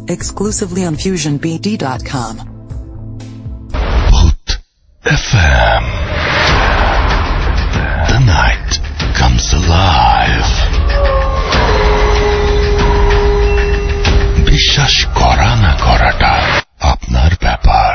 exclusively on FusionBD.com. Booth FM. The night comes alive. বিশ্বাস করা না করাটা আপনার ব্যাপার।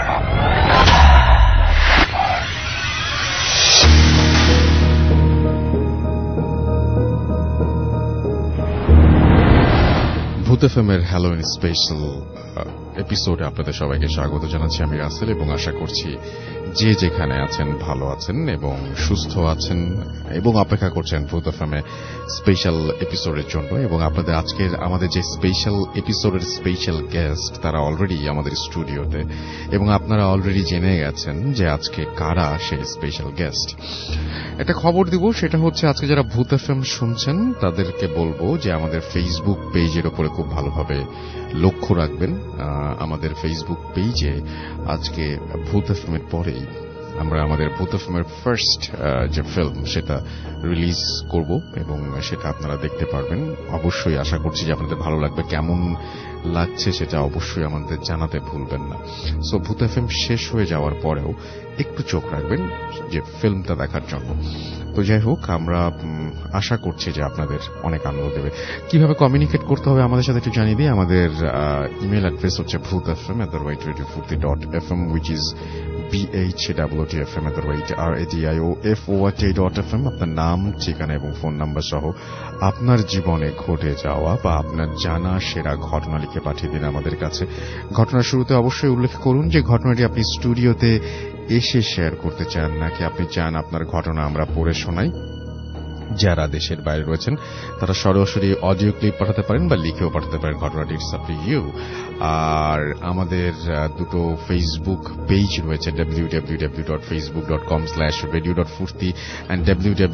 ভূত এফএমের হ্যালোউইন স্পেশাল এপিসোডে আপনাদের সবাইকে স্বাগত জানাচ্ছি। আমি রাসেল এবং আশা করছি যে যেখানে আছেন ভালো আছেন এবং সুস্থ আছেন এবং অপেক্ষা করছেন ভূত এফএমে স্পেশাল এপিসোডের জন্য। এবং আপনাদের আজকের আমাদের যে স্পেশাল এপিসোডের স্পেশাল গেস্ট তারা অলরেডি আমাদের স্টুডিওতে, এবং আপনারা অলরেডি জেনে গেছেন যে আজকে কারা সেই স্পেশাল গেস্ট। একটা খবর দিব, সেটা হচ্ছে আজকে যারা ভূত এফএম শুনছেন তাদেরকে বলবো যে আমাদের ফেসবুক পেজের উপরে খুব ভালোভাবে লক্ষ্য রাখবেন। আমাদের ফেসবুক পেজে আজকে ভূত এফএম এর পরেই আমরা আমাদের ভূত এফএমের ফার্স্ট যে ফিল্ম সেটা রিলিজ করব এবং সেটা আপনারা দেখতে পারবেন। অবশ্যই আশা করছি যে আপনাদের ভালো লাগবে। কেমন লাগছে সেটা অবশ্যই আমাদের জানাতে ভুলবেন না। সো ভূত এফএম শেষ হয়ে যাওয়ার পরেও একটু চোখ রাখবেন যে ফিল্মটা দেখার জন্য। তো যাই হোক, আমরা আশা করছি যে আপনাদের অনেক আনন্দ দেবে। কিভাবে কমিউনিকেট করতে হবে আমাদের সাথে একটু জানিয়ে দিই। আমাদের ইমেল অ্যাড্রেস হচ্ছে bhootfm@radio40.fm, which is BHWTFM@radio4.fm। আপনার নাম, ঠিকানা এবং ফোন নাম্বার সহ আপনার জীবনে ঘটে যাওয়া বা আপনার জানা সেরা ঘটনা লিখে পাঠিয়ে দিন আমাদের কাছে। ঘটনার শুরুতে অবশ্যই উল্লেখ করুন যে ঘটনাটি আপনি স্টুডিওতে এসে শেয়ার করতে চান নাকি আপনি চান আপনার ঘটনা আমরা পড়ে শোনাই। যারা দেশের বাইরে রয়েছেন তারা সরাসরি অডিও ক্লিপ পাঠাতে পারেন বা লিখেও পাঠাতে পারেন ঘটনাটি। It's up to you. আর আমাদের দুটো ফেসবুক পেজ রয়েছে, www.facebook.com/radio.furti and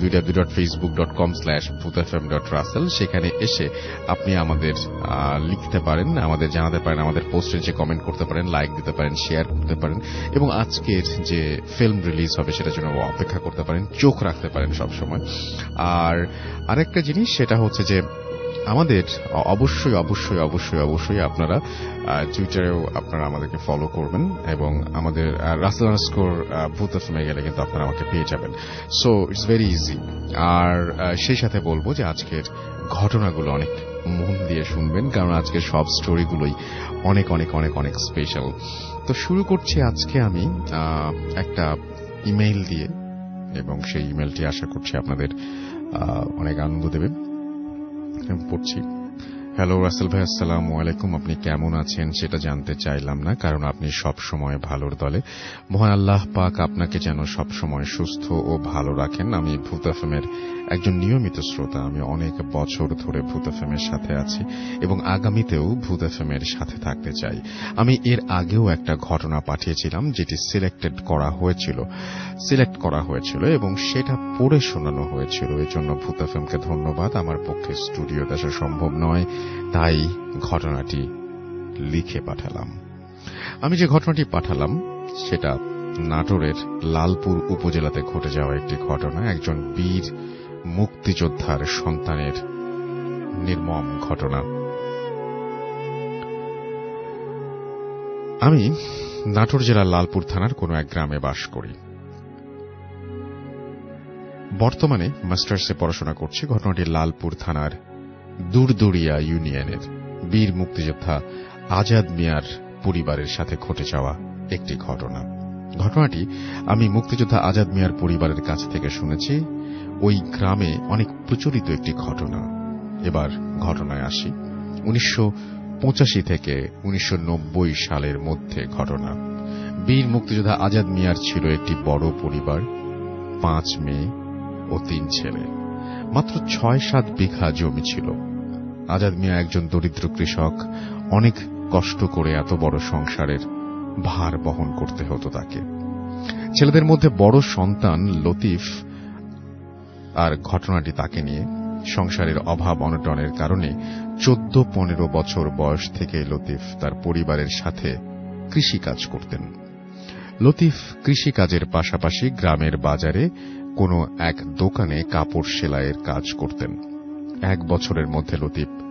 www.facebook.com/bhutfm.russell। সেখানে এসে আপনি আমাদের লিখতে পারেন, আমাদের জানাতে পারেন, আমাদের পোস্টে এসে কমেন্ট করতে পারেন, লাইক দিতে পারেন, শেয়ার করতে পারেন এবং আজকের যে ফিল্ম রিলিজ হবে সেটার জন্য অপেক্ষা করতে পারেন, চোখ রাখতে পারেন সবসময়। আর আরেকটা জিনিস সেটা হচ্ছে যে আমাদের অবশ্যই অবশ্যই অবশ্যই অবশ্যই আপনারা টুইটারেও আপনারা আমাদেরকে ফলো করবেন এবং আমাদের রাসেল_ভূত এফএমে গেলে কিন্তু আপনারা আমাকে পেয়ে যাবেন। So it's very easy. আর সেই সাথে বলবো যে আজকের ঘটনাগুলো অনেক মন দিয়ে শুনবেন, কারণ আজকের সব স্টোরিগুলোই অনেক অনেক অনেক অনেক স্পেশাল। তো শুরু করছি আজকে আমি একটা ইমেইল দিয়ে, এবং সেই ইমেলটি আশা করছি আপনাদের অনেক আনন্দ দেবে। পড়ছি। হ্যালো রাসেল ভাই, আসসালামু আলাইকুম। আপনি কেমন আছেন সেটা জানতে চাইলাম না, কারণ আপনি সব সময় ভালোর দলে। মহান আল্লাহ পাক আপনাকে যেন সব সময় সুস্থ ও ভালো রাখেন। আমি ভূত এফএমের একজন নিয়মিত শ্রোতা। আমি অনেক বছর ধরে ভূত এফএমের সাথে আছি এবং আগামীতেও ভূত এফএমের সাথে থাকতে চাই। আমি এর আগেও একটা ঘটনা পাঠিয়েছিলাম যেটি সিলেক্ট করা হয়েছিল এবং সেটা পড়ে শোনানো হয়েছিল। এর জন্য ভূত এফএমকে ধন্যবাদ। আমার পক্ষে স্টুডিওতে আসা সম্ভব নয়, তাই ঘটনাটি লিখে পাঠালাম। আমি যে ঘটনাটি পাঠালাম সেটা নাটোরের লালপুর উপজেলাতে ঘটে যাওয়া একটি ঘটনা। একজন বীর মুক্তিযোদ্ধার সন্তানের নির্মম ঘটনা। আমি নাটোর জেলার লালপুর থানার কোন এক গ্রামে বাস করি। বর্তমানে মাস্টার্সে পড়াশোনা করছি। ঘটনাটি লালপুর থানার দুরদুরিয়া ইউনিয়নের বীর মুক্তিযোদ্ধা আজাদ মিয়ার পরিবারের সাথে ঘটে যাওয়া একটি ঘটনা। ঘটনাটি আমি মুক্তিযোদ্ধা আজাদ মিয়ার পরিবারের কাছ থেকে শুনেছি। ওই গ্রামে অনেক প্রচলিত একটি ঘটনা। এবার ঘটনায় আসি। 1985 থেকে 1990 সালের মধ্যে ঘটনা। বীর মুক্তিযোদ্ধা আজাদ মিয়ার ছিল একটি বড় পরিবার, 5 মেয়ে ও 3 ছেলে। মাত্র 6-7 বিঘা জমি ছিল। আজাদ মিয়া একজন দরিদ্র কৃষক। অনেক কষ্ট করে এত বড় সংসারের ভার বহন করতে হতো তাকে। ছেলেদের মধ্যে বড় সন্তান লতিফ, আর ঘটনাটি তাকে নিয়ে। সংসারের অভাব অনটনের কারণে 14-15 বছর বয়স থেকে লতিফ তার পরিবারের সাথে কৃষিকাজ করতেন। লতিফ কৃষিকাজের পাশাপাশি গ্রামের বাজারে কোনো এক দোকানে কাপড় সেলাইয়ের কাজ করতেন। 1 বছরের মধ্যে লতিফ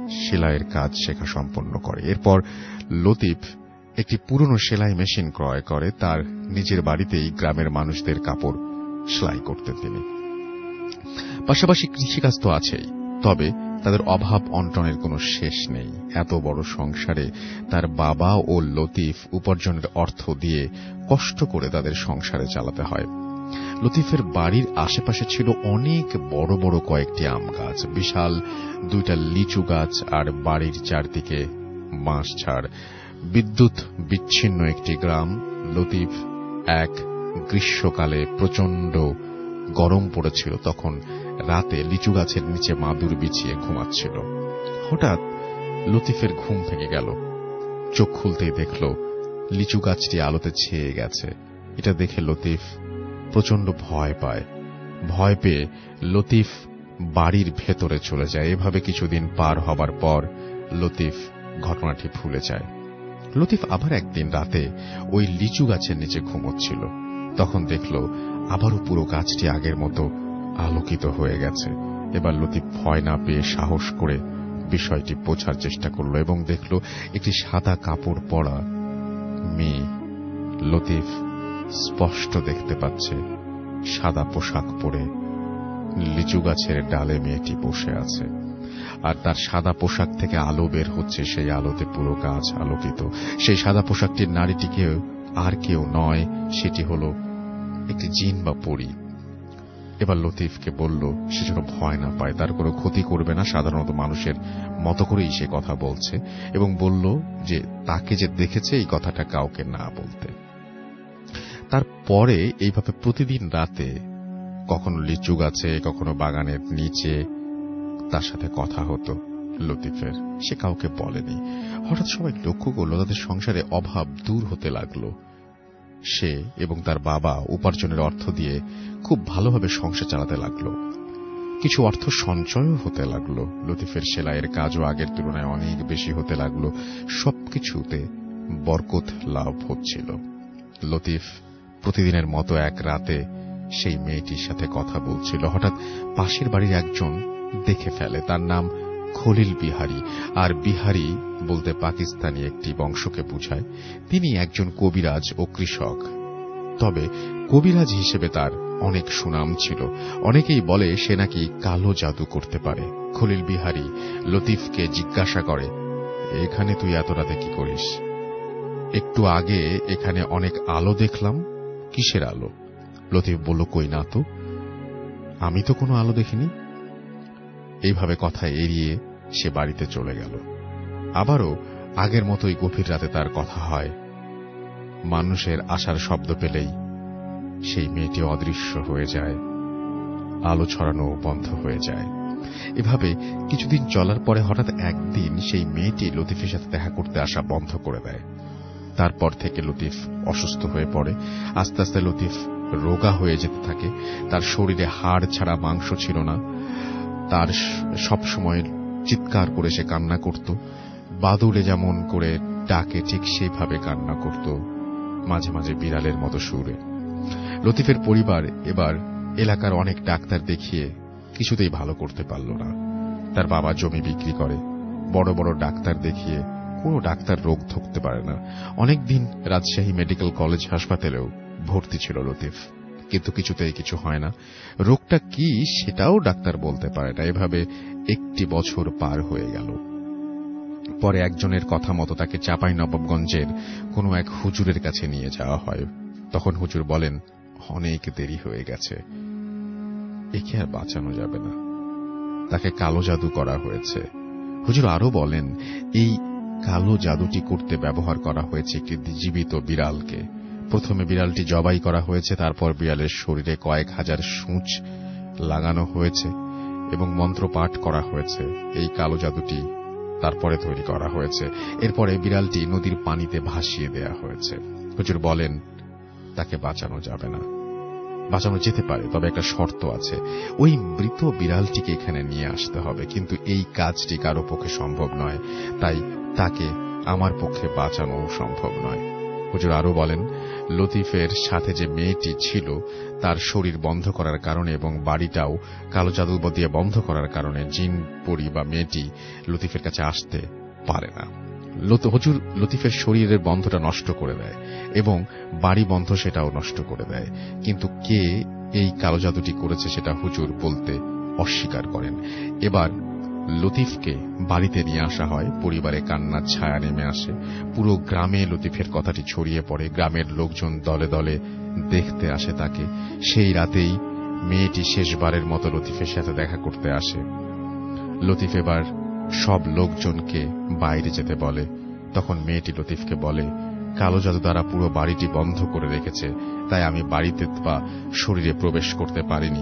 সেলাইয়ের কাজ শেখা সম্পন্ন করে। এরপর লতিফ একটি পুরনো সেলাই মেশিন ক্রয় করে। তার নিজের বাড়িতেই গ্রামের মানুষদের কাপড় সেলাই করতেন তিনি। পাশাপাশি কৃষিকাজ তো আছেই, তবে তাদের অভাব অনটনের কোনো শেষ নেই। এত বড় সংসারে তার বাবা ও লতিফ উপার্জনের অর্থ দিয়ে কষ্ট করে তাদের সংসারে চালাতে হয়। লতিফের বাড়ির আশেপাশে ছিল অনেক বড় বড় কয়েকটি আম গাছ, বিশাল 2টা লিচু গাছ, আর বাড়ির চারদিকে বাঁশঝাড়। বিদ্যুৎ বিচ্ছিন্ন একটি গ্রাম। লতিফ এক গ্রীষ্মকালে প্রচণ্ড গরম পড়েছিল, তখন রাতে লিচু গাছের নিচে মাদুর বিছিয়ে ঘুমাচ্ছিল। হঠাৎ লতিফের ঘুম ভেঙে গেল। চোখ খুলতেই দেখল লিচু গাছটি আলোতে ছেয়ে গেছে। এটা দেখে লতিফ প্রচণ্ড ভয় পায়। ভয় পেয়ে লতিফ বাড়ির ভেতরে চলে যায়। এভাবে কিছুদিন পার হবার পর লতিফ ঘটনাটি ভুলে যায়। লতিফ আবার একদিন রাতে ওই লিচু গাছের নিচে ঘুমোচ্ছিল। তখন দেখল আবারও পুরো গাছটি আগের মতো আলোকিত হয়ে গেছে। এবার লতিফ ভয় না পেয়ে সাহস করে বিষয়টি বোঝার চেষ্টা করল এবং দেখল একটি সাদা কাপড় পরা মেয়ে। লতিফ স্পষ্ট দেখতে পাচ্ছে সাদা পোশাক পরে লিচু গাছের ডালে মেয়েটি বসে আছে, আর তার সাদা পোশাক থেকে আলো বের হচ্ছে। সেই আলোতে পুরো গাছ আলোকিত। সেই সাদা পোশাকটির নারীটিকে আর কেউ নয়, সেটি হল একটি জিন বা পরী। এবার লতিফকে বলল সে যেন ভয় না পায়, তার কোনো ক্ষতি করবে না, সাধারণত মানুষের মতো করেই সে কথা বলছে, এবং বলল যে তাকে যে দেখেছে এই কথাটা কাউকে না বলতে। তারপরে এইভাবে প্রতিদিন রাতে কখনো লিচু গাছে কখনো বাগানের নিচে তার সাথে কথা হতো লতিফের। সে কাউকে বলেনি। হঠাৎ সবাই লক্ষ্য করল তাদের সংসারে অভাব দূর হতে লাগলো। সে এবং তার বাবা উপার্জনের অর্থ দিয়ে খুব ভালোভাবে সংসার চালাতে লাগলো। কিছু অর্থ সঞ্চয়ও হতে লাগলো। লতিফের সেলাইয়ের কাজও আগের তুলনায় অনেক বেশি হতে লাগলো। সবকিছুতে বরকত লাভ হচ্ছিল। লতিফ প্রতিদিনের মতো এক রাতে সেই মেয়েটির সাথে কথা বলছিল। হঠাৎ পাশের বাড়ির একজন দেখে ফেলে। তার নাম খলিল বিহারী, আর বিহারী বলতে পাকিস্তানি একটি বংশকে বুঝায়। তিনি একজন কবিরাজ ও কৃষক। তবে কবিরাজ হিসেবে তার অনেক সুনাম ছিল। অনেকেই বলে সে নাকি কালো জাদু করতে পারে। খলিল বিহারী লতিফকে জিজ্ঞাসা করে, এখানে তুই এত রাতে কি করিস? একটু আগে এখানে অনেক আলো দেখলাম, কিসের আলো? লতিফ বলল, কই না তো, আমি তো কোনো আলো দেখিনি। এইভাবে কথা এড়িয়ে সে বাড়িতে চলে গেল। আবারও আগের মতোই গভীর রাতে তার কথা হয়। মানুষের আসার শব্দ পেলেই সেই মেয়েটি অদৃশ্য হয়ে যায়, আলো ছড়ানো বন্ধ হয়ে যায়। এভাবে কিছুদিন চলার পরে হঠাৎ একদিন সেই মেয়েটি লতিফের সাথে দেখা করতে আসা বন্ধ করে দেয়। তারপর থেকে লতিফ অসুস্থ হয়ে পড়ে। আস্তে আস্তে লতিফ রোগা হয়ে যেতে থাকে। তার শরীরে হাড় ছাড়া মাংস ছিল না। তার সবসময় চিৎকার করে সে কান্না করত। বাদুড়ে যেমন করে ডাকে ঠিক সেইভাবে কান্না করত, মাঝে মাঝে বিড়ালের মতো সুরে। লতিফের পরিবার এবার এলাকার অনেক ডাক্তার দেখিয়ে কিছুতেই ভালো করতে পারল না। তার বাবা জমি বিক্রি করে। বড় বড় ডাক্তার দেখিয়ে কোনো ডাক্তার রোগ ধরতে পারে না। অনেকদিন রাজশাহী মেডিকেল কলেজ হাসপাতালেও ভর্তি ছিল লতিফ, কিন্তু কিছুতেই কিছু হয় না। রোগটা কি সেটাও ডাক্তার বলতে পারে না। এভাবে 1 বছর পার হয়ে গেল। পরে একজনের কথা মতো তাকে চাঁপাইনবাবগঞ্জের কোনো এক হুজুরের কাছে নিয়ে যাওয়া হয়। তখন হুজুর বলেন, অনেক দেরি হয়ে গেছে, একে আর বাঁচানো যাবে না, তাকে কালো জাদু করা হয়েছে। হুজুর আরো বলেন, এই কালো জাদুটি করতে ব্যবহার করা হয়েছে একটি জীবিত বিড়ালকে। প্রথমে বিড়ালটি জবাই করা হয়েছে, তারপর বিড়ালের শরীরে কয়েক হাজার সূঁচ লাগানো হয়েছে এবং মন্ত্র পাঠ করা হয়েছে। এই কালো জাদুটি তারপরে তৈরি করা হয়েছে। এরপরে বিড়ালটি নদীর পানিতে ভাসিয়ে দেয়া হয়েছে। হুজুর বলেন, তাকে বাঁচানো যাবে না। বাঁচানো যেতে পারে, তবে একটা শর্ত আছে, ওই মৃত বিড়ালটিকে এখানে নিয়ে আসতে হবে। কিন্তু এই কাজটি কারো পক্ষে সম্ভব নয়, তাই তাকে আমার পক্ষে বাঁচানো সম্ভব নয়। হুজুর আরো বলেন, লতিফের সাথে যে মেয়েটি ছিল তার শরীর বন্ধ করার কারণে এবং বাড়িটাও কালো জাদু দিয়ে বন্ধ করার কারণে জিন পরি বা মেয়েটি লতিফের কাছে আসতে পারে না। হুজুর লতিফের শরীরের বন্ধটা নষ্ট করে দেয় এবং বাড়ি বন্ধ সেটাও নষ্ট করে দেয়, কিন্তু কে এই কালো জাদুটি করেছে সেটা হুজুর বলতে অস্বীকার করেন। এবার লতিফকে বাড়িতে নিয়ে আসা হয়, পরিবারে কান্নার ছায়া নেমে আসে, পুরো গ্রামে লতিফের কথাটি ছড়িয়ে পড়ে, গ্রামের লোকজন দলে দলে দেখতে আসে তাকে। সেই রাতেই মেয়েটি শেষবারের মতো লতিফের সাথে দেখা করতে আসে। লতিফ এবার সব লোকজনকে বাইরে যেতে বলে। তখন মেয়েটি লতিফকে বলে, কালো জাদু দ্বারা পুরো বাড়িটি বন্ধ করে রেখেছে, তাই আমি বাড়িতে বা শরীরে প্রবেশ করতে পারিনি।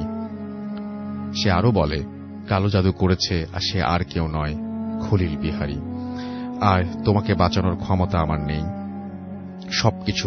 সে আরো বলে, কালো জাদু করেছে আর সে আর কেউ নয়, খলিল বিহারী, আর তোমাকে বাঁচানোর ক্ষমতা আমার নেই। সবকিছু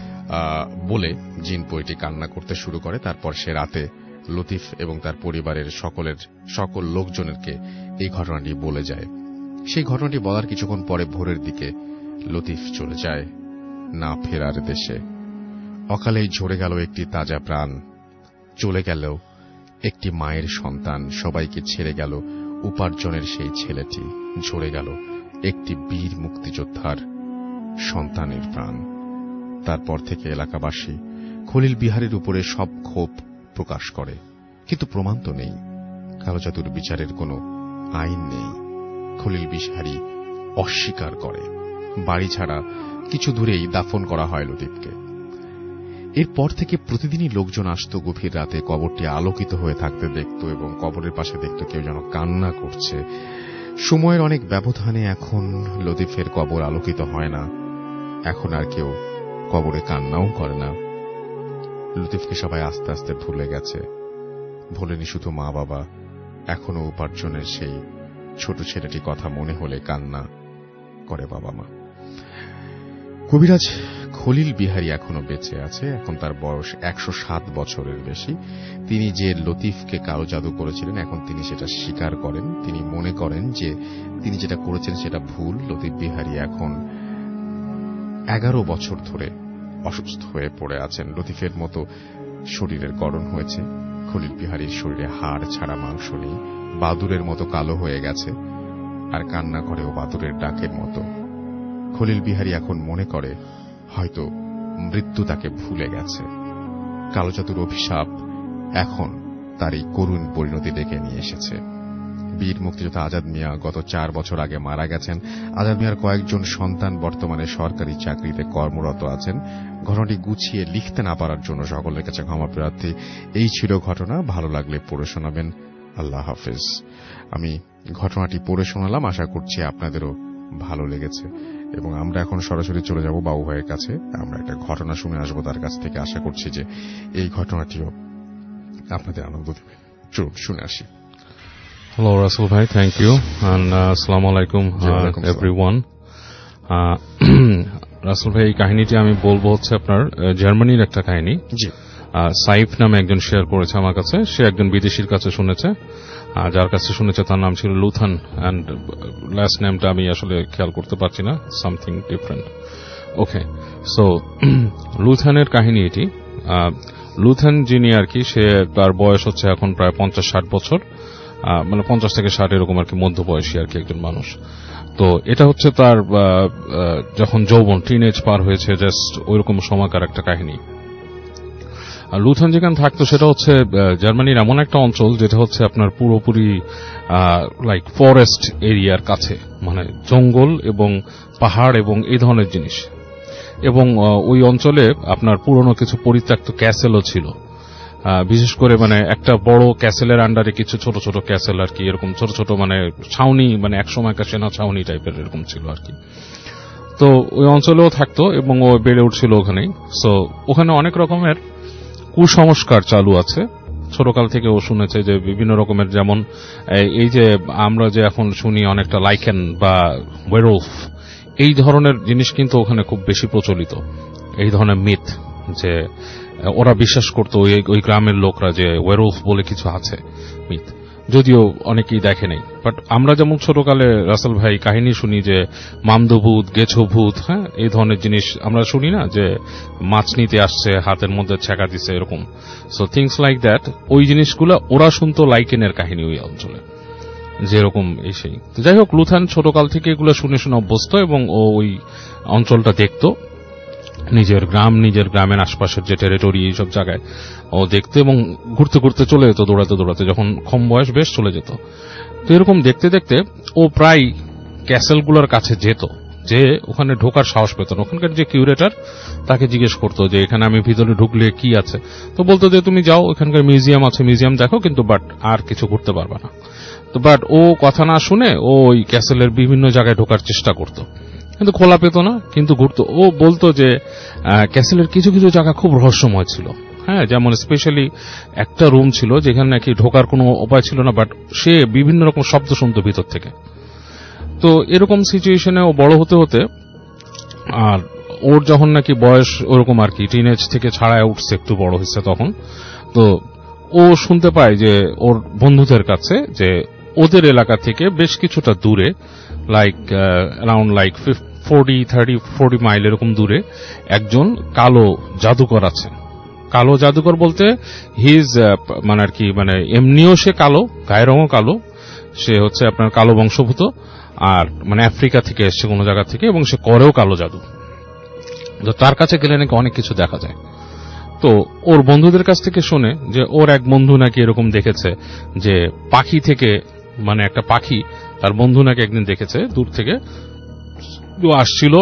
বলে জিন পরিটি কান্না করতে শুরু করে। তারপর সে রাতে লতিফ এবং তার পরিবারের সকল লোকজনেরকে এই ঘটনাটি বলে যায়। সেই ঘটনাটি বলার কিছুক্ষণ পরে ভোরের দিকে লতিফ চলে যায় না ফেরার দেশে। অকালেই ঝরে গেল একটি তাজা প্রাণ, চলে গেল একটি মায়ের সন্তান, সবাইকে ছেড়ে গেল উপার্জনের সেই ছেলেটি, ঝরে গেল একটি বীর মুক্তিযোদ্ধার সন্তানের প্রাণ। তারপর থেকে এলাকাবাসী খলিল বিহারীর উপরে সব ক্ষোভ প্রকাশ করে, কিন্তু প্রমাণ তো নেই, কালো জাদুর বিচারের কোনো আইন নেই। খলিল বিহারী অস্বীকার করে। বাড়ি ছাড়া কিছু দূরেই দাফন করা হয় লতিফকে। এরপর থেকে প্রতিদিনই লোকজন আসত, গভীর রাতে কবরটি আলোকিত হয়ে থাকতে দেখত এবং কবরের পাশে দেখত কেউ যেন কান্না করছে। সময়ের অনেক ব্যবধানে এখন লতিফের কবর আলোকিত হয় না, এখন আর কেউ কবরে কান্নাও করে না। লতিফকে সবাই আস্তে আস্তে ভুলে গেছে, ভোলেনি শুধু মা বাবা। এখনো উপার্জনের সেই ছোট ছেলেটি কথা মনে হলে কান্না করে বাবা মা। কবিরাজ খলিল বিহারী এখনো বেঁচে আছে, এখন তার বয়স 107 বছরের বেশি। তিনি যে লতিফকে কালো জাদু করেছিলেন এখন তিনি সেটা স্বীকার করেন। তিনি মনে করেন যে তিনি যেটা করেছেন সেটা ভুল। লতিফ বিহারী এখন 11 বছর ধরে অসুস্থ হয়ে পড়ে আছেন। লতিফের মতো শরীরের গড়ন হয়েছে, খলিল বিহারীর শরীরে হাড় ছাড়া মাংস নেই, বাদুরের মতো কালো হয়ে গেছে, আর কান্না করেও বাদুরের ডাকের মতো। খলিল বিহারী এখন মনে করে হয়তো মৃত্যু তাকে ভুলে গেছে। কালো জাদুর অভিশাপ এখন তার এই করুণ পরিণতি ডেকে নিয়ে এসেছে। বীর মুক্তিযোদ্ধা আজাদ মিয়া গত 4 বছর আগে মারা গেছেন। আজাদ মিয়ার কয়েকজন সন্তান বর্তমানে সরকারি চাকরিতে কর্মরত আছেন। ঘটনাটি গুছিয়ে লিখতে না পারার জন্য সকলের কাছে ক্ষমা প্রার্থী। এই ছিল ঘটনা। ভালো লাগলে পড়ে শোনাবেন। আল্লাহ হাফেজ। আমি ঘটনাটি পড়ে শোনালাম, আশা করছি আপনাদেরও ভালো লেগেছে এবং আমরা এখন সরাসরি চলে যাব বাবু ভাইয়ের কাছে। আমরা একটা ঘটনা শুনে আসবো তার কাছ থেকে। আশা করছি যে এই ঘটনাটিও আপনাদের আনন্দ দেবে। চলুন শুনে আসি। Hello, Russell bhai. Thank you. And assalamu alaikum everyone. Russell bhai, এই কাহিনীটি আমি বলবো হচ্ছে আপনার জার্মানির একটা কাহিনী। জি। সাইফ নামে একজন শেয়ার করেছে আমার কাছে। সে একজন বিদেশির কাছে শুনেছে, যার কাছে শুনেছে তার নাম ছিল লুথান, অ্যান্ড লাস্ট নেমটা আমি আসলে খেয়াল করতে পারছি না, সামথিং ডিফারেন্ট। ওকে, সো লুথানের কাহিনী এটি। লুথান যিনি আর কি, সে তার বয়স হচ্ছে এখন প্রায় 50-60 বছর, মানে 50 থেকে 60 এরকম আর কি, মধ্যবয়সী আর কি একজন মানুষ। তো এটা হচ্ছে তার যখন যৌবন, টিনেজ পার হয়েছে, জাস্ট ওইরকম সময়কার একটা কাহিনী। আর লুথান যেখানে থাকতো সেটা হচ্ছে জার্মানির এমন একটা অঞ্চল যেটা হচ্ছে আপনার পুরোপুরি লাইক ফরেস্ট এরিয়ার কাছে, মানে জঙ্গল এবং পাহাড় এবং এই ধরনের জিনিস। এবং ওই অঞ্চলে আপনার পুরনো কিছু পরিত্যক্ত ক্যাসেলও ছিল, বিশেষ করে মানে একটা বড় ক্যাসেলের আন্ডারে কিছু ছোট ছোট ক্যাসেল আর কি, এরকম ছোট ছোট মানে ছাউনি, মানে একসময়কার সেনা ছাউনি টাইপের এরকম ছিল আর কি। তো ওই অঞ্চলেও থাকতো এবং ও বেড়ে উঠছিল ওখানেই। সো ওখানে অনেক রকমের কুসংস্কার চালু আছে। ছোটকাল থেকে ও শুনেছে যে বিভিন্ন রকমের, যেমন এই যে আমরা যে এখন শুনি অনেকটা লাইকেন বা ওয়েরউলফ, এই ধরনের জিনিস কিন্তু ওখানে খুব বেশি প্রচলিত। এই ধরনের মিথ, যে ওরা বিশ্বাস করতো ওই গ্রামের লোকরা যে ওয়েরউলফ বলে কিছু আছে, মিথ। যদিও অনেকেই দেখে নেই। বাট আমরা যেমন ছোটকালে রাসেল ভাই কাহিনী শুনি যে মামদভূত, গেছো ভূত, হ্যাঁ, এই ধরনের জিনিস আমরা শুনি না, যে মাছ নিতে আসছে, হাতের মধ্যে ছেঁকা দিছে, এরকম। সো থিংস লাইক দ্যাট, ওই জিনিসগুলো ওরা শুনতো লাইকেনের কাহিনী ওই অঞ্চলে, যেরকম এই সেই। তো যাই হোক, লুথান ছোটকাল থেকে এগুলো শুনে শুনে অভ্যস্ত, এবং ও ওই অঞ্চলটা দেখতো, নিজের গ্রাম, নিজের গ্রামের আশপাশের যে টেরিটরি, এইসব জায়গায় ও দেখতে, এবং ঘুরতে ঘুরতে চলে যেত, দৌড়াতে দৌড়াতে, যখন কম বয়স বেশ চলে যেত। তো এরকম দেখতে দেখতে ও প্রায় ক্যাসেলগুলোর কাছে যেত, যে ওখানে ঢোকার সাহস পেত না। ওখানকার যে কিউরেটর তাকে জিজ্ঞেস করতো যে এখানে আমি ভিতরে ঢুকলে কি আছে, তো বলতো যে তুমি যাও, এখানকার মিউজিয়াম আছে, মিউজিয়াম দেখো, কিন্তু বাট আর কিছু ঘুরতে পারবে না। তো বাট ও কথা না শুনে ও ওই ক্যাসেলের বিভিন্ন জায়গায় ঢোকার চেষ্টা করতো, কিন্তু খোলা পেত না, কিন্তু ঘুরতো। ও বলতো যে ক্যাসেলের কিছু কিছু জায়গা খুব রহস্যময় ছিল, হ্যাঁ, যেমন স্পেশালি একটা রুম ছিল যেখানে নাকি ঢোকার কোনো উপায় ছিল না, বাট সে বিভিন্ন রকম শব্দ শুনতো ভিতর থেকে। তো এরকম সিচুয়েশনে ও বড় হতে হতে, আর ওর যখন নাকি বয়স ওরকম আর কি টিনেজ থেকে ছাড়ায় উঠছে, একটু বড় হচ্ছে তখন, তো ও শুনতে পায় যে ওর বন্ধুদের কাছে যে ওদের এলাকা থেকে বেশ কিছুটা দূরে, লাইক অ্যারাউন্ড লাইক 40 মাইল এরকম দূরে একজন কালো জাদুকর আছে। কালো জাদুকর বলতে হিজ মানে আর কি, মানে এমনিও সে কালো, গায়ের রঙও কালো, সে হচ্ছে আপনার কালো বংশভূত, আর মানে আফ্রিকা থেকে এসছে কোনো জায়গা থেকে, এবং সে করেও কালো জাদু। তো তার কাছে গেলে নাকি অনেক কিছু দেখা যায়। তো ওর বন্ধুদের কাছ থেকে শুনে যে ওর এক বন্ধু নাকি এরকম দেখেছে যে পাখি থেকে, মানে একটা পাখি তার বন্ধু নাকি একদিন দেখেছে দূর থেকে, আসছিল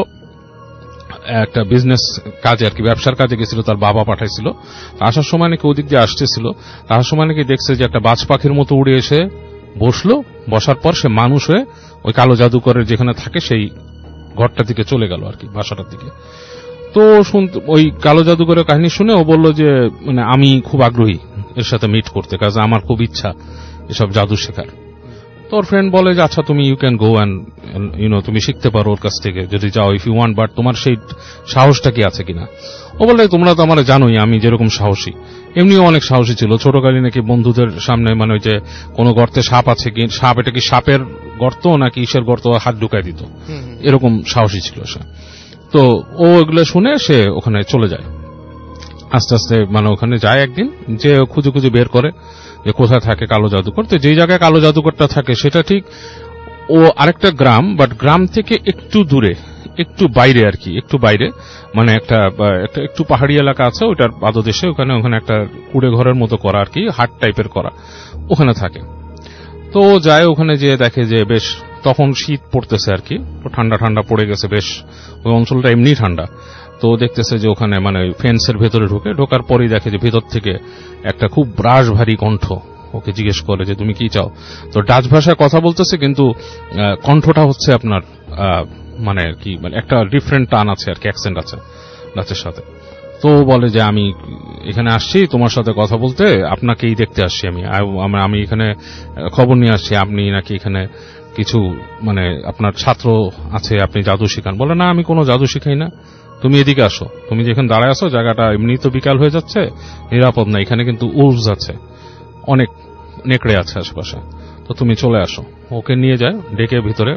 একটা বিজনেস কাজে আর কি, ব্যবসার কাজে গেছিল, তার বাবা পাঠাইছিল। আসার সময় নাকি ওদিক দিয়ে আসতেছিল, আসার সময় নাকি দেখছে যে একটা বাজ পাখির মতো উড়ে এসে বসলো, বসার পর সে মানুষ হয়ে ওই কালো জাদুকরের যেখানে থাকে সেই ঘরটার দিকে চলে গেল আর কি, বাসাটার দিকে। তো ওই কালো জাদুকরের কাহিনী শুনে ও বলল যে মানে আমি খুব আগ্রহী এর সাথে মিট করতে, কাজে আমার খুব ইচ্ছা এসব জাদু শেখার। তো ওর ফ্রেন্ড বলে যে আচ্ছা তুমি ইউ ক্যান গো অ্যান্ড তুমি শিখতে পারো ওর কাছ থেকে যদি যাও, ইফ ইউ ওয়ান্ট, বাট তোমার সেই সাহসটা কি আছে কিনা। ও বলে তোমরা তো আমার জানোই আমি যেরকম সাহসী, এমনিও অনেক সাহসী ছিল। ছোটকালে নাকি বন্ধুদের সামনে মানে ওই যে কোনো গর্তে সাপ আছে কি, সাপ, এটা কি সাপের গর্ত নাকি ইসের গর্ত, হাত ঢুকাই দিত, এরকম সাহসী ছিল সে। তো ও এগুলো শুনে সে ওখানে চলে যায়, আস্তে আস্তে মানে ওখানে যায় একদিন, যে খুঁজে খুঁজে বের করে যে কোথায় থাকে কালো জাদুকর। তো যেই জায়গায় কালো জাদুকরটা থাকে সেটা ঠিক ও আরেকটা গ্রাম, বাট গ্রাম থেকে একটু দূরে, একটু বাইরে আর কি, একটু বাইরে, মানে একটা একটু পাহাড়ি এলাকা আছে ওইটার পাদদেশে, ওখানে একটা কুড়ে ঘরের মতো করা আর কি, হাট টাইপের করা, ওখানে থাকে। তো ও যায়, ওখানে যেয়ে দেখে যে বেশ তখন শীত পড়তেছে আর কি, ঠান্ডা ঠান্ডা পড়ে গেছে বেশ, ওই অঞ্চলটা এমনি ঠান্ডা। তো দেখতেছে যে ওখানে মানে ফেন্সের ভেতরে ঢোকার পরেই দেখে যে ভেতর থেকে একটা খুব ব্রাশ ভারী কণ্ঠ ওকে জিজ্ঞেস করে যে তুমি কি চাও। তো ডাচ ভাষায় কথা বলতেছে, কিন্তু কণ্ঠটা হচ্ছে আপনার মানে আর কি, মানে একটা ডিফারেন্ট টান আছে আর কি, অ্যাকসেন্ট আছে ডাচের সাথে। তো বলে যে আমি এখানে আসছি তোমার সাথে কথা বলতে, আপনাকেই দেখতে আসছি, আমি এখানে খবর নিয়ে আসছি, আপনি নাকি এখানে কিছু মানে আপনার ছাত্র আছে, আপনি জাদু শিখান। বলে না, আমি কোনো জাদু শিখাই না, তুমি এদিকে আসো, তুমি যেখানে দাঁড়ায় আসো জায়গাটা এমনি তো বিকাল হয়ে যাচ্ছে, নিরাপদ না, এখানে কিন্তু উলভস আছে, অনেক নেকড়ে আছে আশেপাশে, তো তুমি চলে আসো। ওকে নিয়ে যায় ডেকে ভিতরে।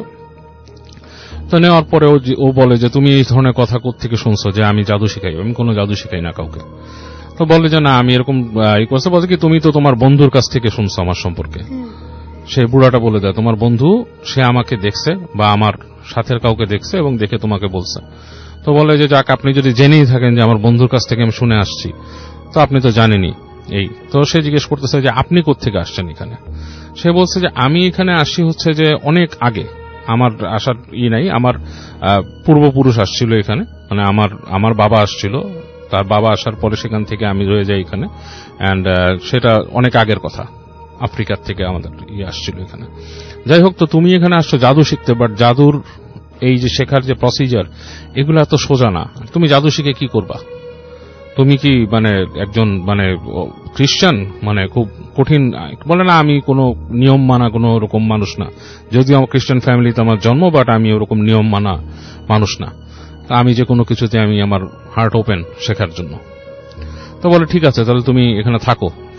তো নেওয়ার পরে ও বলে যে তুমি এই ধরনের কথা কোত্থেকে শুনছো যে আমি জাদু শিখাই, আমি কোনো জাদু শিখাই না কাউকে। তো বলে যে না আমি এরকম করছে, বলছে কি তুমি তো তোমার বন্ধুর কাছ থেকে শুনছো আমার সম্পর্কে। সে বুড়াটা বলে দেয় তোমার বন্ধু সে আমাকে দেখছে বা আমার সাথের কাউকে দেখছে এবং দেখে তোমাকে বলছে। তো বলে যে যাক, আপনি যদি জেনেই থাকেন যে আমার বন্ধুর কাছ থেকে আমি শুনে আসছি, তো আপনি তো জানেনই এই। তো সে জিজ্ঞেস করতেছে যে আপনি কোত্থেকে আসছেন এখানে। সে বলছে যে আমি এখানে আসছি হচ্ছে যে অনেক আগে, আমার আসার নাই, আমার পূর্বপুরুষ আসছিল এখানে, মানে আমার বাবা আসছিল, তার বাবা আসার পরে সেখান থেকে আমি রয়ে যাই এখানে, অ্যান্ড সেটা অনেক আগের কথা, আফ্রিকার থেকে আমাদের আসছিল এখানে। যাই হোক, তো তুমি এখানে আসছো জাদু শিখতে, বাট জাদুর এই যে শেখার যে প্রসিজার এগুলো এত সোজা না, তুমি জাদু শিখে কি করবা, তুমি কি মানে একজন মানে খ্রিস্টান, মানে খুব কঠিন। বলে না আমি কোনো নিয়ম মানা কোনো রকম মানুষ না, যদিও আমার খ্রিস্টান ফ্যামিলিতে আমার জন্ম, বাট আমি ওরকম নিয়ম মানা মানুষ না, আমি যে কোনো কিছুতে আমি আমার হার্ট ওপেন শেখার জন্য। তো বলে ঠিক আছে, তাহলে তুমি এখানে থাকো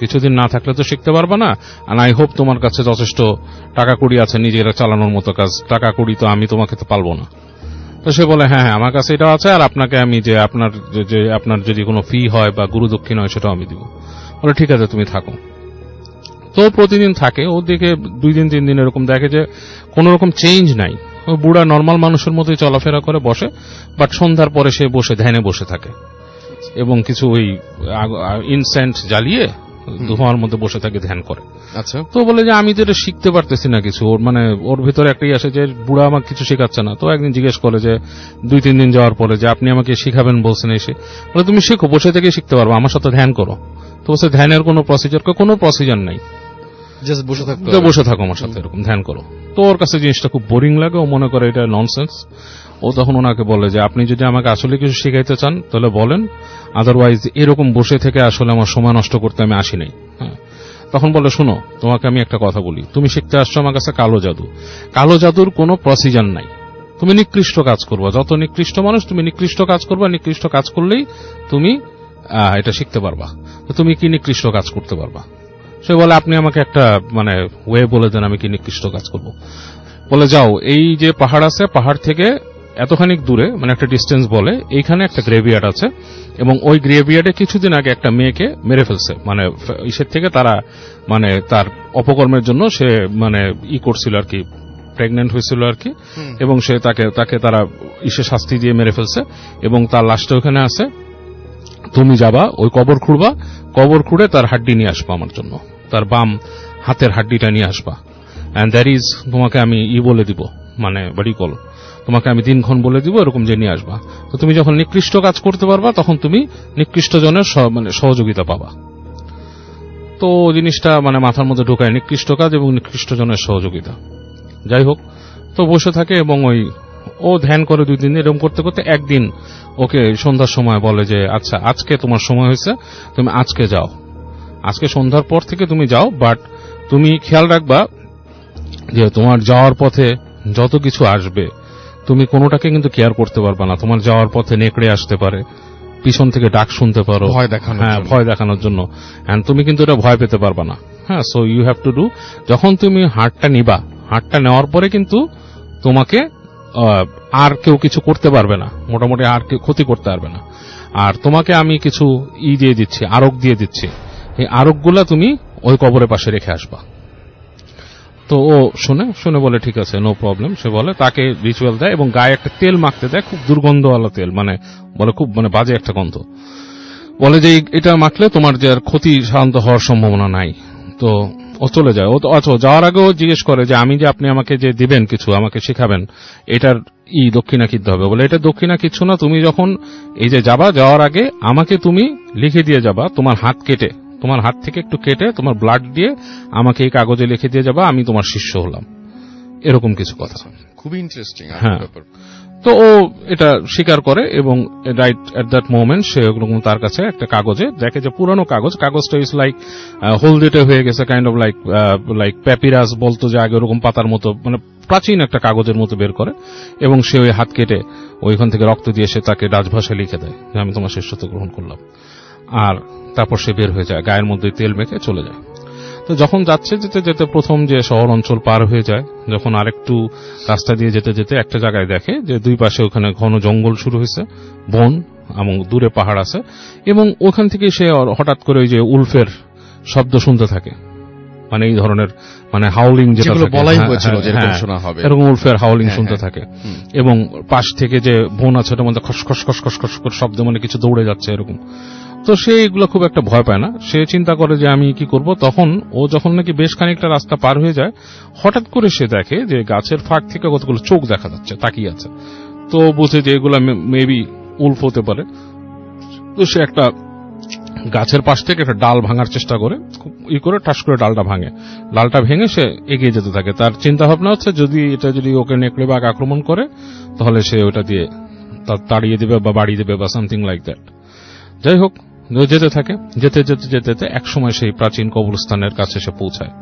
কিছুদিন না থাকলে তো শিখতে পারবে না, আর আই হোপ তোমার কাছে যথেষ্ট টাকা কুড়ি আছে নিজেরা চালানোর মতো কাজ, টাকা কুড়ি তো আমি তোমাকে তো পালবো না। তো সে বলে হ্যাঁ আমার কাছে এটা আছে, আর আপনাকে আমি যে আপনার যদি কোনো ফি হয় বা গুরু দক্ষিণ হয় সেটাও আমি দিব। বলে ঠিক আছে তুমি থাকো। তো প্রতিদিন থাকে, ও দিকে 2 দিন 3 দিন এরকম দেখে যে কোন রকম চেঞ্জ নাই, ও বুড়া নর্মাল মানুষের মতোই চলাফেরা করে বসে, বাট সন্ধ্যার পরে সে বসে ধ্যানে বসে থাকে এবং কিছু ওই ইনসেন্ট জ্বালিয়ে ধোঁয়ার মধ্যে বসে থাকে, ধ্যান করে। আচ্ছা, তো বলে যে আমি তো এটা শিখতে পারতেছি না কিছু, ওর মানে ওর ভিতরে একটাই আসে যে বুড়া আমাকে কিছু শেখাচ্ছে না। তো একদিন জিজ্ঞেস করে যে 2-3 দিন যাওয়ার পরে যে আপনি আমাকে শিখাবেন বলছেন এসে, বলে তুমি শিখো, বসে থেকে শিখতে পারবো, আমার সাথে ধ্যান করো। তো বলছে ধ্যানের কোনো প্রসিজার নাই, জাস্ট বসে থাকতে বসে থাকো আমার সাথে, এরকম ধ্যান করো। তো ওর কাছে জিনিসটা খুব বোরিং লাগে, ও মনে করে এটা ননসেন্স। ও তখন ওনাকে বলে যে আপনি যদি আমাকে আসলে কিছু শিখাইতে চান তাহলে বলেন, আদারওয়াইজ এরকম বসে থেকে আসলে আমার সময় নষ্ট করতে আমি আসি নাই। হ্যাঁ, তখন বলে শুনো তোমাকে আমি একটা কথা বলি, তুমি শিখতে আসছো আমার কাছে কালো জাদু, কালো জাদুর কোনো প্রসিজার নাই, তুমি নিকৃষ্ট কাজ করবা, যত নিকৃষ্ট মানুষ তুমি নিকৃষ্ট কাজ করবা, নিকৃষ্ট কাজ করলেই তুমি এটা শিখতে পারবা। তো তুমি কি নিকৃষ্ট কাজ করতে পারবা? সে বলে আপনি আমাকে একটা মানে ওয়ে বলে দেন আমি কি নিকৃষ্ট কাজ করব। বলে যাও, এই যে পাহাড় আছে, পাহাড় থেকে এতখানি দূরে মানে একটা ডিস্টেন্স বলে এইখানে একটা গ্রেভিয়ার্ড আছে, এবং ওই গ্রেভিয়ার্ডে কিছুদিন আগে একটা মেয়েকে মেরে ফেলছে, মানে ইসের থেকে তারা মানে তার অপকর্মের জন্য সে মানে করছিল আর কি, প্রেগনেন্ট হয়েছিল আর কি, এবং সে তাকে তারা ইসে শাস্তি দিয়ে মেরে ফেলছে, এবং তার লাশটা ওখানে আছে। তুমি যাবা, ওই কবর খুঁড়বা, কবর খুঁড়ে তার হাড্ডি নিয়ে আসবা আমার জন্য, তার বাম হাতের হাড্ডিটা নিয়ে আসবা, এন্ড দ্যাট ইজ তোমাকে আমি বলে দিব, মানে বাড়ি কল, তোমাকে আমি দিনক্ষণ বলে দিব এরকম যে নিয়ে আসবা। তো তুমি যখন নিকৃষ্ট কাজ করতে পারবা তখন তুমি নিকৃষ্ট জনের মানে সহযোগিতা পাবা। তো জিনিসটা মানে মাথার মধ্যে ঢোকায়, নিকৃষ্ট কাজ এবং নিকৃষ্ট জনের সহযোগিতা। যাই হোক, তো বসে থাকে এবং ও ধ্যান করে 2 দিন, এরকম করতে করতে একদিন ওকে সন্ধ্যার সময় বলে যে আচ্ছা আজকে তোমার সময় হয়েছে, তুমি আজকে যাও, আজকে সন্ধ্যার পর থেকে তুমি যাও, বাট তুমি খেয়াল রাখবা যে তোমার যাওয়ার পথে যত কিছু আসবে তুমি কোনোটাকে কিন্তু কেয়ার করতে পারবা না। তোমার যাওয়ার পথে নেকড়ে আসতে পারে, পিছন থেকে ডাক শুনতে পারো, ভয় দেখানোর জন্য, এন্ড তুমি কিন্তু এটা ভয় পেতে পারবা না। হ্যাঁ, so you have to do, যখন তুমি হাঁটটা নিবা, হাঁটটা নেওয়ার পরে কিন্তু তোমাকে আর কেউ কিছু করতে পারবে না, মোটামুটি আর কেউ ক্ষতি করতে পারবে না। আর তোমাকে আমি কিছু দিয়ে দিচ্ছি, আরোগ দিয়ে দিচ্ছি, এই আরোগগুলা তুমি ওই কবরের পাশে রেখে আসবা। তো ও শুনে বলে ঠিক আছে, নো প্রবলেম। সে বলে তাকে রিচুয়াল দেয় এবং গায়ে একটা তেল মাখতে দেয়, খুব দুর্গন্ধওয়ালা তেল, মানে বলে খুব মানে বাজে একটা গন্ধ। বলে যে এটা মাখলে তোমার যে আর ক্ষতি সাধারণত হওয়ার সম্ভাবনা নাই। তো ও চলে যায়। ও আচ্ছা, যাওয়ার আগেও জিজ্ঞেস করে যে আমি যে আপনি আমাকে যে দিবেন কিছু, আমাকে শেখাবেন, এটার দক্ষিণা কিনতে হবে। বলে এটা দক্ষিণা কিচ্ছু না, তুমি যখন এই যে যাবা, যাওয়ার আগে আমাকে তুমি লিখে দিয়ে যাবা, তোমার হাত কেটে, তোমার হাত থেকে একটু কেটে তোমার ব্লাড দিয়ে আমাকে এই কাগজে লিখে দিয়ে যাবা, আমি তোমার শিষ্য হলাম, এরকম কিছু কথা। খুবই ইন্টারেস্টিং। হ্যাঁ, তো ও এটা স্বীকার করে এবং রাইট এট দ্যাট মোমেন্ট সে তার কাছে একটা কাগজে দেখে যে পুরানো কাগজটা ইজ লাইক হলদেটে হয়ে গেছে, কাইন্ড অফ লাইক প্যাপিরাস বলতো যে আগে, ওরকম পাতার মতো, মানে প্রাচীন একটা কাগজের মতো বের করে, এবং সে ওই হাত কেটে ওইখান থেকে রক্ত দিয়ে সে তাকে ডাচ ভাষায় লিখে দেয় যে আমি তোমার শিষ্যত্ব গ্রহণ করলাম। আর তারপর সে বের হয়ে যায়, গায়ের মধ্যে তেল মেখে চলে যায়। তো যখন যাচ্ছে যেতে যেতে প্রথম যে শহর অঞ্চল পার হয়ে যায়, যখন আরেকটু রাস্তা দিয়ে যেতে যেতে একটা জায়গায় দেখে যে 2 পাশে ওখানে ঘন জঙ্গল শুরু হয়েছে, বন, এবং দূরে পাহাড় আছে, এবং ওখান থেকে সে হঠাৎ করে ওই যে উলফের শব্দ শুনতে থাকে, মানে এই ধরনের মানে হাউলিং, যেটা বলাই হয়েছিল শোনা হবে, এরকম উলফের হাউলিং শুনতে থাকে। এবং পাশ থেকে যে বন আছে ওটার মধ্যে খসখস খসখস খস করে শব্দ, মানে কিছু দৌড়ে যাচ্ছে এরকম। তো সে এগুলো খুব একটা ভয় পায় না, সে চিন্তা করে যে আমি কি করব। তখন ও যখন নাকি বেশ খানিকটা রাস্তা পার হয়ে যায়, হঠাৎ করে সে দেখে যে গাছের ফাঁক থেকে কতগুলো চোখ দেখা যাচ্ছে, তাকিয়ে আছে। তো বুঝে যে এগুলো মেবি উলফ হতে পারে। তো সে একটা গাছের পাশ থেকে একটা ডাল ভাঙার চেষ্টা করে, করে ঠাস করে ডালটা ভাঙে। ডালটা ভেঙে সে এগিয়ে যেতে থাকে। তার চিন্তা ভাবনা হচ্ছে যদি ওকে নেকড়ে বাঘ আক্রমণ করে তাহলে সে ওটা দিয়ে তাড়িয়ে দেবে বা বাড়িয়ে দেবে বা সামথিং লাইক দ্যাট। যাই হোক, যেতে থাকে, যেতে যেতে যেতে এক সময় সেই প্রাচীন কবরস্থানের কাছে সে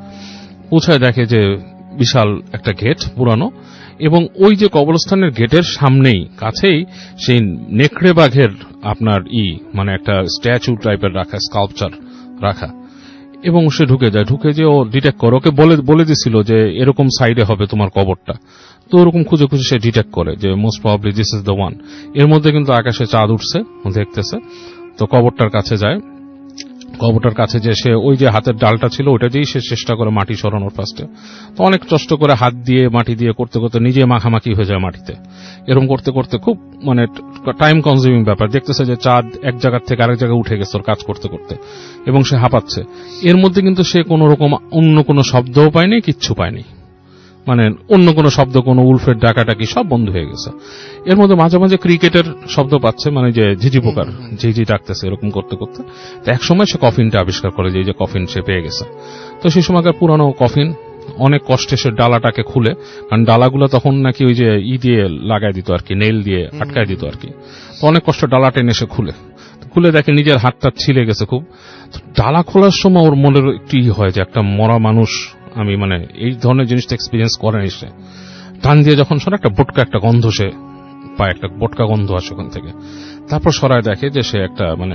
পৌঁছায় দেখে যে বিশাল একটা গেট পুরানো, এবং ওই যে কবরস্থানের গেটের সামনেই কাছেই সেই নেকড়ে বাঘের আপনার মানে একটা স্ট্যাচু টাইপের রাখা, স্কাল্পচার রাখা। এবং সে ঢুকে যায়, ঢুকে যে ও ডিটেক্ট করে, ওকে বলে দিছিল যে এরকম সাইডে হবে তোমার কবরটা, তো ওরকম খুঁজে খুঁজে সে ডিটেক্ট করে যে most probably this is the one. এর মধ্যে কিন্তু আকাশে চাঁদ উঠছে, দেখতেছে, তো কবরটার কাছে যায়। কবরটার কাছে যে সে ওই যে হাতের ডালটা ছিল ওইটা দিয়েই সে চেষ্টা করে মাটি সরানোর ফার্স্টে, তো অনেক কষ্ট করে হাত দিয়ে মাটি দিয়ে করতে করতে নিজে মাখামাখি হয়ে যায় মাটিতে। এরকম করতে করতে খুব মানে টাইম কনজিউমিং ব্যাপার, দেখতেছে যে চাঁদ এক জায়গা থেকে আরেক জায়গায় উঠে গেছে ওর কাজ করতে করতে, এবং সে হাঁপাচ্ছে। এর মধ্যে কিন্তু সে কোন রকম অন্য কোনো শব্দও পায়নি, কিচ্ছু পায়নি, মানে অন্য কোনো শব্দ, কোনো উলফের ডাকাটাকি সব বন্ধ হয়ে গেছে। এর মধ্যে মাঝে মাঝে ক্রিকেটের শব্দ পাচ্ছে, মানে যে ঝিঝি পোকার ঝিঝি ডাকতেছে, এরকম করতে করতে তো এক সময় সে কফিনটা আবিষ্কার করে, যে কফিন সে পেয়ে গেছে। তো সেই সময়কার পুরানো কফিন, অনেক কষ্টে সে ডালাটাকে খুলে, কারণ ডালাগুলো তখন নাকি ওই যে দিয়ে লাগাই দিত আর কি, নেল দিয়ে আটকায় দিত আর কি, তো অনেক কষ্ট ডালা টেনে সে খুলে দেখে নিজের হাতটা ছিলে গেছে খুব। ডালা খোলার সময় ওর মনের একটু হয় যে একটা মরা মানুষ, আমি মানে এই ধরনের জিনিসটা এক্সপিরিয়েন্স করেন এসে, টান দিয়ে যখন সরে একটা একটা গন্ধ সে পায়, একটা বোটকা গন্ধ আসে ওখান থেকে। তারপর সরায় দেখে যে সে একটা মানে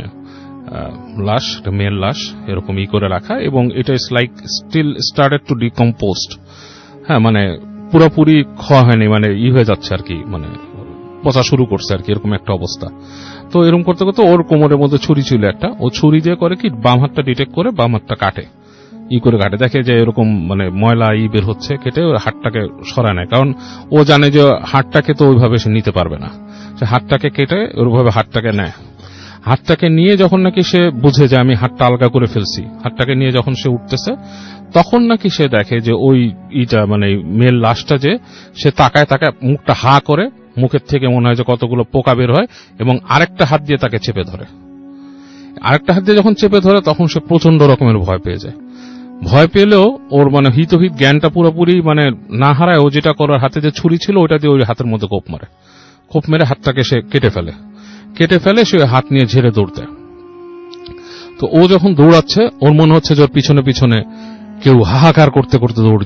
লাশ, একটা মেয়ের লাশ এরকম করে রাখা, এবং এটা is like still started to decomposed, হ্যাঁ, মানে পুরোপুরি খাওয়া হয়নি, মানে হয়ে যাচ্ছে আর কি, মানে পচা শুরু করছে আর কি, এরকম একটা অবস্থা। তো এরকম করতে করতে ওর কোমরের মধ্যে ছুরি ছিল একটা, ও ছুরি দিয়ে করে কি বাম হাতটা ডিটেক্ট করে বাম হাতটা কাটে, করে কাটে, দেখে যে এরকম মানে ময়লা বের হচ্ছে, কেটে ওই হাতটাকে সরায় নেয়, কারণ ও জানে যে হাতটাকে তো ওইভাবে সে নিতে পারবে না, সে হাতটাকে কেটে ওইভাবে হাতটাকে নেয়। হাতটাকে নিয়ে যখন নাকি সে বুঝে যে আমি হাতটা আলগা করে ফেলছি, হাতটাকে নিয়ে যখন সে উঠতেছে, তখন নাকি সে দেখে যে ওই মানে মেয়ের লাশটা যে সে তাকায় মুখটা হা করে, মুখের থেকে মনে হয় যে কতগুলো পোকা বের হয়, এবং আরেকটা হাত দিয়ে তাকে চেপে ধরে। আরেকটা হাত দিয়ে যখন চেপে ধরে তখন সে প্রচন্ড রকমের ভয় পেয়ে যায়। ভয় পেলেও ওর মানে হিতহিত জ্ঞানটা পুরোপুরি মানে না হারায়, ও যেটা করার, হাতে যে ছুরি ছিল ওইটা দিয়ে ওই হাতের মধ্যে কোপ মেরে হাতটাকে সে কেটে ফেলে সে হাত নিয়ে ঝেড়ে দৌড়তে। তো ও যখন দৌড়াচ্ছে ওর মনে হচ্ছে যে ওর পিছনে পিছনে কেউ হাহাকার করতে করতে দৌড়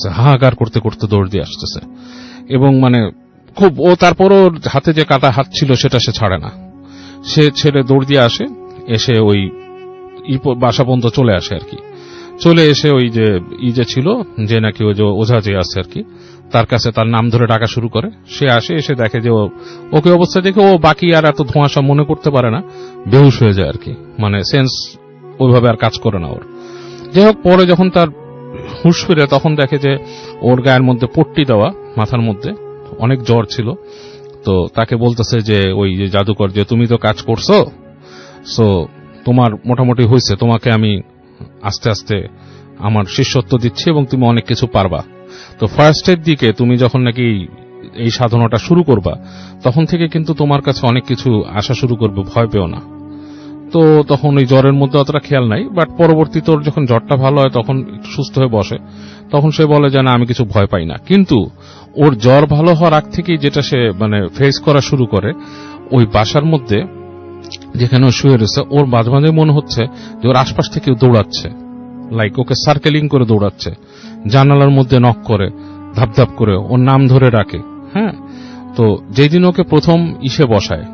দিয়ে আসতেছে, এবং মানে খুব, ও তারপরও হাতে যে কাটা হাত ছিল সেটা সে ছাড়ে না, সে ছেড়ে দৌড় দিয়ে এসে ওই বাসা পর্যন্ত চলে আসে আর কি। চলে এসে ওই যে ছিল যে নাকি ওই যে ওঝা যে আছে আর কি, তার কাছে তার নাম ধরে ডাকা শুরু করে। সে এসে দেখে যে ওকে অবস্থা দেখে ও বাকি আর এত ধোঁয়াশা মনে করতে পারে না, বেহুশ হয়ে যায় আর কি, মানে সেন্স ওইভাবে আর কাজ করে না ওর। যাই হোক, পরে যখন তার হুঁশ ফিরে তখন দেখে যে ওর গায়ের মধ্যে পট্টি দেওয়া, মাথার মধ্যে অনেক জ্বর ছিল। তো তাকে বলতেছে যে ওই যে জাদুকর, যে তুমি তো কাজ করছো, সো তোমার মোটামুটি হয়েছে, তোমাকে আমি আস্তে আস্তে আমার শিষ্যত্ব দিচ্ছি এবং তুমি অনেক কিছু পারবা। তো ফার্স্টের দিকে তুমি যখন নাকি এই সাধনাটা শুরু করবা তখন থেকে কিন্তু তোমার কাছে অনেক কিছু আসা শুরু করবে, ভয় পেও না। তো তখন ওই জ্বরের মধ্যে অতটা খেয়াল নাই, বাট পরবর্তীতে ওর যখন জ্বরটা ভালো হয় তখন একটু সুস্থ হয়ে বসে, তখন সে বলে যে না আমি কিছু ভয় পাই না। কিন্তু ওর জ্বর ভালো হওয়ার আগ থেকেই যেটা সে মানে ফেস করা শুরু করে, ওই বাসার মধ্যে যেখানে ও শুয়ে রয়েছে ওর মাঝে মাঝে মনে হচ্ছে যে ওর আশপাশ থেকে দৌড়াচ্ছে, লাইক ওকে সার্কেলিং করে দৌড়াচ্ছে, জানালার মধ্যে নক করে, ধাপধাপ করে ওর নাম ধরে ডাকে। হ্যাঁ, তো যেদিন ওকে প্রথম বসায়,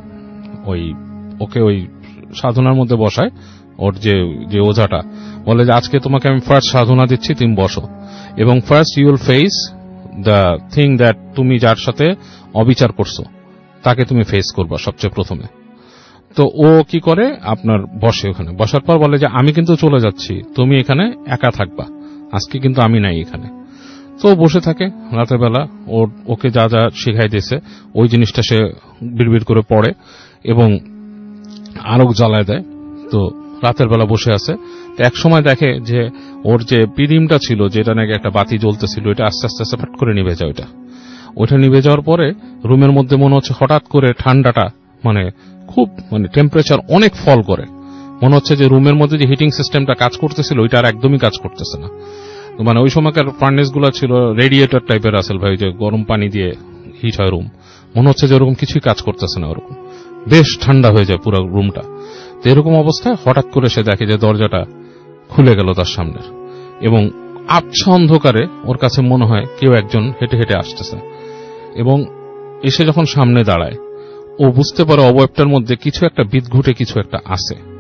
ওকে ওই সাধনার মধ্যে বসায়, ওর যে ওঝাটা বলে যে আজকে তোমাকে আমি ফার্স্ট সাধনা দিচ্ছি, তুমি বসো, এবং first you will face the thing that, তুমি যার সাথে অবিচার করছো তাকে তুমি ফেস করবা সবচেয়ে প্রথমে। তো ও কি করে, আপনার বসে, ওখানে বসার পর বলে যে আমি কিন্তু চলে যাচ্ছি, তুমি এখানে একা থাকবা, আজকে কিন্তু আমি নাই এখানে। তো বসে থাকে, রাতের বেলা ওকে যা যা শিখাই দিয়েছে ওই জিনিসটা সে বিড়বিড় করে পড়ে এবং আরো জ্বালায় দেয়। তো রাতের বেলা বসে আছে, তো এক সময় দেখে যে ওর যে পিদিমটা ছিল, যেটা নাকি একটা বাতি জ্বলতেছিল, এটা আস্তে আস্তে আস্তে ফাট করে নিভে যায়। ওইটা নিভে যাওয়ার পরে রুমের মধ্যে মনে হচ্ছে হঠাৎ করে ঠান্ডাটা মানে খুব মানে টেম্পারেচার অনেক ফল করে, মনে হচ্ছে যে রুমের মধ্যে যে হিটিং সিস্টেমটা কাজ করতেছিল ওইটা আর একদমই কাজ করতেছে না। মানে ওই সময়কার ফার্নেস গুলা ছিল রেডিয়েটর টাইপের, আসল ভাই যে গরম পানি দিয়ে হিট হয় রুম, মনে হচ্ছে যে ওরকম কিছুই কাজ করতেছে না, ওরকম বেশ ঠান্ডা হয়ে যায় পুরো রুমটা। তো এরকম অবস্থায় হঠাৎ করে সে দেখে যে দরজাটা খুলে গেল তার সামনের, এবং আবছা অন্ধকারে ওর কাছে মনে হয় কেউ একজন হেঁটে হেঁটে আসতেছে, এবং এসে যখন সামনে দাঁড়ায় ও বুঝতে পারে অবয়বটার মধ্যে কিছু একটা বিদঘুটে কিছু একটা আছে।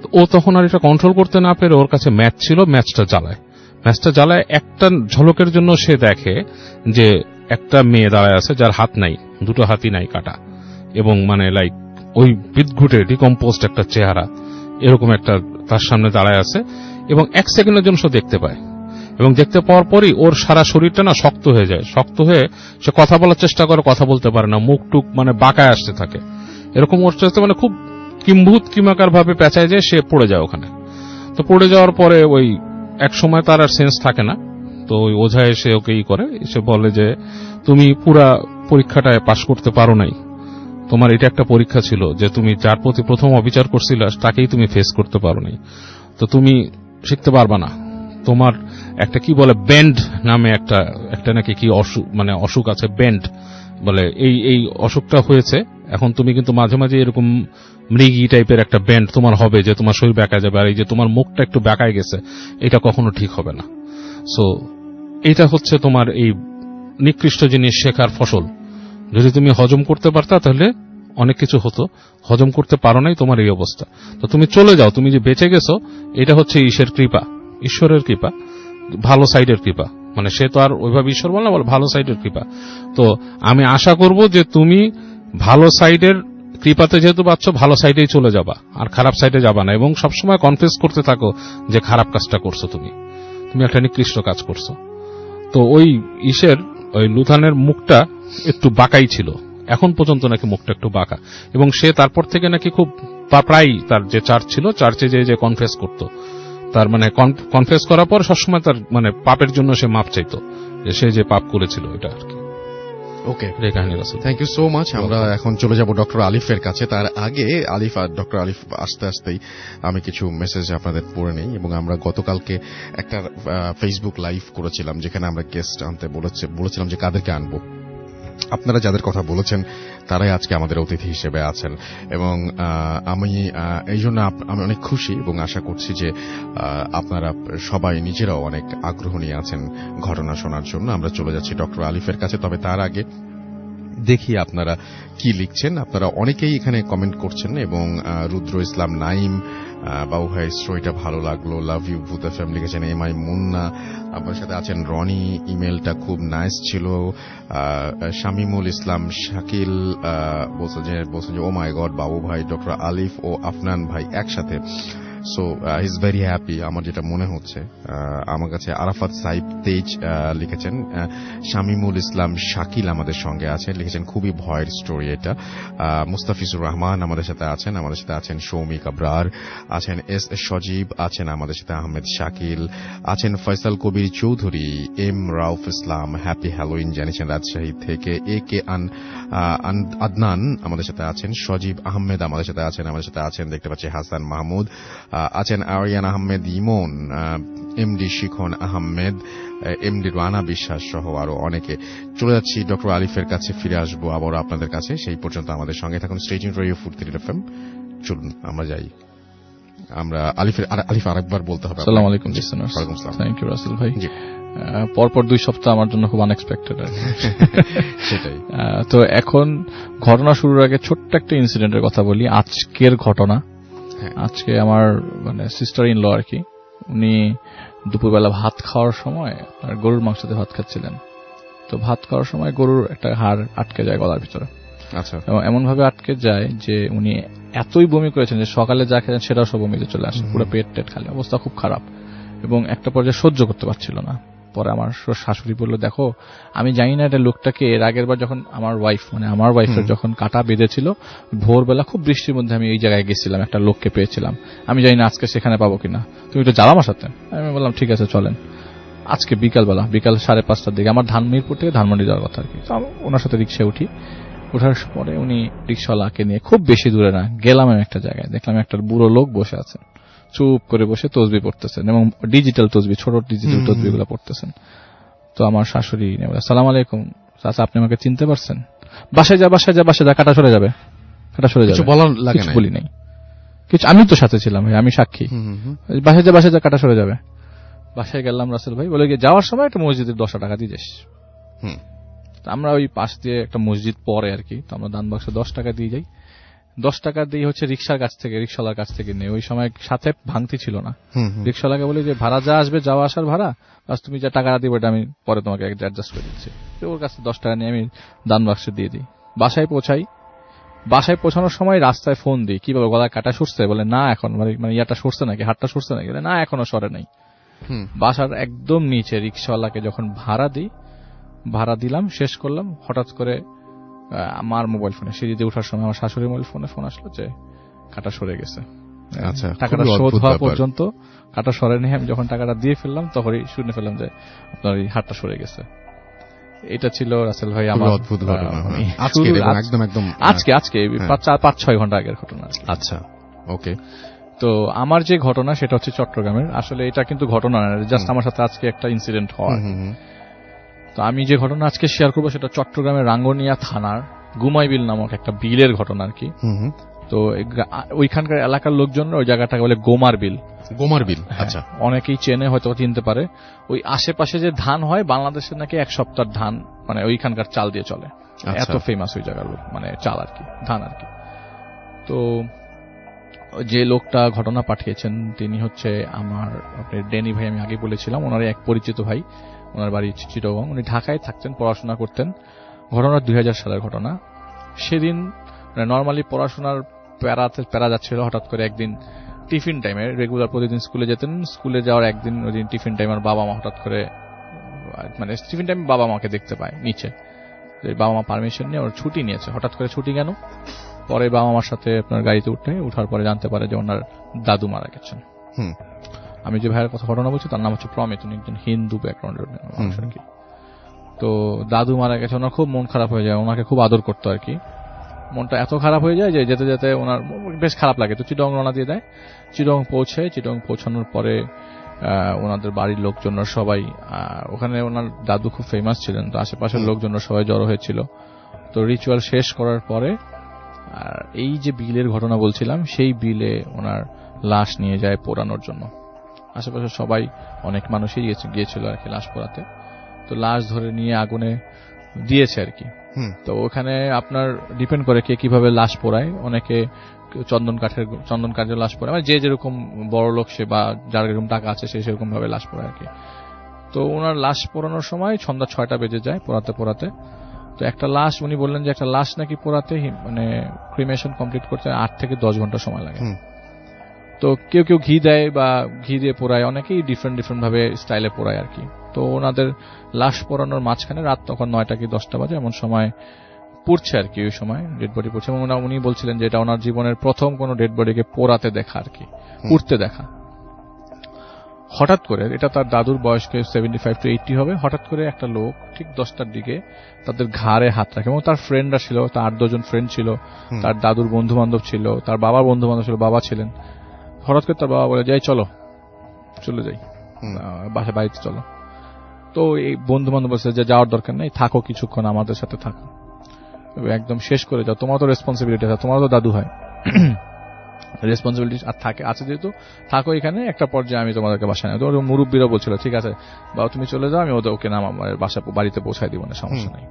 ও তখন আর এটা কন্ট্রোল করতে না পেরে ওর কাছে ম্যাচ ছিল, ম্যাচটা জ্বালায় একটা ঝলকের জন্য সে দেখে যে একটা মেয়ে দাঁড়ায় আছে যার হাত নাই, দুটো হাতই নাই কাটা, এবং মানে লাইক ওই বিদঘুটে ডিকম্পোজড একটা চেহারা এরকম একটা তার সামনে দাঁড়ায় আছে, এবং 1 সেকেন্ডের জন্য সে দেখতে পায়, এবং দেখতে পাওয়ার পরই ওর সারা শরীরটা না শক্ত হয়ে যায়, শক্ত হয়ে সে কথা বলার চেষ্টা করে, কথা বলতে পারে না, মুখ টুক মানে বাঁকায় আসতে থাকে, এরকম ওর চেষ্টা মানে খুব কিম্ভূত কিমাকার ভাবে পেঁচায় যায়, সে পড়ে যায় ওখানে। তো পড়ে যাওয়ার পরে ওই এক সময় তার আর সেন্স থাকে না, তো ওই ওঝা এসে ওকে করে এসে বলে যে তুমি পুরা পরীক্ষাটায় পাশ করতে পারো নাই, তোমার এটা একটা পরীক্ষা ছিল যে তুমি যার প্রতি প্রথম অবিচার করছিলে তাকেই তুমি ফেস করতে পারো নাই, তো তুমি শিখতে পারবা না। তোমার একটা কি বলে বেন্ড নামে একটা নাকি কি অসুখ আছে, বেন্ড বলে, এই অসুখটা হয়েছে, এখন তুমি কিন্তু মাঝে মাঝে এরকম মৃগী টাইপের একটা বেন্ড তোমার হবে, যে তোমার শরীর বেঁকা যাবে, আর এই যে তোমার মুখটা একটু বেঁকায় গেছে, এটা কখনো ঠিক হবে না। সো এটা হচ্ছে তোমার এই নিকৃষ্ট জিনিস শেখার ফসল। যদি তুমি হজম করতে পারতা তাহলে অনেক কিছু হতো, হজম করতে পারো নাই, তোমার এই অবস্থা। তো তুমি চলে যাও, তুমি যে বেঁচে গেছো এটা হচ্ছে ঈশ্বরের কৃপা, ভালো সাইডের কৃপা, মানে সে তো আর ওইভাবে ঈশ্বর বলে না, বলে ভালো সাইডের কৃপা। তো আমি আশা করব যে তুমি ভালো সাইডের কৃপাতে যেহেতু পাচ্ছ, ভালো সাইডেই চলে যাবা, আর খারাপ সাইডে যাবা না, এবং সবসময় কনফেস করতে থাকো যে খারাপ কাজটা করছো, তুমি একটা নিকৃষ্ট কাজ করছো। তো ওই লুথানের মুখটা একটু বাঁকাই ছিল, এখন পর্যন্ত নাকি মুখটা একটু বাঁকা, এবং সে তারপর থেকে নাকি খুব প্রায় তার যে চার্চ ছিল, চার্চে যে কনফেস করতো, তার মানে কনফেস করার পর সবসময় তার মানে পাপের জন্য সে মাপ চাইতো, যে সে যে পাপ করেছিল এটা আর কি। Okay, thank you so much. আমরা এখন চলে যাব ডক্টর আলিফের কাছে। তার আগে ডক্টর আলিফ আসতেই আমি কিছু মেসেজ আপনাদের পড়ে নেই। এবং আমরা গতকালকে একটা ফেসবুক লাইভ করেছিলাম, যেখানে আমরা গেস্ট আনতে বলেছিলাম যে কাদেরকে আনবো। আপনারা যাদের কথা বলেছেন তারাই আজকে আমাদের অতিথি হিসেবে আছেন, এবং আমি এই জন্য আমি অনেক খুশি, এবং আশা করছি যে আপনারা সবাই নিজেরাও অনেক আগ্রহ নিয়ে আছেন ঘটনা শোনার জন্য। আমরা চলে যাচ্ছি ডক্টর আলিফের কাছে। তবে তার আগে দেখি আপনারা কি লিখছেন। আপনারা অনেকেই এখানে কমেন্ট করছেন, এবং রুদ্র ইসলাম নাইম, বাবু ভাই স্টোরিটা ভালো লাগলো, লাভ ইউ ভূত এফএম লিখেছেন, এমআই মুন্না, আপনার সাথে আছেন রনি, ইমেলটা খুব নাইস ছিল। শামিমুল ইসলাম শাকিল বলছেন যে ও মাই গড, বাবু ভাই, ডক্টর আলিফ ও আফনান ভাই একসাথে। So he is very happy, আমার যেটা মনে হচ্ছে। আমার কাছে আরাফাত সাইব তেজ লিখেছেন, শামিমুল ইসলাম শাকিল আমাদের সঙ্গে আছেন, লিখেছেন খুবই ভয়ের স্টোরি এটা। মুস্তাফিজুর রহমান আমাদের সাথে আছেন সৌমিক আবরার, আছেন এস সজীব, আছেন আমাদের সাথে আহমেদ শাকিল, আছেন Faisal Kabir Chowdhury, M Rauf Islam, happy Halloween জানিয়েছেন রাজশাহী থেকে, এ কে আদনান আমাদের সাথে আছেন, সজীব আহমেদ আমাদের সাথে আছেন দেখতে পাচ্ছি, হাসান মাহমুদ আছেন, আরিয়ান আহমেদ ইমন, এমডি শিখন আহমেদ, এমডি রানা বিশ্বাস সহ আরো অনেকে। চলে যাচ্ছি ডক্টর আলিফের কাছে, ফিরে আসবো আবার আপনাদের কাছে। সেই পর্যন্ত আমাদের সঙ্গে থাকুন। Stay tuned radio 430 FM. চলুন আমরা যাই। আমরা আলিফ আরেকবার বলতে হবে। আসসালামু আলাইকুম লিসেনার্স। ওয়ালাইকুম আসসালাম। থ্যাংক ইউ রাসেল ভাই। পরপর 2 সপ্তাহ আমার জন্য খুব আনএক্সপেক্টেড। সেটাই। তো এখন ঘটনা শুরুর আগে ছোট্ট একটা ইনসিডেন্টের কথা বলি। আজকের ঘটনা, আজকে আমার মানে সিস্টার ইন ল আর কি, উনি দুপুরবেলা ভাত খাওয়ার সময় গরুর মাংস দিয়ে ভাত খাচ্ছিলেন। তো ভাত খাওয়ার সময় গরুর একটা হাড় আটকে যায় গলার ভিতরে। আচ্ছা। এবং এমন ভাবে আটকে যায় যে উনি এতই বমি করেছেন যে সকালে যা খেলেন সেটাও সব বমিতে চলে আসে, পুরো পেট খালি, অবস্থা খুব খারাপ। এবং একটা পর্যায়ে সহ্য করতে পারছিল না। পরে আমার শাশুড়ি বলল, দেখো আমি জানি না এটা লোকটাকে, এর আগের বার যখন আমার ওয়াইফের যখন কাটা বেঁধেছিল, ভোরবেলা খুব বৃষ্টির মধ্যে আমি এই জায়গায় গেছিলাম, একটা লোককে পেয়েছিলাম, আমি জানি না আজকে সেখানে পাবো কিনা, তুমি একটু যাও আমার সাথে। আমি বললাম ঠিক আছে চলেন। আজকে বিকাল 5:30টার দিকে আমার মিরপুর থেকে ধানমন্ডি যাওয়ার কথা আর কি, ওনার সাথে রিক্সায় ওঠার পরে উনি রিক্সাওয়ালাকে নিয়ে খুব বেশি দূরে না গেলাম একটা জায়গায়, দেখলাম একটা বুড়ো লোক বসে আছে, চুপ করে বসে তসবি পড়তেছেন, এবং ডিজিটাল তসবি, ছোট ডিজিটাল তসবিগুলো পড়তেছেন। তো আমার শাশুড়ি আসসালামু আলাইকুম চাচা, আপনি আমাকে চিনতে পারছেন? বাসায় যা কাটা সরে যাবে। কিছু বলি নাই, কিছু, আমি তো সাথে ছিলাম, আমি সাক্ষী। বাসায় যা কাটা সরে যাবে। বাসায় গেলাম রাসেল ভাই, বলে গিয়ে যাওয়ার সময় একটা মসজিদের 10 টাকা দিয়ে যাস। আমরা ওই পাশ দিয়ে একটা মসজিদ পরে আর কি, তো আমরা দান বাক্সে 10 টাকা দিয়ে যাই। 10 টাকা দিয়ে হচ্ছে রিক্সাওয়ালার কাছ থেকে নেই। ওই সময় সাথে ভাঙতি ছিল না। রিক্সাওয়ালাকে বলি যে ভাড়া যা আসবে, যাওয়া আসার ভাড়া, বাস তুমি যা টাকা দিবে ওটা আমি পরে তোমাকে অ্যাডজাস্ট করে দিচ্ছি। ওর কাছে 10 টাকা নিয়ে আমি দান বাক্সে দিয়ে দিই। বাসায় পৌঁছানোর সময় রাস্তায় ফোন দিই, কি বলে গলায় কাটা সরছে, বলে না এখন মানে ইয়াটা সরছে নাকি, হাতটা সরছে নাকি, না এখনো সরে নাই। বাসার একদম নিচে রিক্সাওয়ালাকে যখন ভাড়া দিলাম, শেষ করলাম, হঠাৎ করে আমার মোবাইল ফোনে সিঁড়িতে ওঠার সময় আমার শাশুড়ির মোবাইল ফোন আসলো যে কাটা সরে গেছে। আচ্ছা, টাকাটা শোধ হওয়া পর্যন্ত কাটা সরেনি। আমি যখন টাকাটা দিয়ে ফেললাম তখনই শুনে ফেললাম যে আপনার এই হাতটা সরে গেছে। এটা ছিল রাসেল ভাই আমার অদ্ভুত ঘটনা। আজকে 5-6 ঘন্টা আগের ঘটনা। আচ্ছা, ওকে। তো আমার যে ঘটনা সেটা হচ্ছে চট্টগ্রামের। আসলে এটা কিন্তু ঘটনা না, জাস্ট আমার সাথে আজকে একটা ইনসিডেন্ট হয়। তো আমি যে ঘটনা আজকে শেয়ার করবো সেটা চট্টগ্রামের রাঙ্গুনিয়া থানার গুমাইবিল নামক একটা বিলের ঘটনা আর কি। তো ওইখানকার এলাকার লোকজন ওই জায়গাটাকে বলে গোমার বিল। আচ্ছা, অনেকেই চেনে, হয়তো চিনতে পারে। ওই আশেপাশে যে ধান হয় বাংলাদেশের নাকি 1 সপ্তাহ ধান মানে ওইখানকার চাল দিয়ে চলে, এত ফেমাস ওই জায়গার মানে চাল আর কি, ধান আর কি। তো যে লোকটা ঘটনা পাঠিয়েছেন তিনি হচ্ছে আমার আপনার ডেনি ভাই, আমি আগে বলেছিলাম, ওনার এক পরিচিত ভাই, ওনার বাড়ি চিটাগং। উনি ঢাকায় থাকতেন, পড়াশোনা করতেন। ঘটনা 2000 সালের ঘটনা। সেদিন নর্মালি পড়াশোনার প্যারা যাচ্ছিল, হঠাৎ করে একদিন টিফিন টাইমে, রেগুলার প্রতিদিন স্কুলে যেতেন, স্কুলে যাওয়ার একদিন ওই দিন টিফিন টাইম আর বাবা মা হঠাৎ করে মানে টিফিন টাইমে বাবা মাকে দেখতে পায় নিচে। বাবা মা পারমিশন নিয়ে ওর ছুটি নিয়েছে। হঠাৎ করে ছুটি কেন? পরে বাবা মার সাথে আপনার গাড়িতে উঠার পরে জানতে পারে যে ওনার দাদু মারা গেছেন। আমি যে ভাইয়ের কথা ঘটনা বলছি তার নাম হচ্ছে প্রমিত, উনি একজন হিন্দু ব্যাকগ্রাউন্ডের মানুষ আর কি। তো দাদু মারা গেছে, ওনার খুব মন খারাপ হয়ে যায়, ওনাকে খুব আদর করতো আর কি। মনটা এত খারাপ হয়ে যায় যে যেতে যেতে ওনার বেশ খারাপ লাগে। তো চিটাগং রওনা দিয়ে দেয়। চিটাগং পৌঁছানোর পরে ওনাদের বাড়ির লোকজনরা সবাই, ওখানে ওনার দাদু খুব ফেমাস ছিলেন, তো আশেপাশের লোকজনরা সবাই জড়ো হয়েছিল। তো রিচুয়াল শেষ করার পরে আর এই যে বিলের ঘটনা বলছিলাম, সেই বিলে ওনার লাশ নিয়ে যায় পোড়ানোর জন্য। আশেপাশে সবাই, অনেক মানুষই গিয়েছিল আর কি লাশ পোড়াতে। তো লাশ ধরে নিয়ে আগুনে দিয়েছে আর কি। তো ওখানে আপনার ডিপেন্ড করে কে কিভাবে লাশ পোড়ায়। অনেকে চন্দন কাঠের লাশ পোড়ায়, মানে যে যেরকম বড় লোক সে বা যার যেরকম টাকা আছে সে সেরকম ভাবে লাশ পোড়ায় আর কি। তো ওনার লাশ পোড়ানোর সময় সন্ধ্যা 6টা বেজে যায় পোড়াতে। তো একটা লাশ, উনি বললেন যে একটা লাশ নাকি পোড়াতে মানে ক্রিমেশন কমপ্লিট করতে 8 থেকে 10 ঘন্টা সময় লাগে। তো কেউ ঘি দেয় বা ঘি দিয়ে পোড়ায়, অনেকেই ডিফারেন্ট ভাবে স্টাইলে পোড়ায় আর কি। তো ওনাদের লাশ পোড়ানোর মাঝখানে রাত তখন 9টা কি 10টা বাজে, এমন সময় পড়ছে আর কি। ওই সময় ডেড বডি পড়ছে, এবং উনি বলছিলেন যে এটা ওনার জীবনের প্রথম কোনো ডেড বডিকে পোড়াতে দেখা আর কি, পুড়তে দেখা। হঠাৎ করে, এটা তার দাদুর বয়সকে 75 to 80 হবে, হঠাৎ করে একটা লোক ঠিক 10টার দিকে তাদের ঘাড়ে হাত রাখে। এবং তার ফ্রেন্ডরা ছিল, তার 8-10 জন ফ্রেন্ড ছিল, তার দাদুর বন্ধু বান্ধব ছিল, তার বাবার বন্ধু বান্ধব ছিল, বাবা ছিলেন। হঠাৎ করে তার বাবা বলে, যাই চলে যাই বাড়িতে চলো। তো এই বন্ধু বান্ধব বলছে যে যাওয়ার দরকার নেই, থাকো কিছুক্ষণ আমাদের সাথে থাকো, একদম শেষ করে যাও, তোমার তো রেসপন্সিবিলিটি আছে, তোমার তো দাদু হয়, রেসপন্সিবিলিটি আর আছে যেহেতু, থাকো এখানে, একটা পর্যায়ে আমি তোমাদেরকে বাসায় নেব। তোমার মুরব্বীরা বলছিল ঠিক আছে বাবা তুমি চলে যাও, আমি ওকে নাম আমার বাড়িতে পৌঁছায় দিব না, সমস্যা নেই।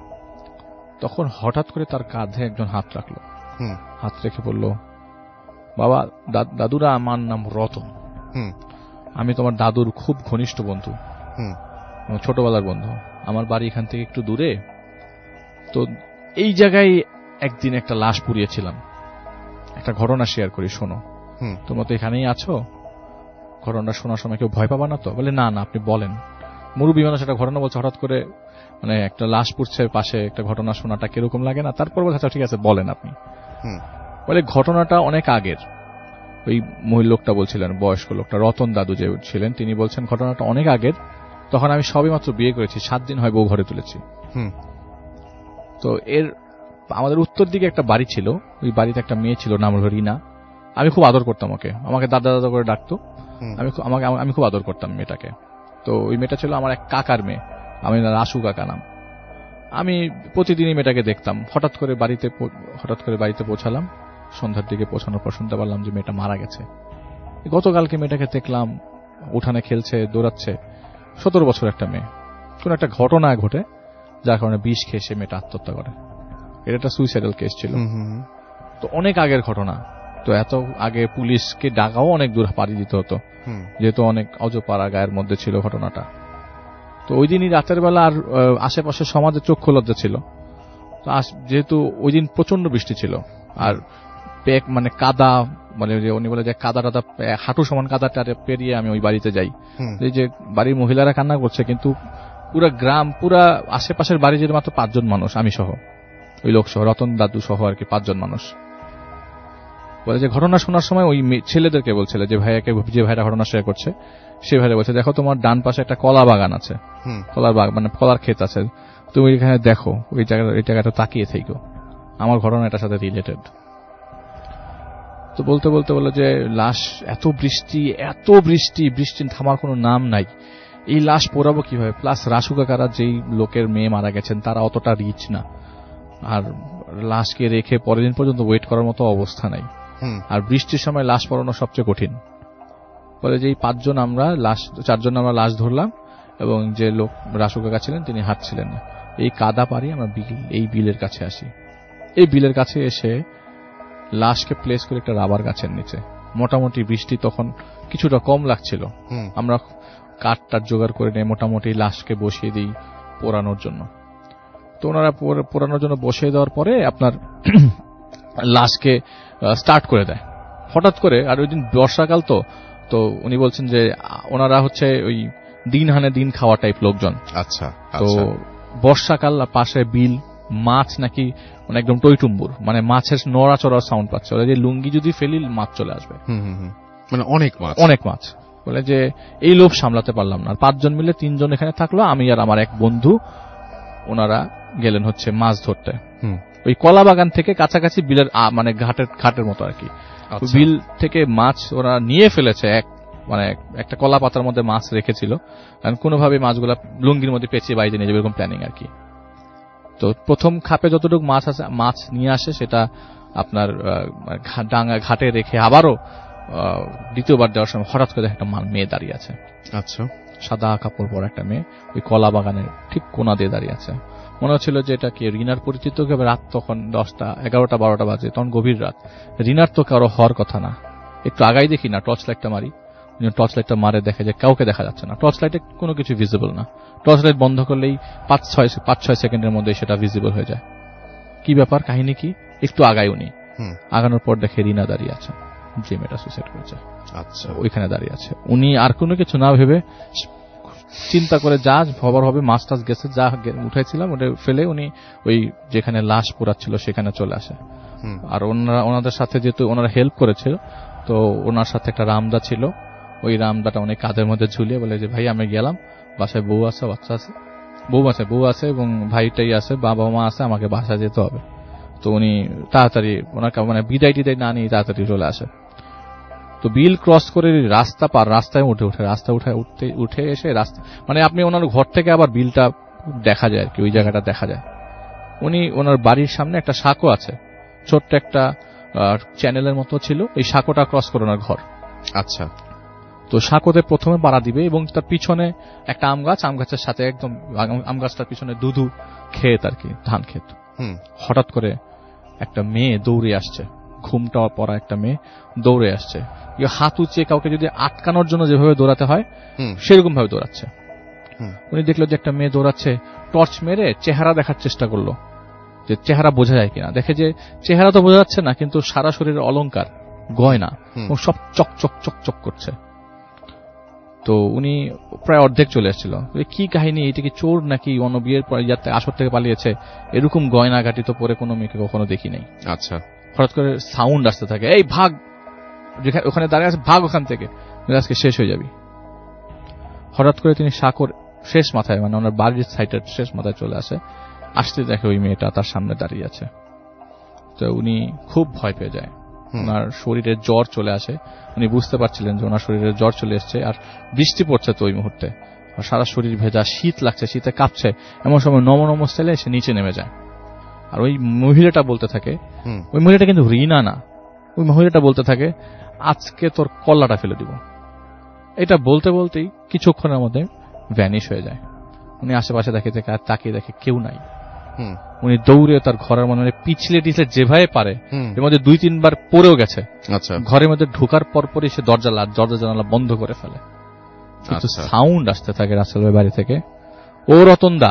তখন হঠাৎ করে তার কাঁধে একজন হাত রাখলো, হাত রেখে বলল, বাবা দাদুরা, আমার নাম রতন, আমি তোমার দাদুর খুব ঘনিষ্ঠ বন্ধু, ছোটবেলার বন্ধু, আমার বাড়ি এখান থেকে একটু দূরে। তো এই জায়গায় একদিন একটা লাশ পুড়িয়েছিলাম, একটা ঘটনা শেয়ার করি, শোনো। তোমরা তো এখানেই আছো, ঘটনা শোনার সময় কেউ ভয় পাবা না তো? বলে না আপনি বলেন। মুরব্বী মানুষ একটা ঘটনা বলছে, হঠাৎ করে মানে একটা লাশ পুড়ছে পাশে, একটা ঘটনা শোনাটা কিরকম লাগে না? তারপর বলছে ঠিক আছে বলেন আপনি। বলে ঘটনাটা অনেক আগের। ওই মহিলা লোকটা বলছিলেন, বয়স্ক লোকটা, রতন দাদু যে ছিলেন, তিনি বলছেন ঘটনাটা অনেক আগের, তখন আমি সবে মাত্র বিয়ে করেছি, 7 দিন হয় বউ ঘরে তুলেছি। তো আমাদের উত্তর দিকে একটা বাড়ি ছিল, ওই বাড়িতে একটা মেয়ে ছিল, নাম হলো রিনা। আমি খুব আদর করতাম ওকে, আমাকে দাদা দাদা করে ডাকতো, আমি খুব আদর করতাম মেয়েটাকে। তো ওই মেয়েটা ছিল আমার এক কাকার মেয়ে, আমি রাসু কাকা নাম। আমি প্রতিদিনই মেয়েটাকে দেখতাম। হঠাৎ করে বাড়িতে পৌঁছালাম, সন্ধ্যার দিকে পৌঁছানোর পর শুনতে পারলাম যে মেয়েটা মারা গেছে। গতকালকে মেয়েটাকে দেখলাম উঠানে খেলছে, দৌড়াচ্ছে, 17 বছর একটা মেয়ে। কোন একটা ঘটনা ঘটে যার কারণে বিষ খেয়ে সে মেয়েটা আত্মহত্যা করে। এটা একটা সুইসাইডাল কেস ছিল। তো অনেক আগের ঘটনা, তো এত আগে পুলিশকে ডাকাও অনেক দূর পাড়ি দিতে হতো, যেহেতু অনেক অজপাড়া গায়ের মধ্যে ছিল ঘটনাটা। তো ওই দিনই রাতের বেলা আর আশেপাশে সমাজের চক্ষু লজ্জা ছিল। তো যেহেতু ওই দিন প্রচন্ড বৃষ্টি ছিল, আর মানে কাদা, মানে উনি বলে যে কাদা টাদা হাঁটু সমান কাদাটা পেরিয়ে আমি ওই বাড়িতে যাই। এই যে বাড়ির মহিলারা কান্না করছে, কিন্তু পুরা গ্রাম, পুরা আশেপাশের বাড়ি যে মাত্র 5 জন মানুষ, আমি সহ, ওই লোক সহ, রতন দাদু সহ আর কি 5 জন মানুষ। বলে যে ঘটনা শোনার সময় ওই ছেলেদেরকে বলছিল, যে ভাইয়াকে, যে ভাইরা ঘটনা শেয়ার করছে সে ভাইরা বলছে, দেখো তোমার ডান পাশে একটা কলা বাগান আছে, কলার বাগান মানে কলার ক্ষেত আছে, তুমি এখানে দেখো, ওই জায়গাটা তাকিয়ে থেকো, আমার ঘটনা এটার সাথে রিলেটেড। তো বলতে বলতে বললো যে লাশ, এত বৃষ্টি থামার কোনো নাম নাই, এই লাশ পোড়াবো কিভাবে? প্লাস রাসু কাকারা যেই লোকের মেয়ে মারা গেছেন তারা অতটা রিচ না, আর লাশকে রেখে পরের দিন পর্যন্ত ওয়েট করার মতো অবস্থা নাই, আর বৃষ্টির সময় লাশ পড়ানো সবচেয়ে কঠিন। বলে যে এই 4 জন আমরা লাশ ধরলাম, এবং যে লোক রাসু কাকা ছিলেন তিনি হাঁটছিলেন না, এই কাদা পারি আমরা এই বিলের কাছে আসি। এই বিলের কাছে এসে লাশকে প্লেস করে একটা রাবার গাছের নিচে, মোটামুটি বৃষ্টি তখন কিছুটা কম লাগছিল, আমরা কাঠটার জোগাড় করে নিয়ে মোটামুটি লাশকে বসিয়ে দিই পোড়ানোর জন্য। তো ওনারা পোড়ানোর জন্য বসিয়ে দেওয়ার পরে আপনার লাশকে স্টার্ট করে দেয় হঠাৎ করে। আর ওই দিন বর্ষাকাল, তো উনি বলছেন যে ওনারা হচ্ছে ওই দিন হানে দিন খাওয়া টাইপ লোকজন। আচ্ছা। তো বর্ষাকাল, পাশে বিল, মাছ নাকি মানে একদম টইটুম্বুর, মানে মাছের নড়াচড়ার সাউন্ড পাচ্ছে। ওরা যে লুঙ্গি যদি ফেলি মাছ চলে আসবে, মানে অনেক মাছ। বলে যে এই লোভ সামলাতে পারলাম না, 5 জন মিলে 3 জন এখানে থাকলো, আমি আর আমার এক বন্ধু, ওনারা গেলেন হচ্ছে মাছ ধরতে ওই কলা বাগান থেকে কাছাকাছি বিলের, মানে ঘাটের মতো আর কি। বিল থেকে মাছ ওরা নিয়ে ফেলেছে, মানে একটা কলা পাতার মধ্যে মাছ রেখেছিল, কারণ কোনোভাবে মাছগুলা লুঙ্গির মধ্যে পেঁচিয়ে বাইরে নিয়ে যাবে, এরকম প্ল্যানিং আর কি। তো প্রথম খাপে যতটুকু মাছ নিয়ে আসে সেটা আপনার ডাঙ্গা ঘাটে রেখে আবারও দ্বিতীয়বার দেওয়ার সময় হঠাৎ করে একটা মেয়ে দাঁড়িয়ে আছে। আচ্ছা। সাদা কাপড় পরা একটা মেয়ে ওই কলা বাগানের ঠিক কোনা দিয়ে দাঁড়িয়ে আছে। মনে হচ্ছিল যে এটা কি রিনার পরিচিত। রাত তখন 10টা 11টা 12টা বাজে, তখন গভীর রাত। রিনার তো কারো হওয়ার কথা না। একটু আগাই দেখি না, টর্চ লাইটটা মারি, টর্চ লাইটটা মারে দেখে যে কাউকে দেখা যাচ্ছে না, টর্চ লাইটে কোনো কিছু ভিজিবল না। টর্চ লাইট বন্ধ করলেই 5-6 সেকেন্ডের মধ্যে সেটা ভিজিবল হয়ে যায়। কি ব্যাপার, কাহিনী কি? একটু আগাই উনি, আগানোর পর দেখে রিনা দাঁড়িয়ে আছে, যে মেয়েটা সুইসাইড করেছে। আচ্ছা, ওইখানে দাঁড়িয়ে আছে। উনি আর কোনো কিছু না ভেবে চিন্তা করে যা খবর হবে, মাছ টাছ গেছে, যা উঠেছিলাম ওটা ফেলে উনি ওই যেখানে লাশ পোড়াচ্ছিল সেখানে চলে আসে। আর ওনাদের সাথে যেহেতু ওনারা হেল্প করেছিল, তো ওনার সাথে একটা রামদা ছিল, ওই রামদাটা অনেক কাঁধের মধ্যে ঝুলিয়ে বলে যে ভাই আমি গেলাম, বাসায় বউ আছে, বাচ্চা আছে, বউ আছে এবং ভাইটাই আছে, বাবা মা আছে, আমাকে বাসায় যেতে হবে। তো উনি তাড়াতাড়ি ওনাকে মানে বিদায় টিদায় না নিয়ে তাড়াতাড়ি চলে আসে। তো বিল ক্রস করে রাস্তায় উঠে এসে রাস্তা মানে আপনি ওনার ঘর থেকে আবার বিলটা দেখা যায় আর কি, ওই জায়গাটা দেখা যায়। উনি ওনার বাড়ির সামনে একটা সাঁকো আছে, ছোট্ট একটা চ্যানেলের মতো ছিল, এই সাঁকোটা ক্রস করে ওনার ঘর। আচ্ছা। তো সাঁকোতে প্রথমে পাড়া দিবে এবং তার পিছনে একটা আম গাছের সাথে একদম আম গাছটার পিছনে দুধু ক্ষেত আর কি, ধান ক্ষেত। হঠাৎ করে একটা মেয়ে দৌড়ে আসছে, ঘুমটা পড়া একটা মেয়ে দৌড়ে আসছে, হাত উঁচিয়ে কাউকে যদি আটকানোর জন্য যেভাবে দৌড়াতে হয় সেরকম ভাবে দৌড়াচ্ছে। উনি দেখলো যে একটা মেয়ে দৌড়াচ্ছে, টর্চ মেরে চেহারা দেখার চেষ্টা করলো যে চেহারা বোঝা যায় কিনা। দেখে যে চেহারা তো বোঝা যাচ্ছে না, কিন্তু সারা শরীরের অলংকার, গয়না সব চকচক চকচক করছে। তো উনি প্রায় অর্ধেক চলে এসেছিল। কি কাহিনী, এটা কি চোর নাকি অন্য বিয়ের পর আসর থেকে পালিয়েছে? এরকম গয়না ঘাটি তো পরে কোনো মেয়েকে কখনো দেখি নাই। আচ্ছা। হঠাৎ করে সাউন্ড আসতে থাকে, এই ভাগ, ওখানে দাঁড়িয়ে আছে, ভাগ ওখান থেকে, আজকে শেষ হয়ে যাবি। হঠাৎ করে তিনি সাঁকোর শেষ মাথায়, মানে ওনার বাড়ির সাইডের শেষ মাথায় চলে আসতে দেখে ওই মেয়েটা তার সামনে দাঁড়িয়ে আছে। তো উনি খুব ভয় পেয়ে যায়, ওনার শরীরে জ্বর চলে আসে। উনি বুঝতে পারছিলেন যে ওনার শরীরে জ্বর চলে এসছে, আর বৃষ্টি পড়ছে তো ওই মুহূর্তে, সারা শরীর ভেজা, শীত লাগছে, শীতে কাঁপছে। এমন সময় নম স্টাইলে সে নিচে নেমে যায়। আর ওই মহিলাটা বলতে থাকে, ওই মহিলাটা কিন্তু রিনা না, ওই মহিলাটা বলতে থাকে আজকে তোর কল্লাটা ফেলে দিব। এটা বলতে বলতেই কিছুক্ষণের মধ্যে ভ্যানিশ হয়ে যায়। উনি আশেপাশে তাকিয়ে দেখে কেউ নাই, উনি দৌড়ে তার ঘরের মনে পিছলে টিছলে যেভাবে পারে, এর মধ্যে 2-3 বার পড়েও গেছে। আচ্ছা, ঘরের মধ্যে ঢোকার পরপরই সে দরজা জানালা বন্ধ করে ফেলে। কিন্তু সাউন্ড আসতে থাকে রাসেল ভাই বাড়ি থেকে, ও রতনদা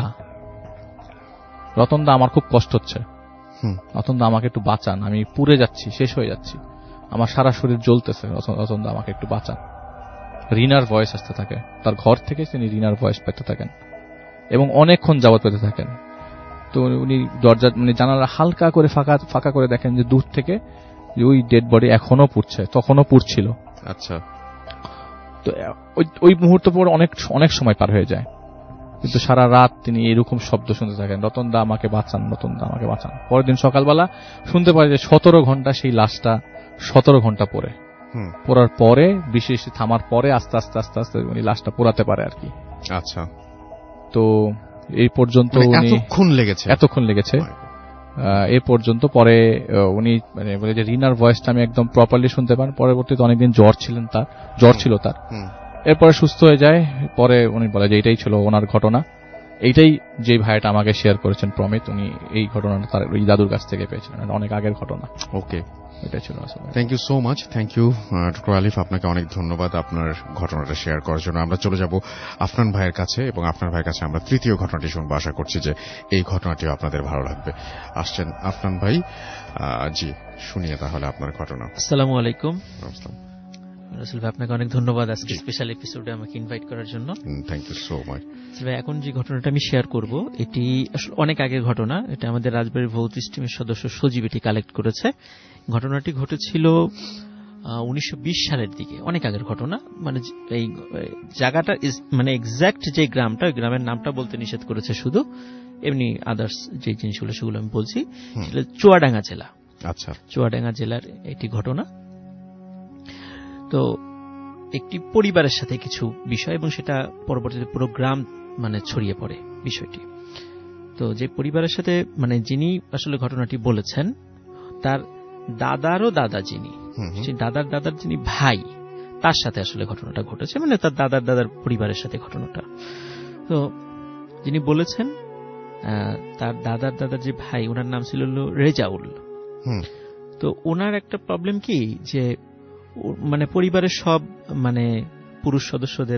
আমার খুব কষ্ট হচ্ছে, রতনদা আমাকে একটু বাঁচান, আমি পুড়ে যাচ্ছি, শেষ হয়ে যাচ্ছি, আমার সারা শরীর জ্বলতেছে, রতনদা আমাকে একটু বাঁচান। রিনার ভয়েস আসতে থাকে তার ঘর থেকে, তিনি রিনার ভয়েস পেতে থাকেন এবং অনেকক্ষণ যাবত পেতে থাকেন। তো উনি দরজা জানালা হালকা করে ফাঁকা করে দেখেন যে দূর থেকে ওই ডেড বডি এখনো পুড়ছে, তখনও পুড়ছিল। আচ্ছা, তো ওই মুহূর্ত পর অনেক সময় পার হয়ে যায়, কিন্তু সারা রাত তিনি এরকম শব্দ শুনতে থাকেন, রতনদা আমাকে বাঁচান, রতনদা আমাকে বাঁচান। পরের দিন সকালবেলা শুনতে পারে যে 17 ঘন্টা সেই লাশটা 17 ঘন্টা পড়ার পরে, বিশেষ থামার পরে আস্তে আস্তে উনি লাশটা পোড়াতে পারে আর কি। আচ্ছা, তো এই পর্যন্ত এতক্ষণ লেগেছে। এ পর্যন্ত পরে উনি বলে যে রিনার ভয়েসটা আমি একদম প্রপারলি শুনতে পান। পরবর্তীতে অনেকদিন জ্বর ছিল তার, এরপরে সুস্থ হয়ে যায়। পরে উনি বলে যে এটাই ছিল ওনার ঘটনা, এইটাই যে ভাইটা আমাকে শেয়ার করেছেন প্রমিত, উনি এই ঘটনাটা তার ওই দাদুর কাছ থেকে পেয়েছিলেন, অনেক আগের ঘটনা। ওকে, এটা ছিল আসলে। Thank you so much, thank you doctor Alif, আপনাকে অনেক ধন্যবাদ আপনার ঘটনাটা শেয়ার করার জন্য। আমরা চলে যাব আফনান ভাইয়ের কাছে, এবং আফনান ভাইয়ের কাছে আমরা তৃতীয় ঘটনাটি শুনবো। আশা করছি যে এই ঘটনাটিও আপনাদের ভালো লাগবে। আসছেন আফনান ভাই, জি শুনিয়ে তাহলে আপনার ঘটনা। আসসালামু আলাইকুম। রাসেল ভাই, আপনাকে অনেক ধন্যবাদ আজকে স্পেশাল এপিসোডে আমাকে ইনভাইট করার জন্য। Thank you so much. এখন যে ঘটনাটা আমি শেয়ার করব, এটি আসলে অনেক আগের ঘটনা। এটা আমাদের রাজবাড়ির ভৌত টিমের সদস্য সজীব এটি কালেক্ট করেছে। ঘটনাটি ঘটেছিল 1920 সালের দিকে, অনেক আগের ঘটনা। মানে এই জায়গাটা মানে এক্সাক্ট যে গ্রামটা, ওই গ্রামের নামটা বলতে নিষেধ করেছে শুধু, এমনি আদার্স যে জিনিসগুলো সেগুলো আমি বলছি। সেটা চুয়াডাঙ্গা জেলা। আচ্ছা, চুয়াডাঙ্গা জেলার এটি ঘটনা। তো একটি পরিবারের সাথে কিছু বিষয়, এবং সেটা পরবর্তীতে পুরো গ্রাম মানে ছড়িয়ে পড়ে বিষয়টি। তো যে পরিবারের সাথে মানে যিনি আসলে ঘটনাটি বলেছেন, তার দাদারও দাদা যিনি, সেই দাদার যিনি ভাই, তার সাথে আসলে ঘটনাটা ঘটেছে, মানে তার দাদার পরিবারের সাথে ঘটনাটা। তো যিনি বলেছেন, তার দাদার যে ভাই, ওনার নাম ছিল রেজাউল। তো ওনার একটা প্রবলেম কি, যে মানে পরিবারের সব মানে পুরুষ সদস্যদের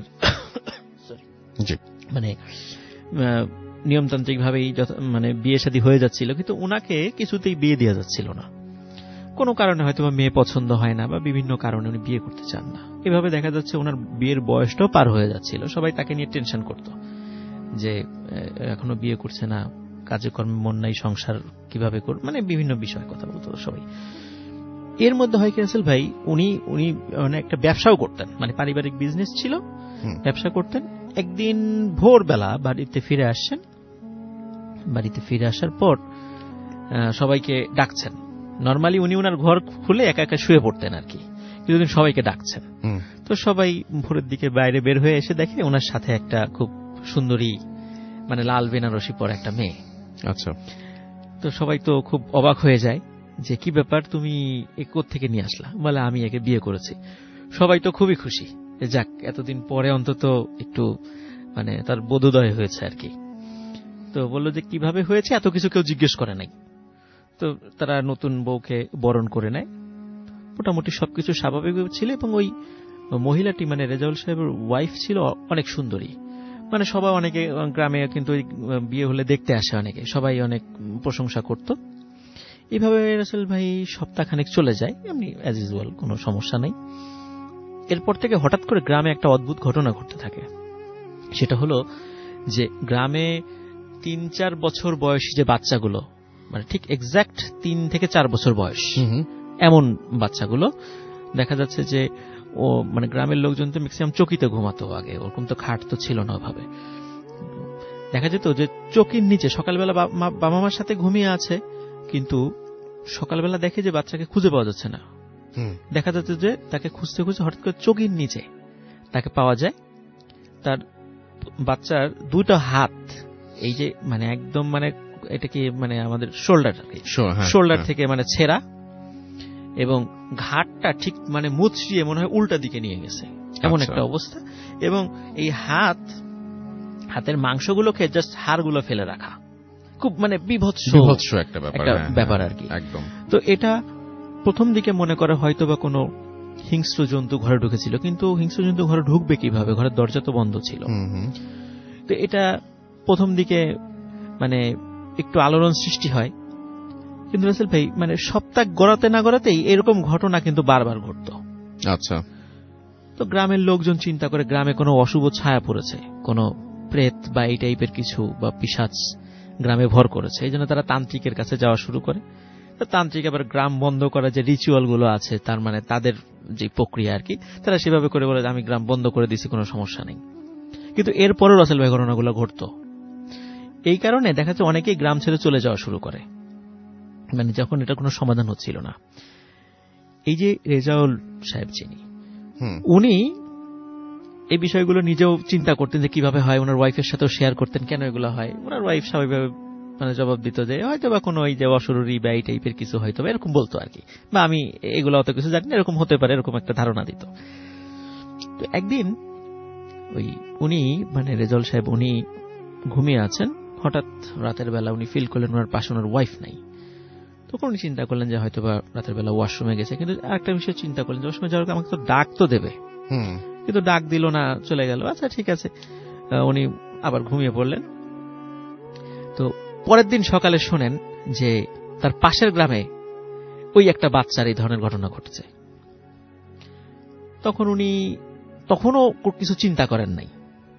মানে নিয়মতান্ত্রিক ভাবেই মানে বিয়ে শাদী হয়ে যাচ্ছিল, কিন্তু ওনাকে কিছুতেই বিয়ে দেওয়া যাচ্ছিল না। কোনো কারণে হয়তো বা মেয়ে পছন্দ হয় না, বা বিভিন্ন কারণে উনি বিয়ে করতে চান না। এভাবে দেখা যাচ্ছে ওনার বিয়ের বয়সটাও পার হয়ে যাচ্ছিল। সবাই তাকে নিয়ে টেনশন করত যে এখনো বিয়ে করছে না, কাজে কর্মে মন নাই, সংসার কিভাবে করবে, মানে বিভিন্ন বিষয়ে কথা বলতো সবাই। এর মধ্যে হয় কি রাসেল ভাই, উনি মানে একটা ব্যবসাও করতেন, মানে পারিবারিক বিজনেস ছিল, ব্যবসা করতেন। একদিন ভোরবেলা বাড়িতে ফিরে আসছেন। বাড়িতে ফিরে আসার পর সবাইকে ডাকছেন। নর্মালি উনি ওনার ঘর খুলে একা একা শুয়ে পড়তেন আর কি, কিন্তু সবাইকে ডাকছেন। তো সবাই ভোরের দিকে বাইরে বের হয়ে এসে দেখে ওনার সাথে একটা খুব সুন্দরী, মানে লাল বেনারসি পরা একটা মেয়ে। আচ্ছা, তো সবাই তো খুব অবাক হয়ে যায় যে কি ব্যাপার, তুমি কোত্থেকে নিয়ে আসলা? বলে আমি একে বিয়ে করেছি। সবাই তো খুবই খুশি, যাক এতদিন পরে অন্তত একটু মানে তার বোধোদয় হয়েছে আর কি। তো বললো যে কিভাবে হয়েছে, এত কিছু কেউ জিজ্ঞেস করে নাই। তো তারা নতুন বউকে বরণ করে নেয়, মোটামুটি সবকিছু স্বাভাবিক ছিল। এবং ওই মহিলাটি মানে রেজাউল সাহেবের ওয়াইফ ছিল অনেক সুন্দরী, মানে সবাই অনেকে গ্রামে কিন্তু বিয়ে হলে দেখতে আসে অনেকে, সবাই অনেক প্রশংসা করত। এইভাবে রাসেল ভাই সপ্তাহখানেক চলে যায়, এমনি অ্যাজ ইউজুয়াল, কোনো সমস্যা নেই। এরপর থেকে হঠাৎ করে গ্রামে একটা অদ্ভুত ঘটনা ঘটতে থাকে। সেটা হলো যে গ্রামে 3-4 বছর বয়সী যে বাচ্চাগুলো, মানে ঠিক এক্সাক্ট 3 থেকে 4 বছর বয়স, এমন বাচ্চাগুলো দেখা যাচ্ছে যে ও মানে গ্রামের লোকজন তো ম্যাক্সিমাম চকিতে ঘুমাতো আগে, ওরকম তো খাট তো ছিল না ওভাবে। দেখা যেত যে চকির নিচে সকালবেলা বাবা মার সাথে ঘুমিয়ে আছে, কিন্তু সকালবেলা দেখে যে বাচ্চাকে খুঁজে পাওয়া যাচ্ছে না। দেখা যাচ্ছে যে তাকে খুঁজতে খুঁজতে হঠাৎ করে চকির নিচে তাকে পাওয়া যায়। তার বাচ্চার 2টা হাত, এই যে মানে একদম মানে এটা কি মানে আমাদের শোল্ডার থেকে মানে ছেঁড়া, এবং ঘাটটা ঠিক মানে মুচড়িয়ে মনে হয় উল্টা দিকে নিয়ে গেছে, এমন একটা অবস্থা। এবং এই হাতের মাংসগুলোকে জাস্ট হাড়গুলো ফেলে রাখা, খুব মানে বিভৎস একটা ব্যাপার আর কি। একদম। তো এটা প্রথম দিকে মনে করে হয়তো বা কোনো হিংস্র জন্তু ঘরে ঢুকেছিল, কিন্তু হিংস্র জন্তু ঘরে ঢুকবে কিভাবে, ঘরের দরজা তো বন্ধ ছিল। তো এটা প্রথম দিকে মানে একটু আলোড়ন সৃষ্টি হয়, কিন্তু রাসেল ভাই মানে সপ্তাহ গড়াতে না গড়াতেই এরকম ঘটনা কিন্তু বারবার ঘটতো। আচ্ছা। তো গ্রামের লোকজন চিন্তা করে গ্রামে কোনো অশুভ ছায়া পড়েছে, কোনো প্রেত বা এই টাইপের কিছু বা পিশাচ গ্রামে ভর করেছে, এই জন্য তারা তান্ত্রিকের কাছে যাওয়া শুরু করে। তো তান্ত্রিক আবার গ্রাম বন্ধ করার যে রিচুয়াল গুলো আছে, তার মানে তাদের যে প্রক্রিয়া আর কি, তারা সেভাবে করে বলে আমি গ্রাম বন্ধ করে দিছি, কোনো সমস্যা নেই। কিন্তু এরপরও রাসেল ভাই ঘটনাগুলো ঘটতো। এই কারণে দেখা যাচ্ছে অনেকেই গ্রাম ছেড়ে চলে যাওয়া শুরু করে, মানে যখন এটা কোনো সমাধান হচ্ছিল না। এই যে রেজাউল সাহেব যিনি, উনি এই বিষয়গুলো নিজেও চিন্তা করতেন যে কিভাবে হয়, ওনার ওয়াইফের সাথেও শেয়ার করতেন কেন এগুলো হয়। ওনার ওয়াইফ স্বাভাবিকভাবে মানে জবাব দিত যে হয়তো বা কোনো এই যে অশরীরী বা এই টাইপের কিছু হয়তো বা এরকম বলতো আর কি, বা আমি এগুলো অত কিছু জানি না, এরকম হতে পারে, এরকম একটা ধারণা দিত। তো একদিন উনি মানে রেজাউল সাহেব উনি ঘুমিয়ে আছেন, হঠাৎ রাতের বেলা উনি ফিল করলেন ওনার পাশে ওনার ওয়াইফ নাই। তখন উনি চিন্তা করলেন যে হয়তো বা রাতের বেলা ওয়াশরুমে গেছে, কিন্তু আরেকটা বিষয় চিন্তা করলেন যে ওয়াশরুমে যাওয়ার আমাকে তো ডাক তো দেবে, কিন্তু ডাক দিল না, চলে গেল। আচ্ছা ঠিক আছে, উনি আবার ঘুমিয়ে পড়লেন। তো পরের দিন সকালে শোনেন যে তার পাশের গ্রামে ওই একটা বাচ্চার এই ধরনের ঘটনা ঘটেছে। তখন উনি তখনও কিছু চিন্তা করেন নাই।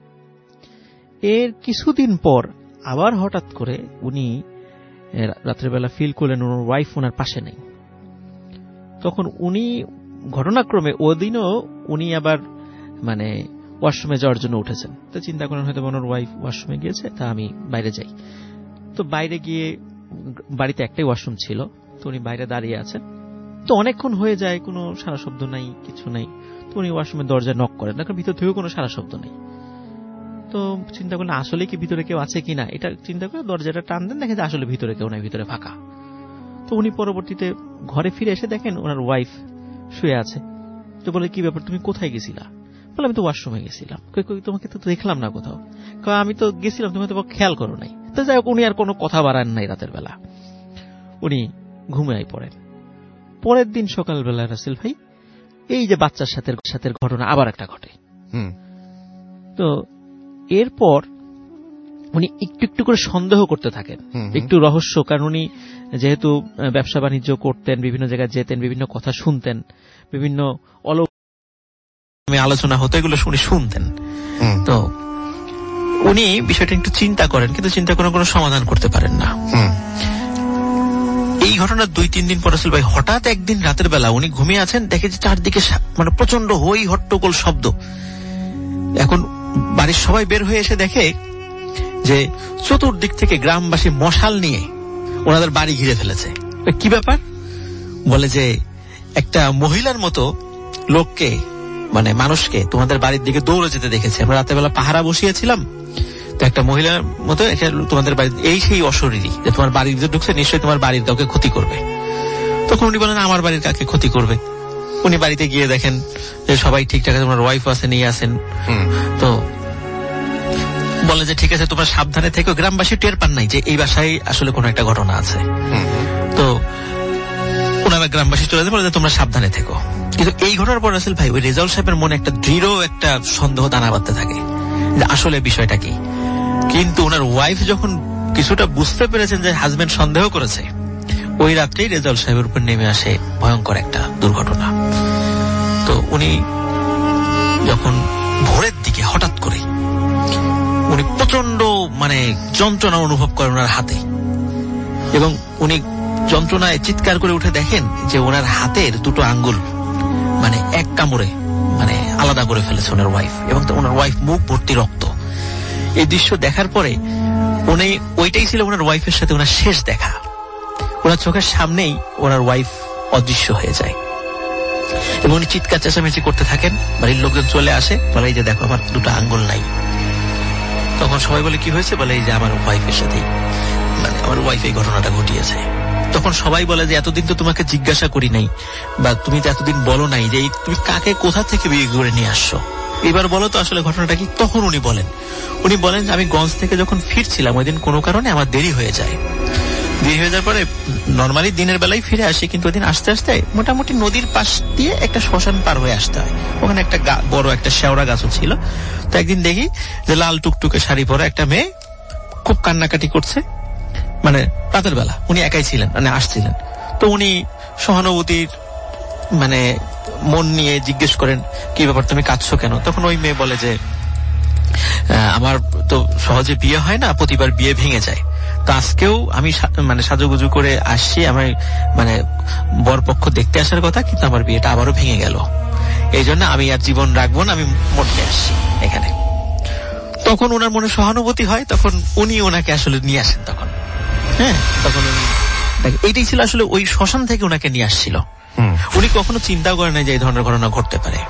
এর কিছুদিন পর আবার হঠাৎ করে উনি রাত্রেবেলা ফিল করলেন ওনার ওয়াইফ ওনার পাশে নেই। তখন উনি ঘটনাক্রমে ওদিনও উনি আবার মানে ওয়াশরুমে যাওয়ার জন্য উঠেছেন। তো চিন্তা করেন হয়তো ওনার ওয়াইফ ওয়াশরুমে গিয়েছে, তা আমি বাইরে যাই। তো বাইরে গিয়ে বাড়িতে একটাই ওয়াশরুম ছিল, তো উনি বাইরে দাঁড়িয়ে আছেন। তো অনেকক্ষণ হয়ে যায়, কোনো সারা শব্দ নাই, কিছু নাই। তো উনি ওয়াশরুমের দরজা নক করেন, কারণ ভিতর থেকেও কোনো সারা শব্দ নেই। তো চিন্তা করলেন আসলে কি ভিতরে কেউ আছে কিনা, এটা চিন্তা করে দরজাটা টান দেন, দেখেন যে আসলে ভিতরে কেউ নাই, ভিতরে ফাঁকা। তো উনি পরবর্তীতে ঘরে ফিরে এসে দেখেন ওনার ওয়াইফ শুয়ে আছে। তো বলে কি ব্যাপার, তুমি কোথায় গেছিলা? বলে আমি তো ওয়াশরুমে গেছিলাম। তোমাকে তো দেখলাম না কোথাও। আমি তো গেছিলাম, তুমি তো খেয়াল করো নাই। তো যাই হোক, উনি আর কোনো কথা বাড়ান নাই। রাতের বেলা উনি ঘুমিয়ে পড়েন। পরের দিন সকালবেলা রাসেল ভাই এই যে বাচ্চার সাথে ঘটনা আবার একটা ঘটে। তো এরপর উনি একটু একটু করে সন্দেহ করতে থাকেন, একটু রহস্য, কারণ উনি যেহেতু ব্যবসা বাণিজ্য করতেন, বিভিন্ন জায়গায় যেতেন, বিভিন্ন কথা শুনতেন, বিভিন্ন আলোচনা হতো, এগুলো উনি শুনতেন। তো উনি বিষয়টা একটু চিন্তা করেন, কিন্তু চিন্তা করে কোনো সমাধান করতে পারেন না। এই ঘটনার 2-3 দিন পর আসলে ভাই হঠাৎ একদিন রাতের বেলা উনি ঘুমিয়ে আছেন, দেখে যে চারদিকে মানে প্রচন্ড হই হট্টগোল শব্দ। এখন বাড়ির সবাই বের হয়ে এসে দেখে যে চতুর্দিক থেকে গ্রামবাসী মশাল নিয়ে ওনাদের বাড়ি ঘিরে ফেলেছে। কি ব্যাপার? বলে যে একটা মহিলার মতো লোককে মানে মানুষকে তোমাদের বাড়ির দিকে দৌড়ে যেতে দেখেছে। আমরা রাতের বেলা পাহারা বসিয়েছিলাম, তো একটা মহিলার মতো তোমাদের বাড়ি, এই সেই অশরীরী যে তোমার বাড়ির ভিতরে ঢুকছে, নিশ্চয়ই তোমার বাড়ির কাউকে ক্ষতি করবে। তখন উনি বলেন আমার বাড়ির কাকে ক্ষতি করবে? উনি বাড়িতে গিয়ে দেখেন যে সবাই ঠিকঠাক আছে, তোমার ওয়াইফ আছে, নিয়ে আসেন। তো বলে যে ঠিক আছে তোমরা সাবধানে থেকো। গ্রামবাসী টের পান নাই যে এই বাসায় আসলে কোনো একটা ঘটনা আছে। তো ওনারা গ্রামবাসী চলে যায়, বলে যে তোমরা সাবধানে থেকো। কিন্তু এই ঘটনার পর রাসেল ভাই ওই রেজাউল সাহেবের মনে একটা দৃঢ় একটা সন্দেহ দানা বাঁধতে থাকে যে আসলে বিষয়টা কি। কিন্তু ওনার ওয়াইফ যখন কিছুটা বুঝতে পেরেছেন যে হাজবেন্ড সন্দেহ করেছে, ওই রাত্রেই রেজাউল সাহেবের উপর নেমে আসে ভয়ঙ্কর একটা দুর্ঘটনা। তো উনি যখন ভোরের দিকে হঠাৎ করে উনি প্রচন্ড মানে যন্ত্রণা অনুভব করেন ওনার হাতে, এবং উনি যন্ত্রণায় চিৎকার করে উঠে দেখেন যে ওনার হাতের 2টো আঙ্গুল মানে এক কামড়ে মানে আলাদা করে ফেলেছে ওনার ওয়াইফ, এবং ওনার ওয়াইফ মুখ ভর্তি রক্ত। এই দৃশ্য দেখার পরে উনি ওইটাই ছিল ওনার ওয়াইফের সাথে ওনার শেষ দেখা। ওনার চোখের সামনেই ওনার ওয়াইফ অদৃশ্য হয়ে যায়, এবং উনি চিৎকার চেঁচামেচি করতে থাকেন। বাড়ির লোকজন চলে আসে, বলে এই যে দেখো আমার 2টো আঙ্গুল নাই। তখন সবাই বলে কি হয়েছে? বলে এই যে আমার ওয়াইফের সাথেই মানে আমার ওয়াইফ এই ঘটনাটা ঘটিয়েছে। তখন সবাই বলে যে এতদিন তো তোমাকে জিজ্ঞাসা করি নাই, বা তুমি তো এতদিন বলো নাই যে তুমি কাকে কোথা থেকে বিয়ে করে নিয়ে আসছো। এবার বলো তো আসলে ঘটনাটা কি। তখন উনি বলেন যে আমি গঞ্জ থেকে যখন ফিরছিলাম ওই দিন কোনো কারণে আমার দেরি হয়ে যায় যাওয়ার পরে নর্মালি দিনের বেলায় ফিরে আসি, কিন্তু ওই দিন আসতে আসতে মোটামুটি নদীর পাশ দিয়ে একটা শ্মশান পার হয়ে আসতে হয়। ওখানে একটা বড় একটা শেওড়া গাছও ছিল। তো একদিন দেখি যে লাল টুকটুকে শাড়ি পরা একটা মেয়ে খুব কান্নাকাটি করছে, মানে রাতের বেলা। উনি একাই ছিলেন, মানে আসছিলেন। তো উনি সহানুভূতির মানে মন নিয়ে জিজ্ঞেস করেন, কি ব্যাপার, তুমি কাঁদছো কেন? তখন ওই মেয়ে বলে যে আমার তো সহজে বিয়ে হয় না, প্রতিবার বিয়ে ভেঙে যায়। তো আজকেও আমি মানে সাজুগুজু করে আসছি, আমার মানে বরপক্ষ দেখতে আসার কথা, কিন্তু আমার বিয়েটা আবারও ভেঙে গেল। এই জন্য আমি আর জীবন রাখবো না, আমি মরতে আসছি এখানে। তখন ওনার মনে সহানুভূতি হয়, তখন উনি ওনাকে আসলে নিয়ে আসেন। তখন তখন এইটাই ছিল আসলে ওই শ্মশান থেকে ওনাকে নিয়ে আসছিল। উনি কখনো চিন্তাও করেন না যে এই ধরনের ঘটনা ঘটতে পারে।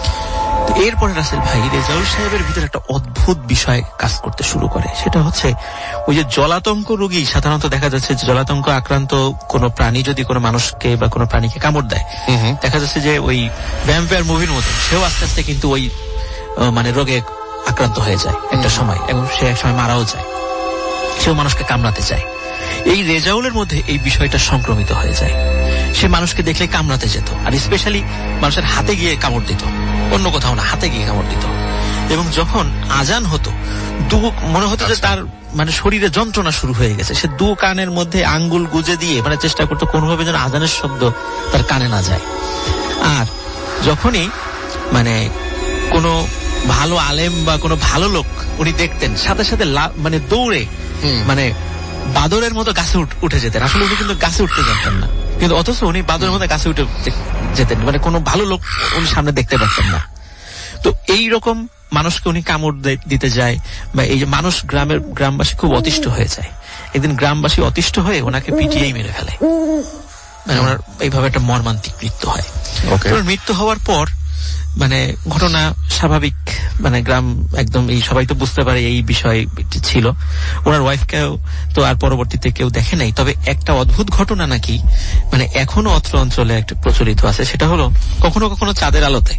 এরপরে রাসেল ভাই রেজাউল সাহেবের ভিতরে একটা অদ্ভুত বিষয় কাজ করতে শুরু করে। সেটা হচ্ছে ওই যে জলাতঙ্ক রোগী, সাধারণত দেখা যাচ্ছে যে জলাতঙ্ক আক্রান্ত কোনো প্রাণী যদি কোনো মানুষকে বা কোনো প্রাণীকে কামড় দেয়, দেখা যাচ্ছে যে ওই ভ্যাম্পায়ার মুভির মতো সেও আস্তে আস্তে কিন্তু ওই মানে রোগে আক্রান্ত হয়ে যায় একটা সময়, এবং সে এক সময় মারাও যায়। সেও মানুষকে কামড়াতে চায়। এই রেজাউলের মধ্যে এই বিষয়টা সংক্রমিত হয়ে যায়। সে মানুষকে দেখলে কামড়াতে যেত, আর স্পেশালি মানুষের হাতে গিয়ে কামড় দিত, অন্য কোথাও না, হাতে গিয়ে কামড় দিত। এবং যখন আজান হতো মনে হতো যে তার মানে শরীরে যন্ত্রণা শুরু হয়ে গেছে। সে দু কানের মধ্যে আঙ্গুল গুজে দিয়ে মানে চেষ্টা করতো কোনোভাবে যেন আজানের শব্দ তার কানে না যায়। আর যখনই মানে কোনো ভালো আলেম বা কোনো ভালো লোক উনি দেখতেন, সাথে সাথে মানে দৌড়ে মানে বাদরের মতো গাছে উঠে যেতেন। আসলে উনি কিন্তু গাছে উঠতে জানতেন না, কিন্তু অথচ উনি বাদরের মতো গাছে উঠে যেতেন, মানে কোনো ভালো লোক উনি সামনে দেখতে পারতেন না। তো এই রকম মানুষকে উনি কামড় দিতে যায়, বা এই যে মানুষ গ্রামবাসী খুব অতিষ্ঠ হয়ে যায়। একদিন গ্রামবাসী অতিষ্ঠ হয়ে ওনাকে পিটিয়েই মেরে ফেলে, মানে ওনার এইভাবে একটা মর্মান্তিক মৃত্যু হয়। মৃত্যু হওয়ার পর মানে ঘটনা স্বাভাবিক, মানে গ্রাম একদম এই সবাই তো বুঝতে পারে এই বিষয় ছিল। ওনার ওয়াইফকেও তো আর পরবর্তীতে কেউ দেখে নাই। তবে একটা অদ্ভুত ঘটনা নাকি মানে এখনো অত্র অঞ্চলে একটা প্রচলিত আছে। সেটা হলো কখনো কখনো চাঁদের আলোতে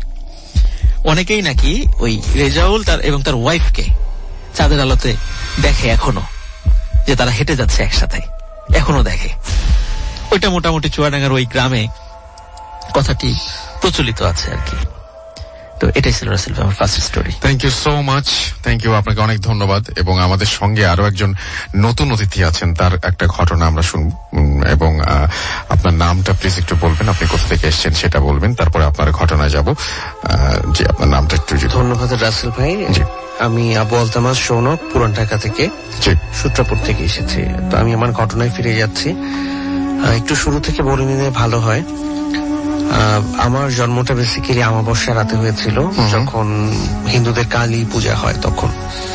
অনেকেই নাকি ওই রেজাউল এবং তার ওয়াইফকে চাঁদের আলোতে দেখে এখনো, যে তারা হেঁটে যাচ্ছে একসাথে, এখনো দেখে। ওইটা মোটামুটি চুয়াডাঙ্গার ওই গ্রামে কথাটি প্রচলিত আছে আর কি। তো এটাই ছিল রাসেল ভাই আমার first story. Thank you so much, thank you, আপনাকে অনেক ধন্যবাদ। এবং আমাদের সঙ্গে আরো একজন নতুন অতিথি আছেন, তার একটা ঘটনা আমরা শুনব। এবং আপনার নামটা প্লিজ একটু বলবেন, আপনি কোথা থেকে এসেছেন সেটা বলবেন, তারপরে আপনার ঘটনায় যাব। যে আপনার নামটা একটু। ধন্যবাদ রাসেল ভাই। আমি আবু আলতামাস সৌনক, পুরান ঢাকা থেকে, সূত্রাপুর থেকে এসেছি। তো আমি আমার ঘটনায় ফিরে যাচ্ছি। একটু শুরু থেকে বলে নিলে ভালো হয়। আমার জন্মটা বেসিক্যালি অমাবস্যা রাতে হয়েছিল, যখন হিন্দুদের কালী পূজা হয় তখন।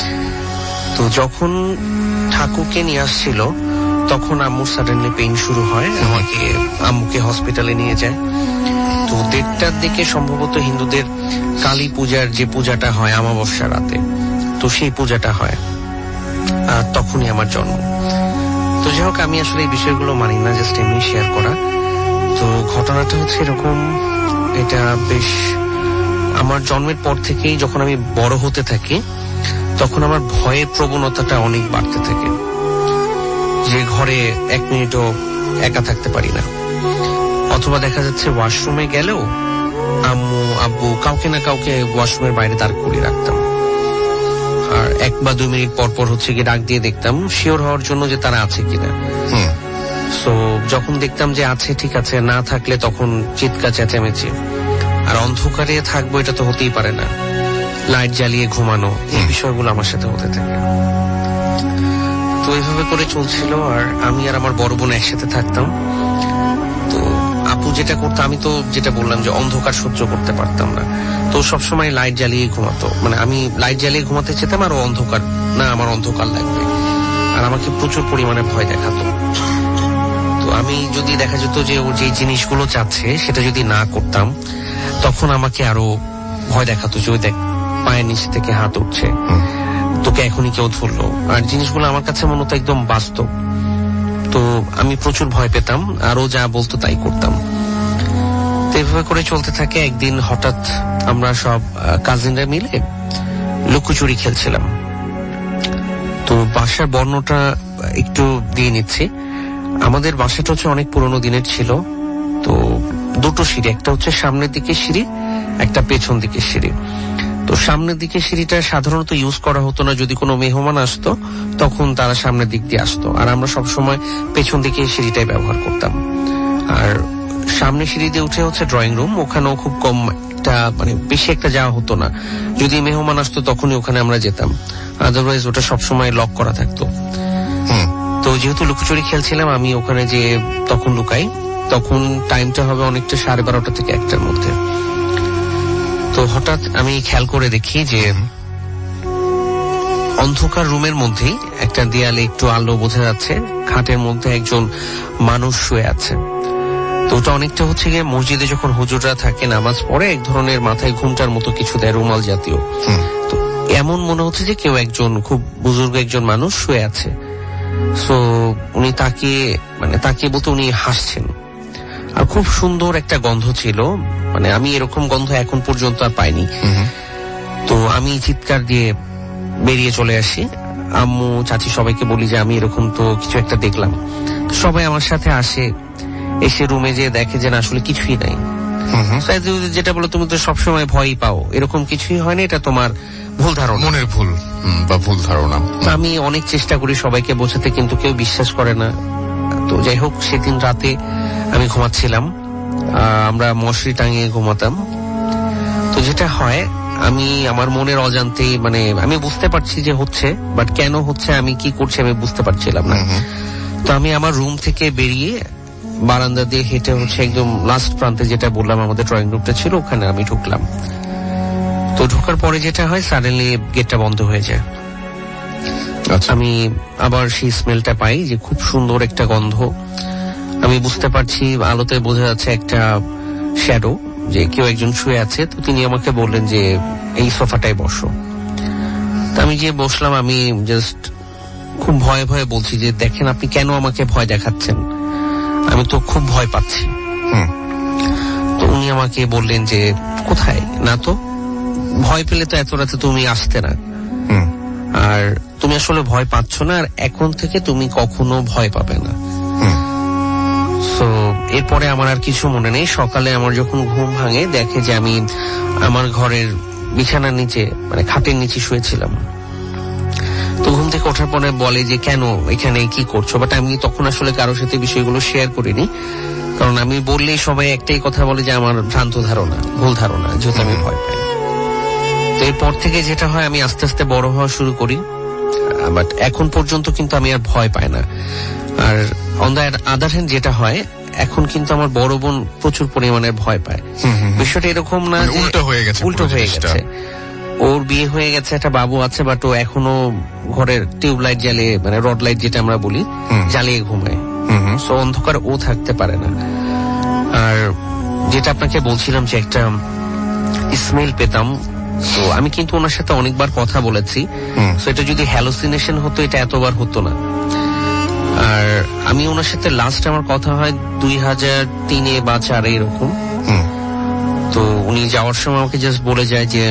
তো যখন ঠাকুরকে নিয়ে আসছিল তখন আম্মুর সাডেনলি পেইন শুরু হয়, আমাকে আম্মুকে হসপিটালে নিয়ে যায়। তো 1:30টার দিকে সম্ভবত হিন্দুদের কালী পূজার যে পূজাটা হয় অমাবস্যা রাতে, তো সেই পূজাটা হয়, আর তখনই আমার জন্ম। তো যাই হোক, আমি আসলে এই বিষয়গুলো মানি না, জাস্ট এমনি শেয়ার করা। তো ঘটনাটা হচ্ছে এরকম, এটা বেশ আমার জন্মের পর থেকেই যখন আমি বড় হতে থাকি তখন আমার ভয়ের প্রবণতাটা অনেক বাড়তে থাকে, যে ঘরে 1 মিনিটও একা থাকতে পারি না। অথবা দেখা যাচ্ছে ওয়াশরুমে গেলেও আম্মু আব্বু কাউকে না কাউকে ওয়াশরুমের বাইরে দাঁড় করিয়ে রাখতাম, আর 1 বা 2 মিনিট পর পর হচ্ছে কি ডাক দিয়ে দেখতাম শিওর হওয়ার জন্য যে তারা আছে কিনা। তো যখন দেখতাম যে আছে, ঠিক আছে, না থাকলে তখন চিৎকার চেঁচামেচি। আর অন্ধকারে থাকবো এটা তো হতেই পারে না, লাইট জ্বালিয়ে ঘুমানো, এই বিষয়গুলো আমার সাথে হতে থাকে। তো এইভাবে করে চলছিল। আর আমি আর আমার বড় বোন একসাথে থাকতাম। তো আপু যেটা করতো, আমি তো যেটা বললাম যে অন্ধকার সহ্য করতে পারতাম না, তো সবসময় লাইট জ্বালিয়ে ঘুমাতো। মানে আমি লাইট জ্বালিয়ে ঘুমাতে চেতাম, আর অন্ধকার না, আমার অন্ধকার লাগবে। আর আমাকে প্রচুর পরিমাণে ভয় দেখাতো। তো আমি যদি দেখা যেত যে ও যে জিনিসগুলো চাচ্ছে সেটা যদি না করতাম, তখন আমাকে আরো ভয় দেখাতো, যে ওই দেখ পায়ের নিচে থেকে হাত উঠছে, তোকে এখনই কেউ ধরলো। আর জিনিসগুলো আমার কাছে মনে হতো একদম বাস্তব। তো আমি প্রচুর ভয় পেতাম, আর ও যা বলতো তাই করতাম। তো এভাবে করে চলতে থাকে। একদিন হঠাৎ আমরা সব কাজিনরা মিলে লুকোচুরি খেলছিলাম। তো বাসার বর্ণটা একটু দিয়ে নিচ্ছি। আমাদের বাসাটা হচ্ছে অনেক পুরনো দিনের ছিল। তো দুটো সিঁড়ি, একটা হচ্ছে সামনের দিকে সিঁড়ি, একটা পেছন দিকে সিঁড়ি। তো সামনের দিকে সিঁড়িটা সাধারণত ইউজ করা হতো না, যদি কোনো মেহমান আসতো তখন তারা সামনের দিক দিয়ে আসতো, আর আমরা সবসময় পেছন দিকে সিঁড়িটাই ব্যবহার করতাম। আর সামনে সিঁড়ি দিয়ে উঠে হচ্ছে ড্রয়িং রুম, ওখানেও খুব কম একটা মানে বেশি একটা যাওয়া হতো না, যদি মেহমান আসতো তখনই ওখানে আমরা যেতাম, আদারওয়াইজ ওটা সবসময় লক করা থাকতো। তো যেহেতু লুকোচুরি খেলছিলাম, আমি ওখানে যে তখন লুকাই, তখন টাইমটা হবে অনেকটা 12:30 থেকে 1টার মধ্যে। তো হঠাৎ আমি খেয়াল করে দেখি যে অন্ধকার রুমের মধ্যেই একটা দেয়ালে একটু আলো বোঝা যাচ্ছে, খাটের মধ্যে একজন মানুষ শুয়ে আছে। তো ওটা অনেকটা হচ্ছে গিয়ে মসজিদে যখন হুজুররা থাকে নামাজ পড়ে এক ধরনের মাথায় ঘুমটার মতো কিছু দেয়, রুমাল জাতীয়। তো এমন মনে হচ্ছে যে কেউ একজন খুব বুজুর্গ একজন মানুষ শুয়ে আছে। সো উনি তাকিয়ে বলতে উনি হাসছেন, আর খুব সুন্দর একটা গন্ধ ছিল, মানে আমি এরকম গন্ধ এখন পর্যন্ত আর পাইনি। তো আমি চিৎকার দিয়ে বেরিয়ে চলে আসি, আম্মু চাচি সবাইকে বলি যে আমি এরকম তো কিছু একটা দেখলাম। সবাই আমার সাথে আসে, এসে রুমে যেয়ে দেখে যে না আসলে কিছুই নাই। যেটা বলো তুমি তো সবসময় ভয়ই পাও, এরকম কিছুই হয়নি, এটা তোমার ভুল ধারণা, মনের ভুল বা ভুল ধারণা। আমি অনেক চেষ্টা করি সবাইকে বোঝাতে, কিন্তু কেউ বিশ্বাস করে না। তো যাই হোক, সেদিন রাতে আমি ঘুমাচ্ছিলাম, আমরা মশারি টাঙিয়ে ঘুমাতাম। তো যেটা হয়, আমি আমার মনের অজান্তেই মানে আমি বুঝতে পারছি যে হচ্ছে, বাট কেন হচ্ছে, আমি কি করছি আমি বুঝতে পারছিলাম না। তো আমি আমার রুম থেকে বেরিয়ে বারান্দা দিয়ে হেঁটে হচ্ছে একদম লাস্ট প্রান্তে, যেটা বললাম আমাদের ড্রয়িং রুমটা ছিল, ওখানে আমি ঢুকলাম। তো ঢোকার পরে যেটা হয়, সাডেনলি গেটটা বন্ধ হয়ে যায়। আমি আবার সেই স্মেলটা পাই, যে খুব সুন্দর একটা গন্ধ। আমি বুঝতে পারছি, আলোতে বোঝা যাচ্ছে একটা শ্যাডো, যে কেউ একজন শুয়ে আছে। তো তিনি আমাকে বললেন যে এই সোফাটায় বসো। তো আমি যে বসলাম, আমি জাস্ট খুব ভয়ে ভয়ে বলছি যে দেখেন আপনি কেন আমাকে ভয় দেখাচ্ছেন, আমি তো খুব ভয় পাচ্ছি। তো উনি আমাকে বললেন যে কোথায়, না তো ভয় পেলে তো এত রাতে তুমি আসতে না, আর তুমি আসলে ভয় পাচ্ছ না, আর এখন থেকে তুমি কখনো ভয় পাবে না। তো এরপরে আমার আর কিছু মনে নেই। সকালে আমার যখন ঘুম ভাঙে, দেখে যে আমি আমার ঘরের বিছানার নিচে মানে খাটের নিচে শুয়েছিলাম। তো ঘুম থেকে ওঠার পরে বলে যে কেন এখানে কি করছো, বাট আমি তখন আসলে কারোর সাথে বিষয়গুলো শেয়ার করিনি, কারণ আমি বললেই সবাই একটাই কথা বলে যে আমার ভ্রান্ত ধারণা, ভুল ধারণা, যেহেতু আমি ভয় পাই। তো এরপর থেকে যেটা হয়, আমি আস্তে আস্তে বড় হওয়া শুরু করি, বাট এখন পর্যন্ত কিন্তু আমি আর ভয় পাই না। আর অন দ্য আদার হ্যান্ড যেটা হয়, এখন কিন্তু আমার বড় বোন প্রচুর পরিমাণে ভয় পায়। বিষয়টা এরকম না উল্টো হয়ে গেছে, ওর বিয়ে হয়ে গেছে, একটা বাবু আছে, বাট ও এখনো ঘরের টিউবলাইট জ্বালিয়ে মানে রড লাইট যেটা আমরা বলি জ্বালিয়ে ঘুমায়। সো অন্ধকার ও থাকতে পারে না। আর যেটা আপনাকে বলছিলাম যে একটা স্মেল পেতাম, তো আমি কিন্তু ওনার সাথে অনেকবার কথা বলেছি। সো এটা যদি হ্যালোসিনেশন হতো, এটা এতবার হতো না। আর আমি ওনার সাথে লাস্ট আমার কথা হয় 2003 বা 2004 এরকম। তো উনি যাওয়ার সময় আমাকে জাস্ট বলে যায় যে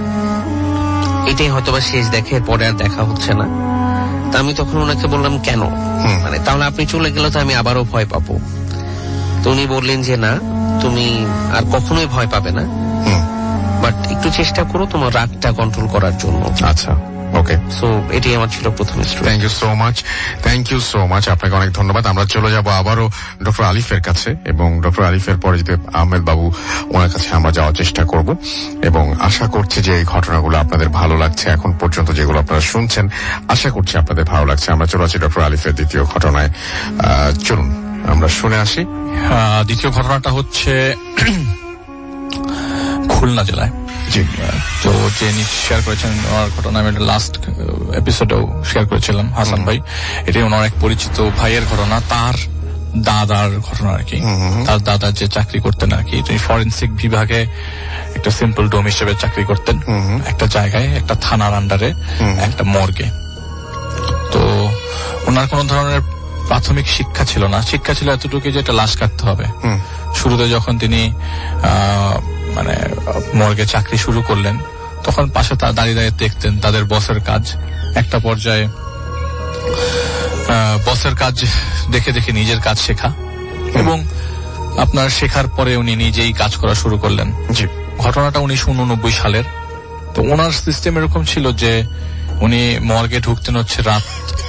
এটাই হয়তোবা শেষ, দেখে পরে আর দেখা হচ্ছে না। তা আমি তখন ওনাকে বললাম কেন, মানে তাহলে আপনি চলে গেলে তো আমি আবারও ভয় পাবো। তো উনি বললেন যে না, তুমি আর কখনোই ভয় পাবে না, বাট একটু চেষ্টা করো তোমার রাগটা কন্ট্রোল করার জন্য। আচ্ছা, ওকে। সো এটাই আমার ছিল প্রথম story. Thank you so much, আপনাকে অনেক ধন্যবাদ। আমরা চলে যাব আবারও ডক্টর আলিফের কাছে, এবং ডক্টর আলিফের পরে যদি আহমেদ বাবু, ওনার কাছে আমরা যাওয়ার চেষ্টা করব, এবং আশা করছি যে এই ঘটনাগুলো আপনাদের ভালো লাগছে। এখন পর্যন্ত যেগুলো আপনারা শুনছেন, আশা করছি আপনাদের ভালো লাগছে। আমরা চলে আসছি ডক্টর আলিফের দ্বিতীয় ঘটনায়। চলুন আমরা শুনে আসি। দ্বিতীয় ঘটনাটা হচ্ছে খুলনা জেলায়। তো যে শেয়ার করেছেন ওনার ঘটনা, আমি লাস্ট এপিসোডেও শেয়ার করেছিলাম, হাসান ভাই। এটাই ওনার এক পরিচিত ভাইয়ের ঘটনা, তার দাদার ঘটনা আর কি। তার দাদা যে চাকরি করতেন আর কি, তিনি ফরেন্সিক বিভাগে একটা সিম্পল ডোম হিসেবে চাকরি করতেন, একটা জায়গায়, একটা থানার আন্ডারে একটা মর্গে। তো ওনার কোন ধরনের প্রাথমিক শিক্ষা ছিল না, শিক্ষা ছিল এতটুকু যে একটা লাশ কাটতে হবে। শুরুতে যখন তিনি মানে মর্গে চাকরি শুরু করলেন, তখন পাশে তার দাঁড়িয়ে দাঁড়িয়ে দেখতেন তাদের বসের কাজ। একটা পর্যায়ে বসের কাজ দেখে দেখে নিজের কাজ শেখা, এবং আপনার শেখার পরে উনি নিজেই কাজ করা শুরু করলেন। ঘটনাটা 1989 সালের। তো ওনার সিস্টেম এরকম ছিল যে উনি মর্গে ঢুকতেন হচ্ছে রাত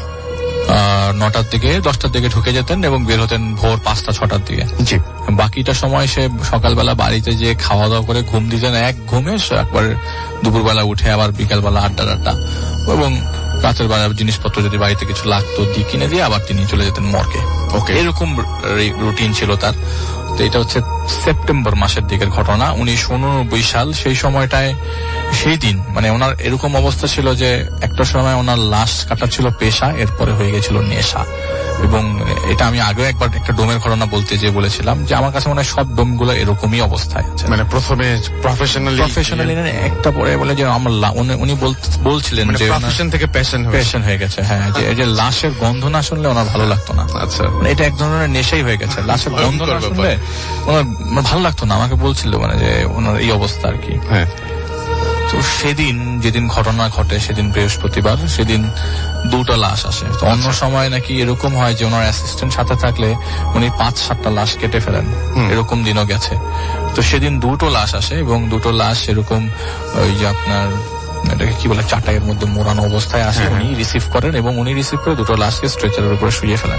9টার দিকে, 10টার দিকে ঢুকে যেতেন এবং বের হতেন ভোর 5টা-6টার দিকে। বাকিটা সময় সে সকালবেলা বাড়িতে যে খাওয়া দাওয়া করে ঘুম দিতেন, এক ঘুমে একবার দুপুরবেলা উঠে আবার বিকালবেলা আড্ডা, এবং রাতের বেলা জিনিসপত্র যদি বাড়িতে কিছু লাগতো কিনে দিয়ে আবার তিনি চলে যেতেন মর্গে। এরকম রুটিন ছিল তার। তো এটা হচ্ছে সেপ্টেম্বর মাসের দিকের ঘটনা, 1989 সাল। সেই সময়টায় সেই দিন মানে ওনার এরকম অবস্থা ছিল যে একটা সময় ওনার লাশ কাটা ছিল পেশা, এরপরে হয়ে গেছিল নেশা। এবং এটা আমি আগেও একবার একটা ডোমের ঘটনা বলতে যে বলেছিলাম যে আমার কাছে মনে হয় সব ডোমগুলো এরকমই অবস্থায় আছে। মানে প্রথমে প্রফেশনালি একটা পরে বলে যে আমার উনি বলছিলেন যে প্রফেশন থেকে প্যাশন হয়ে গেছে। হ্যাঁ, যে লাশের গন্ধ না শুনলে ওনার ভালো লাগতো না। আচ্ছা, এটা এক ধরনের নেশাই হয়ে গেছে। লাশের গন্ধ না শুনলে ওনার ভালো লাগতো না, আমাকে বলছিল মানে যে ওনার এই অবস্থা আর কি। হ্যাঁ, তো সেদিন যেদিন ঘটনা ঘটে সেদিন বৃহস্পতিবার, সেদিন 2টা লাশ আসে। তো অন্য সময় নাকি এরকম হয় যে ওনার অ্যাসিস্ট্যান্ট সাথে থাকলে উনি 5-7টা লাশ কেটে ফেলেন, এরকম দিনও গেছে। তো সেদিন 2টো লাশ আসে এবং 2টো লাশ এরকম ওই যে আপনার এটাকে কি বলে চাটাইয়ের মধ্যে মোড়ানো অবস্থায় আসে। উনি রিসিভ করেন এবং উনি রিসিভ করে 2টো লাশকে স্ট্রেচারের উপরে শুয়ে ফেলেন।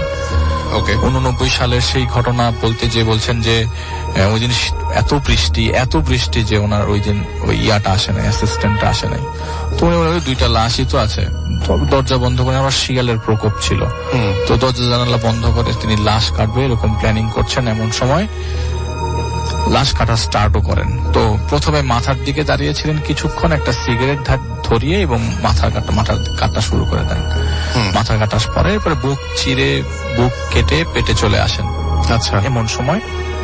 89 সালের সেই ঘটনা বলতে যে বলছেন যে ওই দিন এত বৃষ্টি যে ওনার ওই দিন ওই ইয়াটা আসে নাই, অ্যাসিস্ট্যান্টটা আসে নাই। তো উনি 2টা লাশই তো আছে, দরজা বন্ধ করে, আমার শিয়ালের প্রকোপ ছিল। তো দরজা জানালা বন্ধ করে তিনি লাশ কাটবে এরকম প্ল্যানিং করছেন। এমন সময় লাশ কাটা স্টার্টও করেন। তো প্রথমে মাথার দিকে দাঁড়িয়েছিলেন কিছুক্ষণ, একটা সিগারেট ধরিয়ে এবং মাথা কাটা শুরু করে দেন। মাথা কাটার পরে এরপরে বুক কেটে পেটে চলে আসেন। আচ্ছা, এমন সময়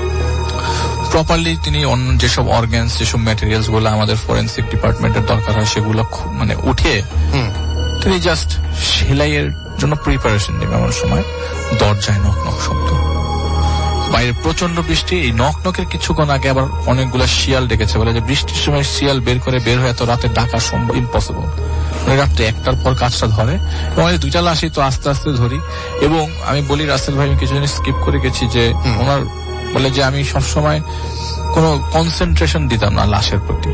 প্রপারলি তিনি অন্য যেসব অর্গানস, যেসব ম্যাটেরিয়ালস গুলো আমাদের ফরেন্সিক ডিপার্টমেন্টের দরকার হয় সেগুলো মানে উঠে তিনি জাস্ট সেলাইয়ের জন্য প্রিপারেশন নেবেন। এমন সময় দরজায় নক নক শব্দ, বাইরে প্রচন্ড বৃষ্টি। এই নকের কিছুক্ষণ আগে আবার অনেকগুলো শিয়াল ডেকেছে, বলে যে বৃষ্টির সময় শিয়াল বের হয়ে এত রাতে ডাকা সম্ভব ইম্পসিবল। রাত্রে 1টার পর কাজটা ধরে এবং 2টা লাশই তো আস্তে আস্তে ধরি। এবং আমি বলি রাসেল ভাই, আমি কিছু জিনিস স্কিপ করে গেছি যে ওনার বলে যে আমি সবসময় কোনো কনসেন্ট্রেশন দিতাম না লাশের প্রতি,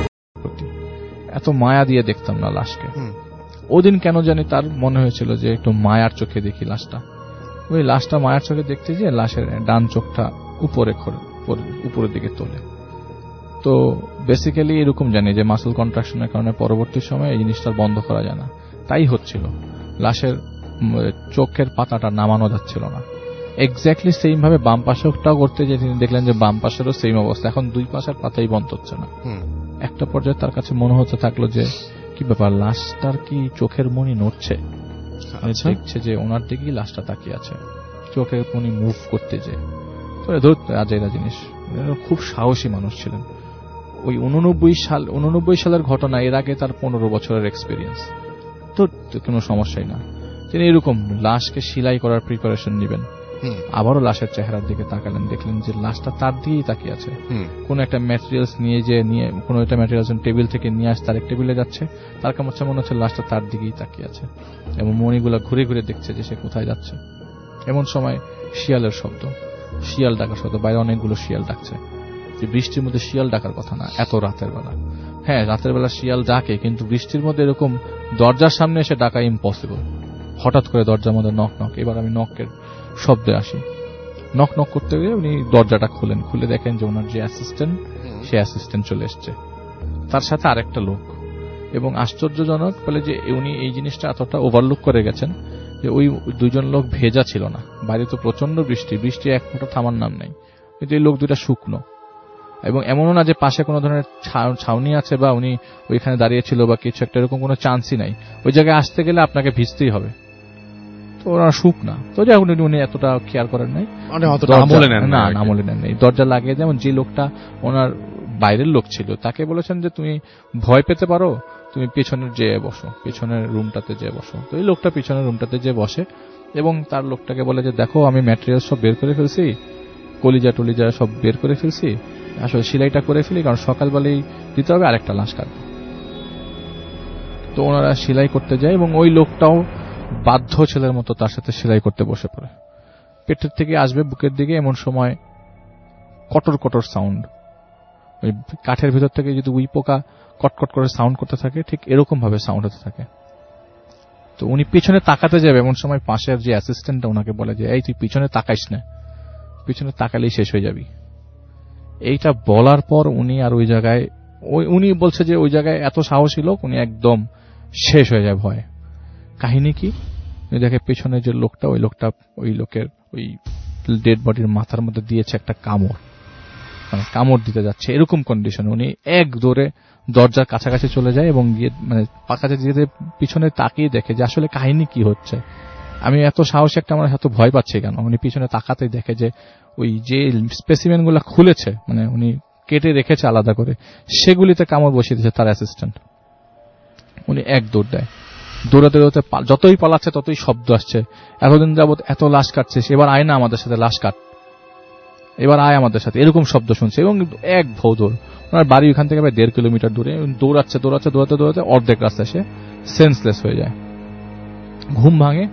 এত মায়া দিয়ে দেখতাম না লাশকে। ওদিন কেন জানি তার মনে হয়েছিল যে একটু মায়ার চোখে দেখি লাশটা। ওই লাশটা মায়ার চোখে দেখতে গিয়ে লাশের ডান চোখটা উপরের দিকে তোলে। তো বেসিক্যালি এরকম জানি যে মাসল কন্ট্রাকশনের কারণে পরবর্তী সময়ে এই জিনিসটা বন্ধ করা যায় না, তাই হচ্ছিল। লাশের চোখের পাতাটা নামানো যাচ্ছিল না। এক্স্যাক্টলি সেম ভাবে বাম পাশটাও করতে যে তিনি দেখলেন যে বাম পাশেরও সেম অবস্থা, এখন 2 পাশের পাতাই বন্ধ হচ্ছে না। একটা পর্যায়ে তার কাছে মনে হতে থাকলো যে কি ব্যাপার, লাশটার কি চোখের মনি নড়ছে? দেখছে যে ওনার দিকেই লাশটা তাকিয়ে আছে, চোখের মনি মুভ করতে যে। আজেরা জিনিস, খুব সাহসী মানুষ ছিলেন। ওই 89 সালের ঘটনা, এর আগে তার 15 বছরের এক্সপিরিয়েন্স, তো কোনো সমস্যাই না। তিনি এরকম লাশকে সেলাই করার প্রিপারেশন নেবেন। আবারও লাশের চেহারার দিকে তাকালেন, দেখলেন যে লাশটা তার দিকেই তাকিয়ে আছে। কোন একটা ম্যাটেরিয়ালস নিয়ে কোন একটা ম্যাটেরিয়ালস টেবিল থেকে নিয়ে আসে তার এক টেবিলে যাচ্ছে, তার কাছে মনে হচ্ছে লাশটা তার দিকেই তাকিয়ে আছে এবং মণিগুলা ঘুরে ঘুরে দেখছে যে সে কোথায় যাচ্ছে। এমন সময় শিয়ালের শব্দ, শিয়াল ডাকার শব্দ, বাইরে অনেকগুলো শিয়াল ডাকছে। যে বৃষ্টির মধ্যে শিয়াল ডাকার কথা না, এত রাতের বেলা। হ্যাঁ, রাতের বেলা শিয়াল ডাকে, কিন্তু বৃষ্টির মধ্যে এরকম দরজার সামনে এসে ডাকা ইম্পসিবল। হঠাৎ করে দরজার মধ্যে নক নক। এবার আমি নকের শব্দে আসি। নক নক করতে গিয়ে উনি দরজাটা খুলে দেখেন যে ওনার যে অ্যাসিস্ট্যান্ট, সে অ্যাসিস্ট্যান্ট চলে এসছে, তার সাথে আরেকটা লোক। এবং আশ্চর্যজনক বলে যে উনি এই জিনিসটা এতটা ওভারলুক করে গেছেন যে ওই 2জন লোক ভেজা ছিল না। বাইরে তো প্রচন্ড বৃষ্টি এক ফোঁটা থামার নাম নেই, কিন্তু এই লোক 2টা শুকনো। এবং এমনও না যে পাশে কোনো ধরনের ছাউনি আছে বা উনি ওইখানে দাঁড়িয়েছিল বা কিছু একটা, এরকম কোনো চান্সই নাই। ওই জায়গায় আসতে গেলে আপনাকে ভিজতেই হবে। তো ওরা শুকনা, তো যখন উনি এতটা কেয়ার করেন নাই, আমলে নেন নাই। দরজা লাগিয়ে যেমন যে লোকটা ওনার বাইরের লোক ছিল তাকে বলেছেন যে তুমি ভয় পেতে পারো, তুমি পেছনের যেয়ে বসো, পেছনের রুমটাতে যেয়ে বসো। তো এই লোকটা পেছনের রুমটাতে যেয়ে বসে এবং তার লোকটাকে বলে যে দেখো আমি ম্যাটেরিয়াল সব বের করে ফেলছি, কলিজা টলিজা সব বের করে ফেলছি, আসলে সেলাইটা করে ফেলি কারণ সকালবেলায় দিতে হবে আরেকটা লাশ কাটবে। তো ওনারা সেলাই করতে যায় এবং ওই লোকটাও বাধ্য ছেলের মতো তার সাথে সেলাই করতে বসে পড়ে। পেটের থেকে আসবে বুকের দিকে, এমন সময় কটর কটর সাউন্ড, ওই কাঠের ভিতর থেকে যদি উই পোকা কটকট করে সাউন্ড করতে থাকে ঠিক এরকম ভাবে সাউন্ড হতে থাকে। তো উনি পিছনে তাকাতে যাবে, এমন সময় পাশের যে অ্যাসিস্ট্যান্টটা ওনাকে বলে যে এই তুই পিছনে তাকাইস না, পিছনে তাকালেই শেষ হয়ে যাবি। এইটা বলার পর উনি আর ওই জায়গায়, উনি বলছে যে ওই জায়গায় এত সাহসী লোক, উনি একদম শেষ হয়ে যায় ভয়ে। কাহিনী কি, উনি দেখে পেছনে যে লোকটা, ওই লোকটা ওই লোকের ওই ডেড বডির মাথার মধ্যে দিয়েছে একটা কামড়, মানে কামড় দিতে যাচ্ছে এরকম কন্ডিশন। উনি এক দৌড়ে দরজার কাছাকাছি চলে যায় এবং গিয়ে মানে কাছে যেতে পিছনে তাকিয়ে দেখে যে আসলে কাহিনী কি হচ্ছে, আমি এত সাহসী একটা আমার এত ভয় পাচ্ছি কেন। উনি পিছনে তাকাতেই দেখে যে ওই যে স্পেসিমেন গুলা খুলেছে, মানে উনি কেটে রেখেছে আলাদা করে, সেগুলিতে কামড় বসিয়ে দিয়েছে তার অ্যাসিস্ট্যান্ট। উনি এক দৌড় দেয়, দৌড়াতে দৌড়াতে যতই পালাচ্ছে ততই শব্দ আসছে, এতদিন যাবত এত লাশ কাটছিস, এবার আয় না আমাদের সাথে লাশ কাট, এবার আয় আমাদের সাথে, এরকম শব্দ শুনছে এবং এক ভৌ দৌড়। ওনার বাড়ি ওখান থেকে প্রায় 1.5 কিলোমিটার দূরে, দৌড়াচ্ছে দৌড়াচ্ছে দৌড়াতে দৌড়াতে অর্ধেক রাস্তায় সে সেন্সলেস হয়ে যায়। ঘুম ভাঙে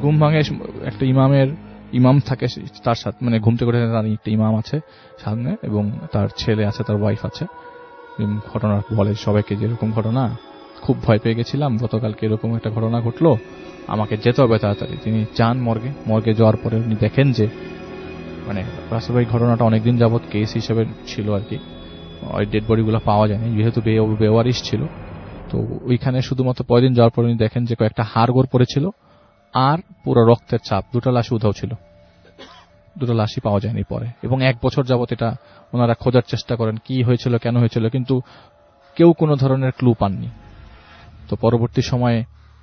একটা ইমাম থাকে তার সাথে, মানে ঘুম থেকে তার একটা ইমাম আছে সামনে এবং তার ছেলে আছে, তার ওয়াইফ আছে। ঘটনা বলে সবাইকে যে এরকম ঘটনা, খুব ভয় পেয়ে গেছিলাম, গতকালকে এরকম একটা ঘটনা ঘটলো, আমাকে যেতে হবে তাড়াতাড়ি। তিনি যান মর্গে যাওয়ার পরে উনি দেখেন যে মানে রাসেল ভাই ঘটনাটা অনেকদিন যাবৎ কেস হিসেবে ছিল আর কি, ওই ডেড বডিগুলো পাওয়া যায়নি যেহেতু বেওয়ারিশ ছিল। তো ওইখানে শুধুমাত্র কয়েকদিন যাওয়ার পর উনি দেখেন যে কয়েকটা হাড়গোড় পড়েছিল আর পুরো রক্তের ছাপ, 2টা লাশ উধাও ছিল, 2টা লাশই পাওয়া যায়নি পরে। এবং 1 বছর যাবৎ এটা ওনারা খোঁজার চেষ্টা করেন কি হয়েছিল কেন হয়েছিল, কিন্তু কেউ কোনো ধরনের ক্লু পাননি। তো পরবর্তী সময়ে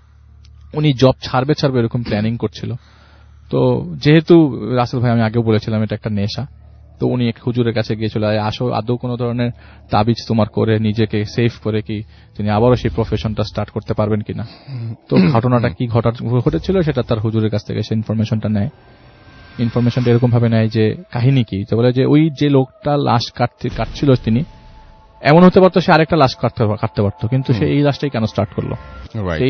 উনি জব ছাড়বে এরকম প্ল্যানিং করছিল। তো যেহেতু রাসেল ভাই আমি আগেও বলেছিলাম এটা একটা নেশা, তো উনি এক হুজুরের কাছে গিয়েছিল, আসো আদৌ কোনো ধরনের তাবিজ তোমার করে নিজেকে সেফ করে কি তিনি আবারও সেই প্রফেশনটা স্টার্ট করতে পারবেন কিনা। তো ঘটনাটা কি ঘটেছিল সেটা তার হুজুরের কাছ থেকে সে ইনফরমেশনটা নেয়। ইনফরমেশনটা এরকম ভাবে নেয় যে কাহিনী কি, তো বলে যে ওই যে লোকটা লাশ কাটছিল তিনি, এমন হতে পারতো সে আরেকটা লাশ কাটতে পারতো, কিন্তু সে এই লাশটাই কেন স্টার্ট করলো। এই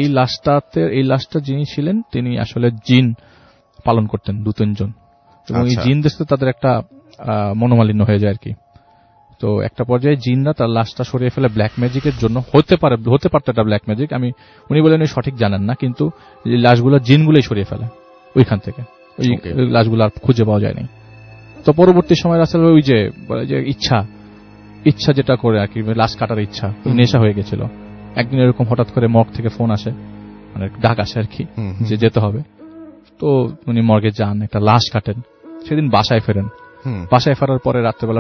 লাশটা যিনি ছিলেন তিনি আসলে জিন পালন করতেন 2-3 জন, এবং এই জিনদের সাথে তাদের একটা মনোমালিন্য হয়ে যায় আর কি। তো একটা পর্যায়ে জিনরা তার লাশটা সরিয়ে ফেলে ব্ল্যাক ম্যাজিকের জন্য, হতে পারতো এটা ব্ল্যাক ম্যাজিক, উনি বলেন উনি সঠিক জানেন না, কিন্তু এই লাশগুলো জিনগুলোই সরিয়ে ফেলে ওইখান থেকে, ওই লাশগুলো আর খুঁজে পাওয়া যায়নি। তো পরবর্তী সময় রাসেল ওই যে বলে যে ইচ্ছা যেটা করে আর কি, লাশ কাটার ইচ্ছা, নেশা হয়ে গেছিল। একদিন এরকম হঠাৎ করে মর্গ থেকে ফোন আসে, মানে ডাক আসে আর কি যে যেতে হবে। তো উনি মর্গে যান, একটা লাশ কাটেন, সেদিন বাসায় ফেরেন। বাসায় ফেরার পরে রাত্রেবেলা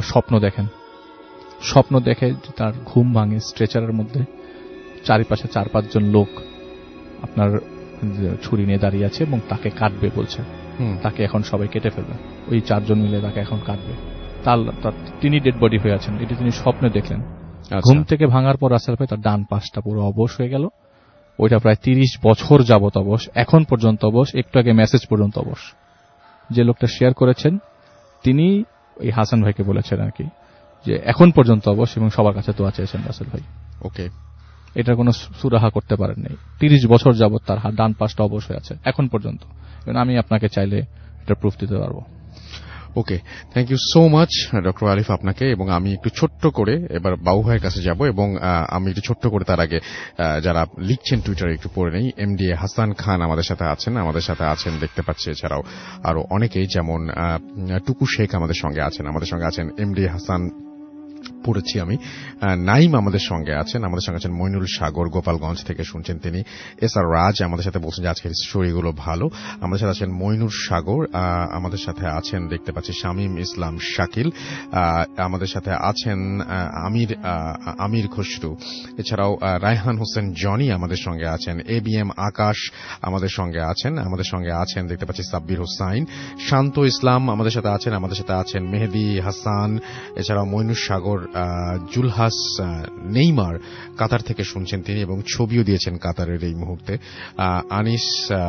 স্বপ্ন দেখে তার ঘুম ভাঙে, স্ট্রেচারের মধ্যে চারিপাশে 4-5 জন লোক আপনার ছুরি নিয়ে দাঁড়িয়ে আছে এবং তাকে কাটবে বলছে, তাকে এখন সবাই কেটে ফেলবে, ওই 4 জন মিলে তাকে এখন কাটবে। তিনি ডেড বডি হয়ে আছেন, এটি তিনি স্বপ্নে দেখলেন। ঘুম থেকে ভাঙার পর রাসেল ভাই তার ডান পাশটা পুরো অবশ হয়ে গেল, ওইটা প্রায় 30 বছর যাবত অবশ, এখন পর্যন্ত অবশ, একটু আগে মেসেজ পর্যন্ত অবশ। যে লোকটা শেয়ার করেছেন তিনি এই হাসান ভাইকে বলেছেন আর কি যে এখন পর্যন্ত অবশ এবং সবার কাছে দোয়া চেয়েছেন রাসেল ভাই। ওকে, এটা কোনো সুরাহা করতে পারেন নাই, 30 বছর যাবত তার ডান পাশটা অবশ হয়ে আছে এখন পর্যন্ত। আমি আপনাকে চাইলে এটা প্রুফ দিতে পারবো। Okay, thank you so much doctor Alif আপনাকে। এবং আমি একটু ছোট্ট করে এবার বাবু ভাইয়ের কাছে যাব, এবং আমি একটু ছোট্ট করে তার আগে যারা লিখছেন টুইটারে একটু পড়ে নেই। এমডি হাসান খান আমাদের সাথে আছেন দেখতে পাচ্ছি, এছাড়াও আরো অনেকেই, যেমন টুকু শেখ আমাদের সঙ্গে আছেন এমডি হাসান পড়েছি আমি, নাইম আমাদের সঙ্গে আছেন মইনুল সাগর গোপালগঞ্জ থেকে শুনছেন তিনি। এসআর রাজ আমাদের সাথে বলছেন যে আজকের স্টোরিগুলো ভালো। আমাদের সাথে আছেন মইনুল সাগর, আমাদের সাথে আছেন দেখতে পাচ্ছি শামীম ইসলাম শাকিল, আমাদের সাথে আছেন আমির খসরু, এছাড়াও রায়হান হোসেন জনি আমাদের সঙ্গে আছেন, ABM আকাশ আমাদের সঙ্গে আছেন দেখতে পাচ্ছি সাব্বির হোসাইন, শান্ত ইসলাম আমাদের সাথে আছেন মেহেদি হাসান, এছাড়াও মইনুল সাগর জুলহাস নেইমার কাতার থেকে শুনছেন তিনি, এবং ছবিও দিয়েছেন কাতারের এই মুহূর্তে। আনিস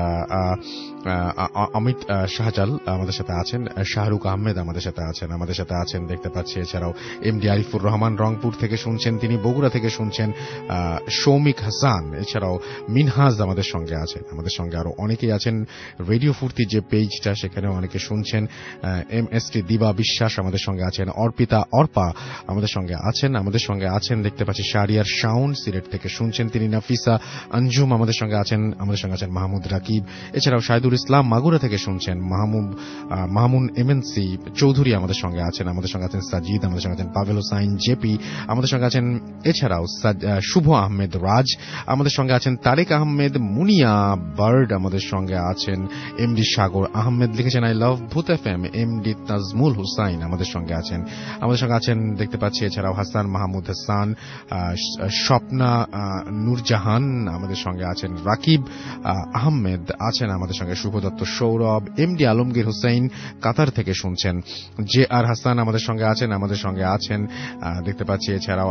অমিত শাহজাল আমাদের সাথে আছেন, শাহরুখ আহমেদ আমাদের সাথে আছেন দেখতে পাচ্ছি। এছাড়াও এমডি আরিফুর রহমান রংপুর থেকে শুনছেন তিনি, বগুড়া থেকে শুনছেন সৌমিক হাসান, এছাড়াও মিনহাজ আমাদের সঙ্গে আছেন। আমাদের সঙ্গে আরো অনেকেই আছেন। রেডিও ফুর্তি যে পেজটা সেখানেও অনেকে শুনছেন। এমএসটি দিবা বিশ্বাস আমাদের সঙ্গে আছেন, অর্পিতা অর্পা আমাদের সঙ্গে আছেন দেখতে পাচ্ছি। শারিয়ার শাউন সিলেট থেকে শুনছেন তিনি, নাফিসা আঞ্জুম আমাদের সঙ্গে আছেন মাহমুদ রাকিব, এছাড়াও শাহিদুল ইসলাম মাগুরা থেকে শুনছেন, মাহমুন এমএনসি চৌধুরী আমাদের সঙ্গে আছেন সাজিদ, আমাদের সঙ্গে আছেন পাভেল হোসাইন জেপি, আমাদের সঙ্গে আছেন এছাড়াও শুভ আহমেদ রাজ, আমাদের সঙ্গে আছেন তারেক আহমেদ মুনিয়া বার্ড, আমাদের সঙ্গে আছেন এমডি সাগর আহমেদ লিখেছেন আই লাভ ভূত এফএম, এমডি তাজমুল হুসাইন আমাদের সঙ্গে আছেন দেখতে পাচ্ছি। এছাড়াও হাসান মাহমুদ হাসান, স্বপ্না নূরজাহান আমাদের সঙ্গে আছেন, রাকিব আহমেদ আছেন আমাদের সঙ্গে, শুভদত্ত সৌরভ, এমডি আলমগীর হোসেন কাতার থেকে শুনছেন, জে আর হাসান আমাদের সঙ্গে আছেন দেখতে পাচ্ছি। এছাড়াও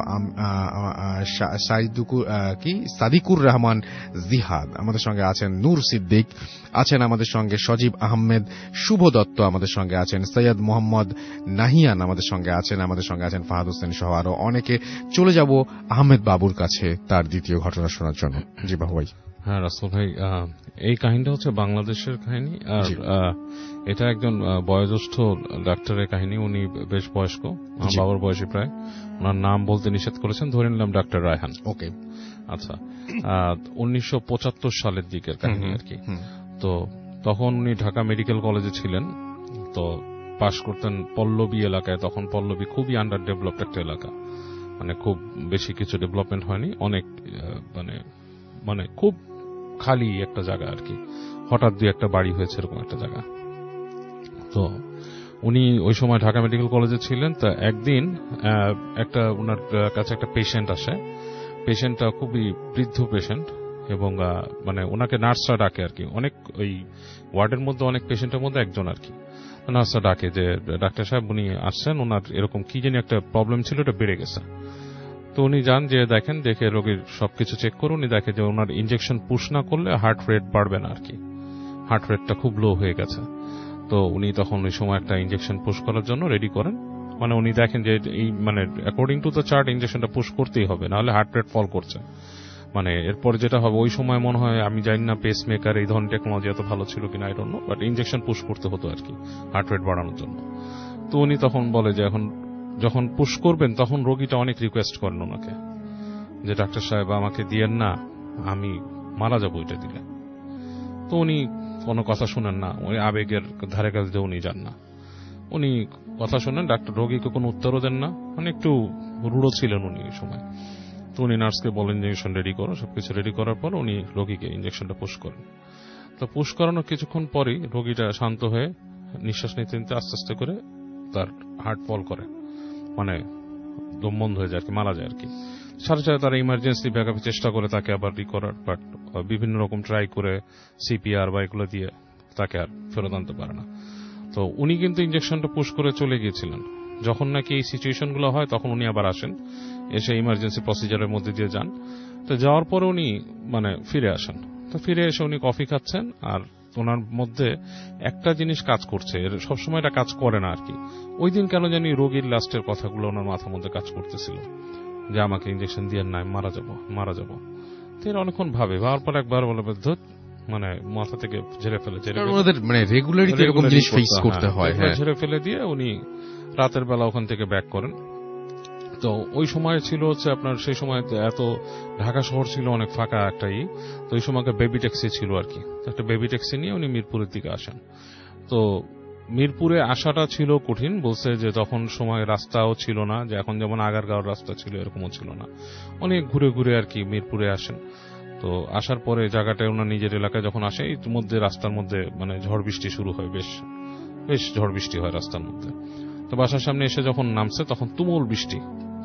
সাদিকুর রহমান জিহাদ আমাদের সঙ্গে আছেন, নূর সিদ্দিক আছেন আমাদের সঙ্গে, সজীব আহমেদ, শুভ দত্ত আমাদের সঙ্গে আছেন, সৈয়দ মোহাম্মদ নাহিয়ান আমাদের সঙ্গে আছেন ফাহাদ হোসেন সহ আরো অনেকে। চলে যাব আহমেদ বাবুর কাছে তার দ্বিতীয় ঘটনা শোনার জন্য। জি বাবু ভাই। হ্যাঁ রাসেল ভাই, এই কাহিনীটা হচ্ছে বাংলাদেশের কাহিনী, আর এটা একজন বয়োজ্যেষ্ঠ ডাক্তারের কাহিনী। উনি বেশ বয়স্ক, আমার বাবার বয়সী প্রায়। ওনার নাম বলতে নিষেধ করেছেন, ধরে নিলাম ডাক্তার রায়হান। ওকে, আচ্ছা। 1975 সালের দিকের কাহিনী আর কি। তো তখন উনি ঢাকা মেডিকেল কলেজে ছিলেন, তো পাশ করতেন পল্লবী এলাকায়। তখন পল্লবী খুবই আন্ডার ডেভেলপড একটা এলাকা, মানে খুব বেশি কিছু ডেভেলপমেন্ট হয়নি, অনেক মানে খুব খালি একটা জায়গা আর কি। হঠাৎ দিয়ে একটা বাড়ি হয়েছে এরকম একটা জায়গা। তো উনি ওই সময় ঢাকা মেডিকেল কলেজে ছিলেন। তা একদিন একটা ওনার কাছে একটা পেশেন্ট আসে। পেশেন্টটা খুবই বৃদ্ধ পেশেন্ট, এবং মানে ওনাকে নার্সরা ডাকে আর কি। অনেক ওই ওয়ার্ডের মধ্যে অনেক পেশেন্টের মধ্যে একজন আর কি। নার্সরা ডাকে যে ডাক্তার সাহেব উনি আসছেন, ওনার এরকম কি জানি একটা প্রবলেম ছিল, এটা বেড়ে গেছে। তো উনি যান, যে দেখেন, দেখে রোগীর সবকিছু চেক করে উনি দেখে যে ওনার ইনজেকশন পুশ না করলে হার্ট রেট বাড়বে না আর কি। হার্ট রেটটা খুব লো হয়ে গেছে। তো উনি তখন ওই সময় একটা ইনজেকশন পুশ করার জন্য রেডি করেন। মানে উনি দেখেন যে এই মানে অ্যাকর্ডিং টু দ্য চার্ট ইনজেকশনটা পুশ করতেই হবে, নাহলে হার্ট রেট ফল করছে। মানে এরপরে যেটা হবে, ওই সময় মনে হয়, আমি জানি না পেস মেকার এই ধরনের টেকনোলজি এত ভালো ছিল কিনা, I don't know, but injection push করতে হতো আর কি হার্ট রেট বাড়ানোর জন্য। তো উনি তখন বলে যে এখন যখন পুশ করবেন তখন রোগীটা অনেক রিকোয়েস্ট করেন ওনাকে যে ডাক্তার সাহেব আমাকে দিয়েন না, আমি মারা যাবো এটা দিলে। তো উনি কোনো কথা শুনেন না, ওই আবেগের ধারে কাছে দিয়ে উনি যান না। উনি কথা শোনেন, ডাক্তার রোগীকে কোনো উত্তরও দেন না, মানে একটু রূঢ় ছিলেন উনি এই সময়। তো উনি নার্সকে বলেন ইঞ্জেকশন রেডি করো। সবকিছু রেডি করার পর উনি রোগীকে ইঞ্জেকশনটা পুশ করেন। তো পুশ করানোর কিছুক্ষণ পরই রোগীটা শান্ত হয়ে নিঃশ্বাস নিতে নিতে আস্তে আস্তে করে তার হার্ট ফল করে, মানে দম বন্ধ হয়ে যায় আর কি, মারা যায় আর কি। সাথে সাথে তারা ইমার্জেন্সি ব্যাকআপে চেষ্টা করে তাকে আবার রিকভার, বাট বিভিন্ন রকম ট্রাই করে সিপিআর বা এগুলো দিয়ে তাকে আর ফেরত আনতে পারে না। তো উনি কিন্তু ইঞ্জেকশনটা পুশ করে চলে গিয়েছিলেন। যখন নাকি এই সিচুয়েশনগুলো হয় তখন উনি আবার আসেন, এসে ইমার্জেন্সি প্রসিজারের মধ্যে দিয়ে যান। তো যাওয়ার পরে উনি মানে ফিরে আসেন। তো ফিরে এসে উনি কফি খাচ্ছেন, আর ওনার মধ্যে একটা জিনিস কাজ করছে, সবসময় এটা কাজ করে না আর কি। ওই দিন কেন জানি রোগীর লাস্টের কথাগুলো ওনার মাথার মধ্যে কাজ করতেছিল, যে আমাকে ইঞ্জেকশন দিয়ে নাই, মারা যাবো। তো এর অনেকক্ষণ ভাবার পর একবার বলে ধুত, মানে মাথা থেকে ঝেড়ে ফেলে, মানে রেগুলারলি এরকম জিনিস ফেস করতে হয়, ঝেড়ে ফেলে দিয়ে উনি রাতের বেলা ওখান থেকে ব্যাক করেন। তো ওই সময় ছিল হচ্ছে আপনার, সেই সময় এত ঢাকা শহর ছিল অনেক ফাঁকা একটাই। তো ওই সময় বেবি ট্যাক্সি ছিল আর কি। একটা বেবি ট্যাক্সি নিয়ে উনি মিরপুরের দিকে আসেন। তো মিরপুরে আসাটা ছিল কঠিন, বলছে যে তখন সময় রাস্তাও ছিল না, যে এখন যেমন আগারগাঁওর রাস্তা ছিল এরকমও ছিল না। অনেক ঘুরে ঘুরে আর কি মিরপুরে আসেন। তো আসার পরে জায়গাটায় ওনার নিজের এলাকায় যখন আসে, ইতিমধ্যে রাস্তার মধ্যে মানে ঝড় বৃষ্টি শুরু হয়, বেশ ঝড় বৃষ্টি হয় রাস্তার মধ্যে। তো বাসার সামনে এসে যখন নামছে তখন তুমুল বৃষ্টি,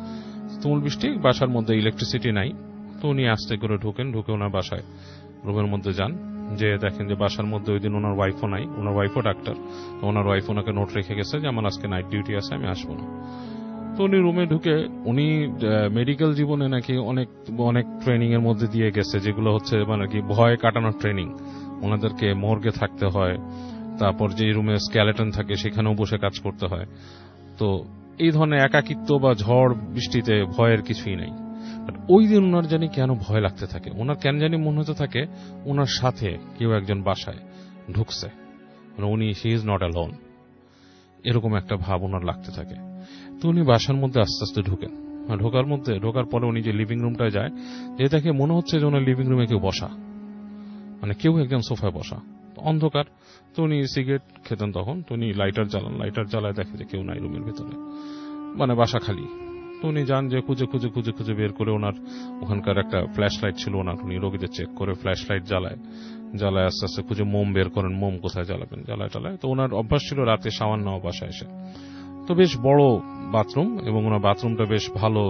বাসার মধ্যে ইলেকট্রিসিটি নাই। তো উনি আস্তে করে ঢুকে ওনার বাসায় রুমের মধ্যে যান, যে দেখেন যে বাসার মধ্যে ওই দিন ওনার ওয়াইফও নাই, ওনার ওয়াইফও ডাক্তার। তো ওনার ওয়াইফ ওনাকে নোট রেখে গেছে যে আমার আজকে নাইট ডিউটি আছে, আমি আসবো না। তো উনি রুমে ঢুকে উনি মেডিকেল জীবনে নাকি অনেক অনেক ট্রেনিং এর মধ্যে দিয়ে গেছে, যেগুলো হচ্ছে মানে কি ভয় কাটানোর ট্রেনিং। ওনাদেরকে মর্গে থাকতে হয়, তারপর যে রুমে স্কেলেটন থাকে সেখানেও বসে কাজ করতে হয়। তো এই ধরনের একাকিত্ব বা ঝড় বৃষ্টিতে ভয়ের কিছুই নাই। বাট ওই দিন ওনার জানি কেন ভয় লাগতে থাকে, ওনার কেন জানি মনে হতে থাকে ওনার সাথে কেউ একজন বাসায় ঢুকছে, মানে উনি হি ইজ নট অ্যালোন, এরকম একটা ভাব ওনার লাগতে থাকে। তো উনি বাসার মধ্যে আস্তে আস্তে ঢুকেন। ঢোকার পরে উনি যে লিভিং রুমটায় যায়, যে দেখে মনে হচ্ছে যে ওনার লিভিং রুমে কেউ বসা, মানে কেউ একজন সোফায় বসা, অন্ধকার। তো উনি সিগারেট খেতেন তখন, তো উনি লাইটার জ্বালায় দেখে যে কেউ নাই রুমের ভিতরে, মানে বাসা খালি। তো উনি যান যে খুঁজে খুঁজে খুঁজে খুঁজে বের করে, ওনার ওখানকার একটা ফ্ল্যাশ লাইট ছিল ওনার, উনি রোগীদের চেক করে ফ্ল্যাশ লাইট জ্বালায় আস্তে আস্তে খুঁজে মোম বের করেন, মোম কোথায় জ্বালাবেন, জ্বালায়। তো ওনার অভ্যাস ছিল রাতে শাওয়ার নেওয়া বাসায় এসে। তো বেশ বড় বাথরুম, এবং ওনার বাথরুমটা বেশ ভালো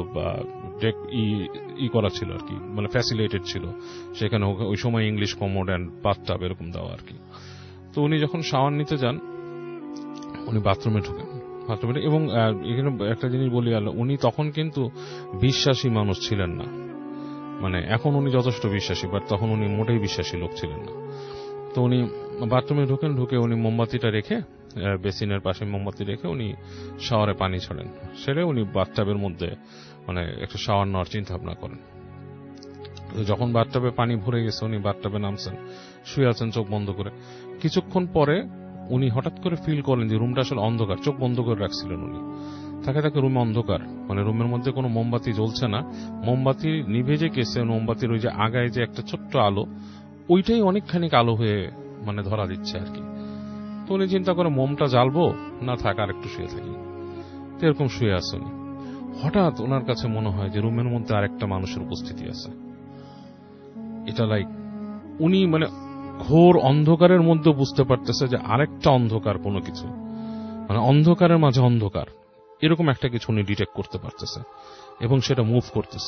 করা ছিল আর কি, মানে ফ্যাসিলিটেড ছিল। সেখানে ওই সময় ইংলিশ কমোড অ্যান্ড বাথটাব এরকম দেওয়া আর কি। তো উনি যখন শাওয়ার নিতে যান, উনি বাথরুমে ঢুকেন, এবং এখানে একটা জিনিস বলি, উনি তখন কিন্তু বিশ্বাসী মানুষ ছিলেন না। মানে এখন উনি যথেষ্ট বিশ্বাসী, বাট তখন উনি মোটেই বিশ্বাসী লোক ছিলেন না। তো উনি বাথরুমে ঢুকে উনি মোমবাতিটা রেখে, বেসিনের পাশে মোমবাতি রেখে উনি শাওয়ারে পানি ছাড়েন। সেরে উনি বাথটাবের মধ্যে মানে একটা শাওয়ার নেওয়ার চিন্তা ভাবনা করেন। যখন বাথটাবে পানি ভরে গেছে, উনি বাথটাবে নামছেন, শুয়ে আছেন চোখ বন্ধ করে। কিছুক্ষণ পরে উনি হঠাৎ করে ফিল করেন যে রুমটা আসলে অন্ধকার। চোখ বন্ধ করে রাখছিলেন উনি, থাকে রুমে অন্ধকার, মানে রুমের মধ্যে কোনো মোমবাতি জ্বলছে না। মোমবাতি নিভে যে গেছে, মোমবাতির ওই যে আগায় যে একটা ছোট্ট আলো, ওইটাই অনেকখানি আলো হয়ে মানে ধরা দিচ্ছে আর কি। তো উনি চিন্তা করে মোমটা জ্বালবো না, থাক আর একটু শুয়ে থাকি। তো এরকম শুয়ে আছে উনি। হঠাৎ ওনার কাছে মনে হয় যে রুমের মধ্যে আরেকটা মানুষের উপস্থিতি আছে। এটা উনি মানে ঘোর অন্ধকারের মধ্যে বুঝতে পারতেছে যে আরেকটা অন্ধকার কোনো কিছু, মানে অন্ধকারের মাঝে অন্ধকার, এরকম একটা কিছু উনি ডিটেক্ট করতে পারতেছে, এবং সেটা মুভ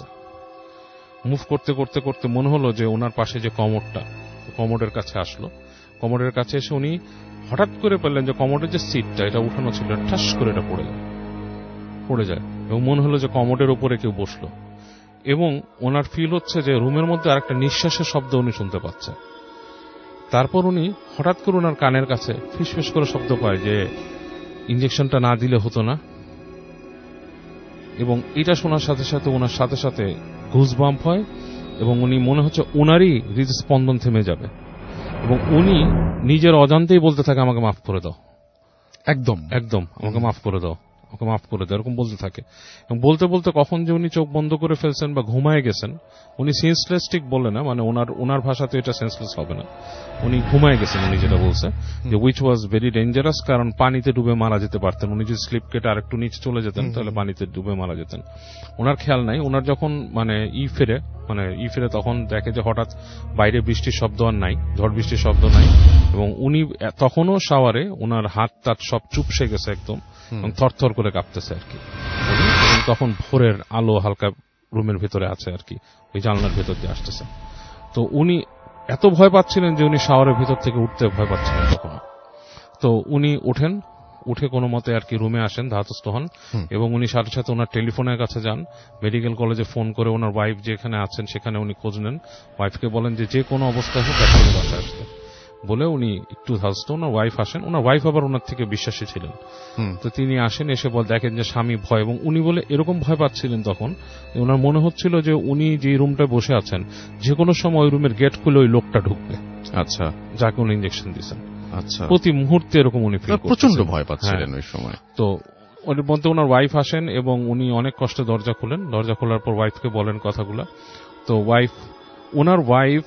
করতে করতে মনে হলো যে ওনার পাশে যে কমোডের কাছে আসলো। কমোডের কাছে এসে উনি হঠাৎ করে পেলেন যে কমোডের যে সিটটা এটা উঠানো ছিল, ঠাস করে এটা পড়ে যায়, এবং মনে হলো যে কমোডের উপরে কেউ বসলো। এবং ওনার ফিল হচ্ছে যে রুমের মধ্যে আরেকটা নিঃশ্বাসের শব্দ উনি শুনতে পাচ্ছে। তারপর উনি হঠাৎ করে ওনার কানের কাছে ফিসফিস করে শব্দ পায় যে ইঞ্জেকশনটা না দিলে হতো না। এবং এটা শোনার সাথে সাথে ওনার সাথে সাথে গুজবাম্প হয়, এবং উনি মনে হচ্ছে ওনারই হৃদস্পন্দন থেমে যাবে, এবং উনি নিজের অজান্তেই বলতে থাকে আমাকে মাফ করে দাও, একদম আমাকে মাফ করে দাও, এরকম বলতে থাকে। এবং বলতে বলতে কখন যে উনি চোখ বন্ধ করে ফেলছেন বা ঘুমায় গেছেন, উনি সেন্সলেস ঠিক বলে না, মানে ওনার ভাষাতে এটা সেন্সলেস হবে না, উনি ঘুমায় গেছেন। উনি যেটা বলছে যে উইচ ওয়াজ ভেরি ডেঞ্জারাস, কারণ পানিতে ডুবে মারা যেতে পারতেন। উনি যদি স্লিপ কেটে আরেকটু নিচে চলে যেতেন তাহলে পানিতে ডুবে মারা যেতেন। ওনার খেয়াল নাই। ওনার যখন মানে ফিরে তখন দেখে যে হঠাৎ বাইরে বৃষ্টির শব্দ আর নাই, ঝড় বৃষ্টির শব্দ নাই, এবং উনি তখনও শাওয়ারে, ওনার হাত টাত সব চুপসে গেছে একদম, এবং থরথর করে কাঁপতেছে আর কি। তখন ভোরের আলো হালকা রুমের ভিতরে আছে আর কি, ওই জানলার ভেতর দিয়ে আসতেছে। তো উনি এত ভয় পাচ্ছিলেন যে উনি শাওয়ারের ভিতর থেকে উঠতে ভয় পাচ্ছিলেন তখন। তো উনি উঠে কোনো মতে আর কি রুমে আসেন, ধাতস্থ হন, এবং উনি সাথে সাথে ওনার টেলিফোনের কাছে যান, মেডিকেল কলেজে ফোন করে ওনার ওয়াইফ যেখানে আছেন সেখানে উনি খোঁজ নেন। ওয়াইফকে বলেন যে কোনো অবস্থায় হোক এখনই বাসায় আসতে বলে উনি একটু ধাতস্থ। ওনার ওয়াইফ আসেন, ওনার ওয়াইফ আবার ওনার থেকে বিশ্বাসী ছিলেন। তো তিনি আসেন, এসে দেখেন যে স্বামী ভয়, এবং উনি বলে এরকম ভয় পাচ্ছিলেন তখন ওনার মনে হচ্ছিল যে উনি যে রুমটায় বসে আছেন যে কোনো সময় ওই রুমের গেট খুলে ওই লোকটা ঢুকবে, আচ্ছা, যাকে উনি ইঞ্জেকশন দিয়েছেন। আচ্ছা, প্রতি মুহূর্তে এরকম উনি প্রচন্ড ভয় পাচ্ছিলেন ওই সময়। তো ওর মধ্যে ওনার ওয়াইফ আসেন, এবং উনি অনেক কষ্টে দরজা খুলেন। দরজা খোলার পর ওয়াইফকে বলেন কথাগুলা। তো ওনার ওয়াইফ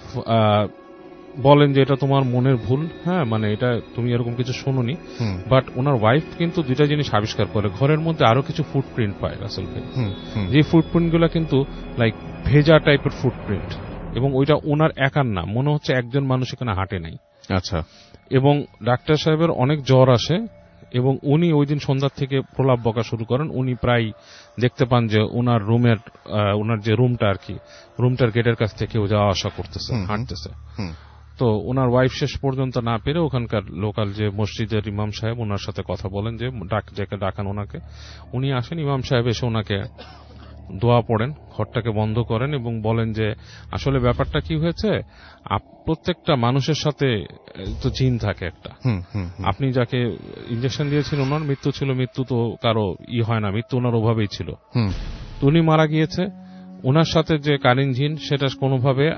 বলেন যে এটা তোমার মনের ভুল, হ্যাঁ, মানে এটা তুমি এরকম কিছু শোনোনি। বাট ওনার ওয়াইফ কিন্তু দুইটা জিনিস আবিষ্কার করে, ঘরের মধ্যে আরো কিছু ফুটপ্রিন্ট পায় রাসেল ভাই, যে ফুটপ্রিন্ট গুলা কিন্তু লাইক ভেজা টাইপের ফুটপ্রিন্ট, এবং ওইটা ওনার একার না, মনে হচ্ছে একজন মানুষ এখানে হাঁটে নাই। আচ্ছা, এবং ডাক্তার সাহেবের অনেক জ্বর আসে, এবং উনি ওই দিন সন্ধ্যার থেকে প্রলাপ বকা শুরু করেন। উনি প্রায় দেখতে পান যে ওনার যে রুমটা আর কি, রুমটার গেটের কাছ থেকে যাওয়া আসা করতেছে, হাঁটতেছে। তো ওনার ওয়াইফ শেষ পর্যন্ত না পেরে ওখানকার লোকাল যে মসজিদের ইমাম সাহেব ওনার সাথে কথা বলেন যে ডাকান ওনাকে। উনি আসেন, ইমাম সাহেব এসে ওনাকে দোয়া পড়েন, ঘরটাকে বন্ধ করেন এবং বলেন যে আসলে ব্যাপারটা কি হয়েছে, প্রত্যেকটা মানুষের সাথে তো জিন থাকে একটা। আপনি যাকে ইনজেকশন দিয়েছিলেন ওনার মৃত্যু ছিল, মৃত্যু তো কারো হয় না, মৃত্যু ওনার ওভাবেই ছিল। উনি মারা গিয়েছে, ওনার সাথে যে কারিন জিন সেটা কোনোভাবে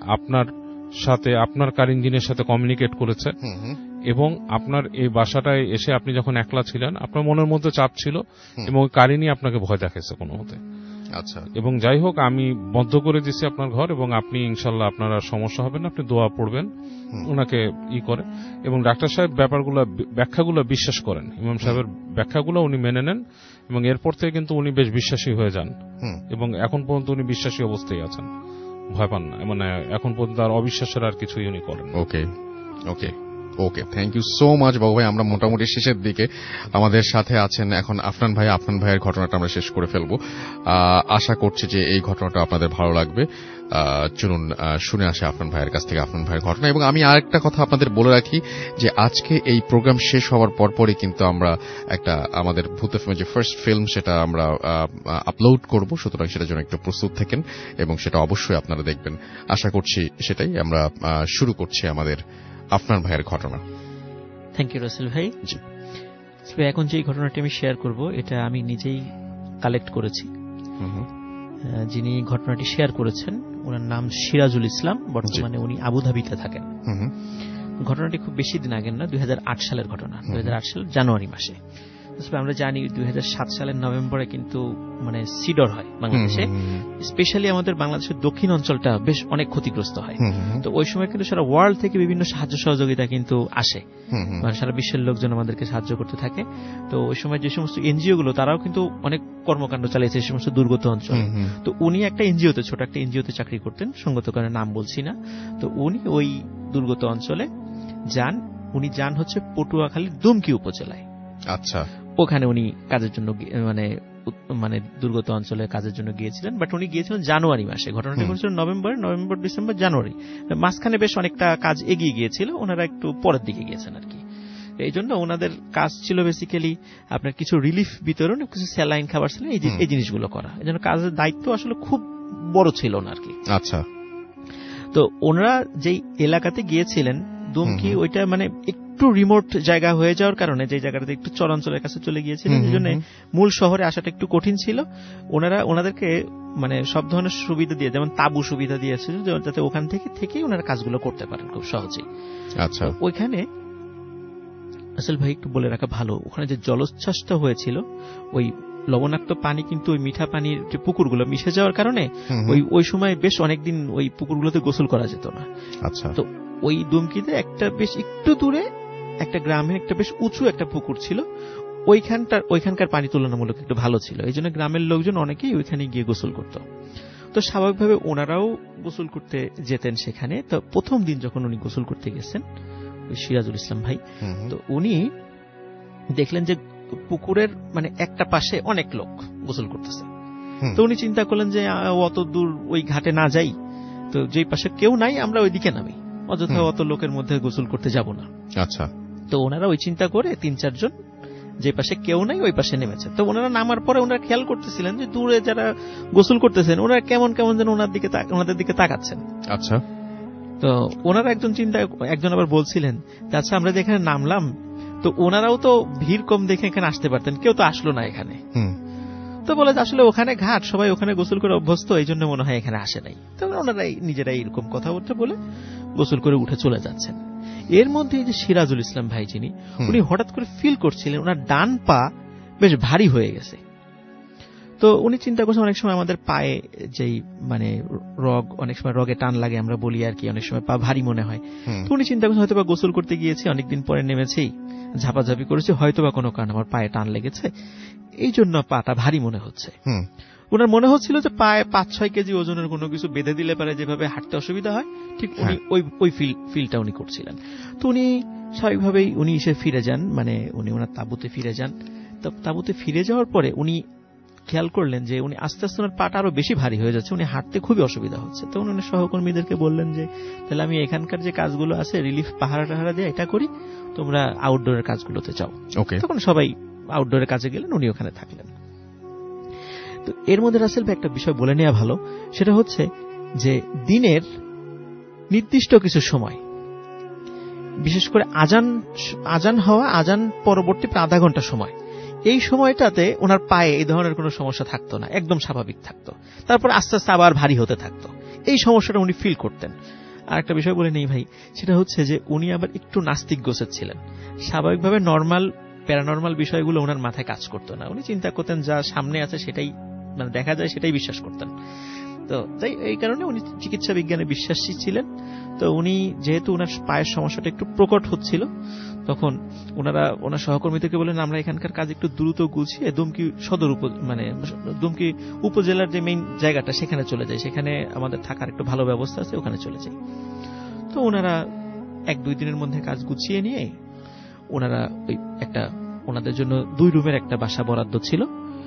আপনার কারিন জিনের সাথে কমিউনিকেট করেছে এবং আপনার এই বাসাটায় এসে আপনি যখন একলা ছিলেন আপনার মনের মধ্যে চাপ ছিল এবং কারিনই আপনাকে ভয় দেখাইছে কোনো মতে। আচ্ছা, এবং যাই হোক আমি বন্ধ করে দিচ্ছি আপনার ঘর এবং আপনি ইনশাল্লাহ আপনার আর সমস্যা হবে না, আপনি দোয়া পড়বেন, ওনাকে করে। এবং ডাক্তার সাহেব ব্যাখ্যাগুলো বিশ্বাস করেন, ইমাম সাহেবের ব্যাখ্যাগুলো উনি মেনে নেন এবং এরপর থেকে কিন্তু উনি বেশ বিশ্বাসী হয়ে যান এবং এখন পর্যন্ত উনি বিশ্বাসী অবস্থায় আছেন, ভয় পান না, মানে এখন পর্যন্ত আর অবিশ্বাসের আর কিছুই উনি করেন। Okay okay okay, thank you so much Babu ভাই। আমরা মোটামুটি শেষের দিকে, আমাদের সাথে আছেন এখন আফনান ভাইয়ের ঘটনাটা আমরা শেষ করে ফেলবো। আশা করছি যে এই ঘটনাটা আপনাদের ভালো লাগবে। চলুন শুনে আসে আফনান ভাইয়ের কাছ থেকে আফনান ভাইয়ের ঘটনা। এবং আমি আরেকটা কথা আপনাদের বলে রাখি যে আজকে এই প্রোগ্রাম শেষ হওয়ার পরপরই কিন্তু আমরা একটা আমাদের ভূত এফএমের যে ফার্স্ট ফিল্ম সেটা আমরা আপলোড করব, সুতরাং সেটার জন্য একটু প্রস্তুত থাকেন এবং সেটা অবশ্যই আপনারা দেখবেন। আশা করছি সেটাই। আমরা শুরু করছি আমাদের আফনান ভাইয়ের ঘটনা। থ্যাংক ইউ রাসেল ভাই। জি, এখন যে ঘটনাটি আমি শেয়ার করব এটা আমি নিজেই কালেক্ট করেছি। যিনি ঘটনাটি শেয়ার করেছেন ওনার নাম সিরাজুল ইসলাম, বর্তমানে উনি আবুধাবিতে থাকেন। ঘটনাটি খুব বেশি দিন আগের না, 2008 সালের ঘটনা, 2008 সালের জানুয়ারি মাসে। আমরা জানি 2007 সালের নভেম্বরে কিন্তু মানে সিডর হয় বাংলাদেশে, স্পেশালি আমাদের বাংলাদেশের দক্ষিণ অঞ্চলটা বেশ অনেক ক্ষতিগ্রস্ত হয়। তো ওই সময় কিন্তু সারা ওয়ার্ল্ড থেকে বিভিন্ন সাহায্য সহযোগিতা কিন্তু আসে, মানে সারা বিশ্বের লোকজন আমাদেরকে সাহায্য করতে থাকে। তো ওই সময় যে সমস্ত এনজিও গুলো তারাও কিন্তু অনেক কর্মকাণ্ড চালিয়েছে এই সমস্ত দুর্গত অঞ্চলে। তো উনি একটা এনজিওতে, ছোট একটা এনজিওতে চাকরি করতেন, সঙ্গত কারণে নাম বলছি না। তো উনি ওই দুর্গত অঞ্চলে যান। উনি যান হচ্ছে পটুয়াখালীর দুমকি উপজেলায়। আচ্ছা, ওখানে উনি কাজের জন্য মানে দুর্গত অঞ্চলে কাজের জন্য গিয়েছিলেন, বাট উনি গিয়েছিলেন জানুয়ারি মাসে। ঘটনাটি ঘটেছিল নভেম্বর, ডিসেম্বর, জানুয়ারি, মাঝখানে বেশ অনেকটা কাজ এগিয়ে গিয়েছিল, ওনারা একটু পরের দিকে গিয়েছেন আর কি। এই জন্য ওনাদের কাজ ছিল বেসিক্যালি আপনার কিছু রিলিফ বিতরণ, কিছু স্যালাইন খাবার ছিল, এই জিনিসগুলো করা। এই জন্য কাজের দায়িত্ব আসলে খুব বড় ছিল না আর কি। আচ্ছা, তো ওনারা যেই এলাকাতে গিয়েছিলেন দুমকি, ওইটা মানে একটু রিমোট জায়গা হয়ে যাওয়ার কারণে, যে জায়গাটাতে একটু চরাঞ্চলের কাছে চলে গিয়েছিলেন, এই জন্য মূল শহরে আসাটা একটু কঠিন ছিল। ওনাদেরকে মানে সব ধরনের সুবিধা দিয়ে, যেমন তাবু সুবিধা দিয়েছিল, যাতে ওখান থেকেই ওনারা কাজগুলো করতে পারেন খুব সহজেই। আচ্ছা, ওইখানে আসল ভাই একটু বলে রাখা ভালো, ওখানে যে জলোচ্ছ্বাসটা হয়েছিল, ওই লবণাক্ত পানি কিন্তু ওই মিঠা পানির যে পুকুরগুলো মিশে যাওয়ার কারণে ওই সময় বেশ অনেকদিন ওই পুকুরগুলোতে গোসল করা যেত না। আচ্ছা, তো ওই দুমকিতে একটা বেশ একটু দূরে একটা গ্রামে একটা বেশ উঁচু একটা পুকুর ছিল, ওইখানকার পানি তুলনামূলক একটু ভালো ছিল। এই জন্য গ্রামের লোকজন অনেকেই ওইখানে গিয়ে গোসল করত। তো স্বাভাবিকভাবে ওনারাও গোসল করতে যেতেন সেখানে। তো প্রথম দিন যখন উনি গোসল করতে গেছেন, ওই সিরাজুল ইসলাম ভাই, তো উনি দেখলেন যে পুকুরের মানে একটা পাশে অনেক লোক গোসল করতেছে। তো উনি চিন্তা করলেন যে অত দূর ওই ঘাটে না যাই, তো যেই পাশে কেউ নাই আমরা ওইদিকে নামি, অযথা অত লোকের মধ্যে গোসল করতে যাব না। আচ্ছা, তো ওনারা ওই চিন্তা করে 3-4 জন যে পাশে কেউ নাই ওই পাশে নেমেছে। তো ওনারা নামার পরে ওনারা খেয়াল করতেছিলেন যে দূরে যারা গোসল করতেছেন ওনারা কেমন যেন ওনাদের দিকে তাকাচ্ছেন। আচ্ছা, তো ওনারা একজন আবার বলছিলেন, আচ্ছা আমরা যে এখানে নামলাম, তো ওনারাও তো ভিড় কম দেখে এখানে আসতে পারতেন, কেউ তো আসলো না এখানে। তো বলে আসলে ওখানে ঘাট, সবাই ওখানে গোসল করে অভ্যস্ত, এই জন্য মনে হয় এখানে আসে নাই। তো ওনারাই নিজেরাই এরকম কথাবার্তা বলে গোসল করে উঠে চলে যাচ্ছেন। এর মধ্যে যে সিরাজুল ইসলাম ভাই যিনি, উনি হঠাৎ করে ফিল করছিলেন ওনার ডান পা বেশ ভারী হয়ে গেছে। তো উনি চিন্তা করছেন অনেক সময় আমাদের পায়ে যেই মানে অনেক সময় রগে টান লাগে আমরা বলি আর কি, অনেক সময় পা ভারী মনে হয়। তো উনি চিন্তা করছেন হয়তো বা গোসল করতে গিয়েছি, অনেকদিন পরে নেমেছি, ঝাপাঝাপি করেছি, হয়তো বা কোনো কারণে আমার পায়ে টান লেগেছে, এই জন্য পাটা ভারী মনে হচ্ছে। ওনার মনে হচ্ছিল যে পায়ে 5-6 কেজি ওজনের কোনো কিছু বেঁধে দিলে পারে যেভাবে হাঁটতে অসুবিধা হয়, ঠিক উনি ওই ফিলটা উনি করছিলেন। তো উনি স্বাভাবিকভাবেই উনি এসে ফিরে যান, মানে উনি ওনার তাঁবুতে ফিরে যান। তো তাঁবুতে ফিরে যাওয়ার পরে উনি খেয়াল করলেন যে উনি আস্তে আস্তে ওনার পাটা আরো বেশি ভারী হয়ে যাচ্ছে, উনি হাঁটতে খুবই অসুবিধা হচ্ছে। তো উনি সহকর্মীদেরকে বললেন যে তাহলে আমি এখানকার যে কাজগুলো আছে রিলিফ পাহারা টাহারা দিয়ে এটা করি, তোমরা আউটডোরের কাজগুলোতে যাও। তখন সবাই আউটডোরের কাজে গেলেন, উনি ওখানে থাকলেন। তো এর মধ্যে রাসেল ভাই একটা বিষয় বলে নেওয়া ভালো, সেটা হচ্ছে যে দিনের নির্দিষ্ট কিছু সময়, বিশেষ করে আজান হওয়া, আজান পরবর্তী প্রায় আধা ঘন্টা সময়, এই সময়টাতে ওনার পায়ে এই ধরনের কোনো সমস্যা থাকতো না, একদম স্বাভাবিক থাকতো। তারপর আস্তে আস্তে আবার ভারী হতে থাকতো, এই সমস্যাটা উনি ফিল করতেন। আর একটা বিষয় বলে নেই ভাই, সেটা হচ্ছে যে উনি আবার একটু নাস্তিক গোছের ছিলেন। স্বাভাবিকভাবে নর্মাল প্যারানর্মাল বিষয়গুলো ওনার মাথায় কাজ করতো না, উনি চিন্তা করতেন যা সামনে আছে সেটাই মানে দেখা যায় সেটাই বিশ্বাস করতেন। তো তাই এই কারণে উনি চিকিৎসা বিজ্ঞানে বিশ্বাসী ছিলেন। তো উনি যেহেতু ওনার পায়ের সমস্যাটা একটু প্রকট হচ্ছিল, তখন ওনার সহকর্মীদেরকে বলেন আমরা এখানকার কাজ একটু দ্রুত গুছিয়ে দুমকি সদর দুমকি উপজেলার যে মেইন জায়গাটা সেখানে চলে যায়, সেখানে আমাদের থাকার একটু ভালো ব্যবস্থা আছে, ওখানে চলে যায়। তো ওনারা 1-2 দিনের মধ্যে কাজ গুছিয়ে নিয়ে ওনারা ওনাদের জন্য 2 রুমের একটা বাসা বরাদ্দ ছিল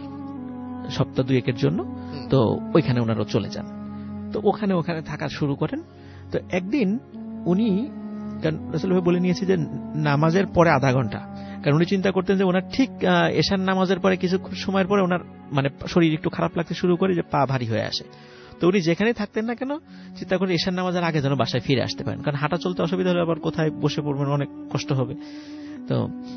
সপ্তাহ 2-1 জন্য। তো ওইখানে ওনারা চলে যান। তো ওখানে থাকা শুরু করেন। তো একদিন উনি রাসূল ভাই বলে নিয়েছে যে নামাজের পরে আধা ঘন্টা, কারণ উনি চিন্তা করতেন যে ওনার ঠিক এশার নামাজের পরে কিছু সময়ের পরে ওনার মানে শরীর একটু খারাপ লাগতে শুরু করে, যে পা ভারী হয়ে আসে। তো উনি যেখানেই থাকতেন না কেন চিন্তা করে এশার নামাজের আগে যেন বাসায় ফিরে আসতে পারেন, কারণ হাঁটা চলতে অসুবিধা হলে আবার কোথায় বসে পড়বেন, অনেক কষ্ট হবে। তো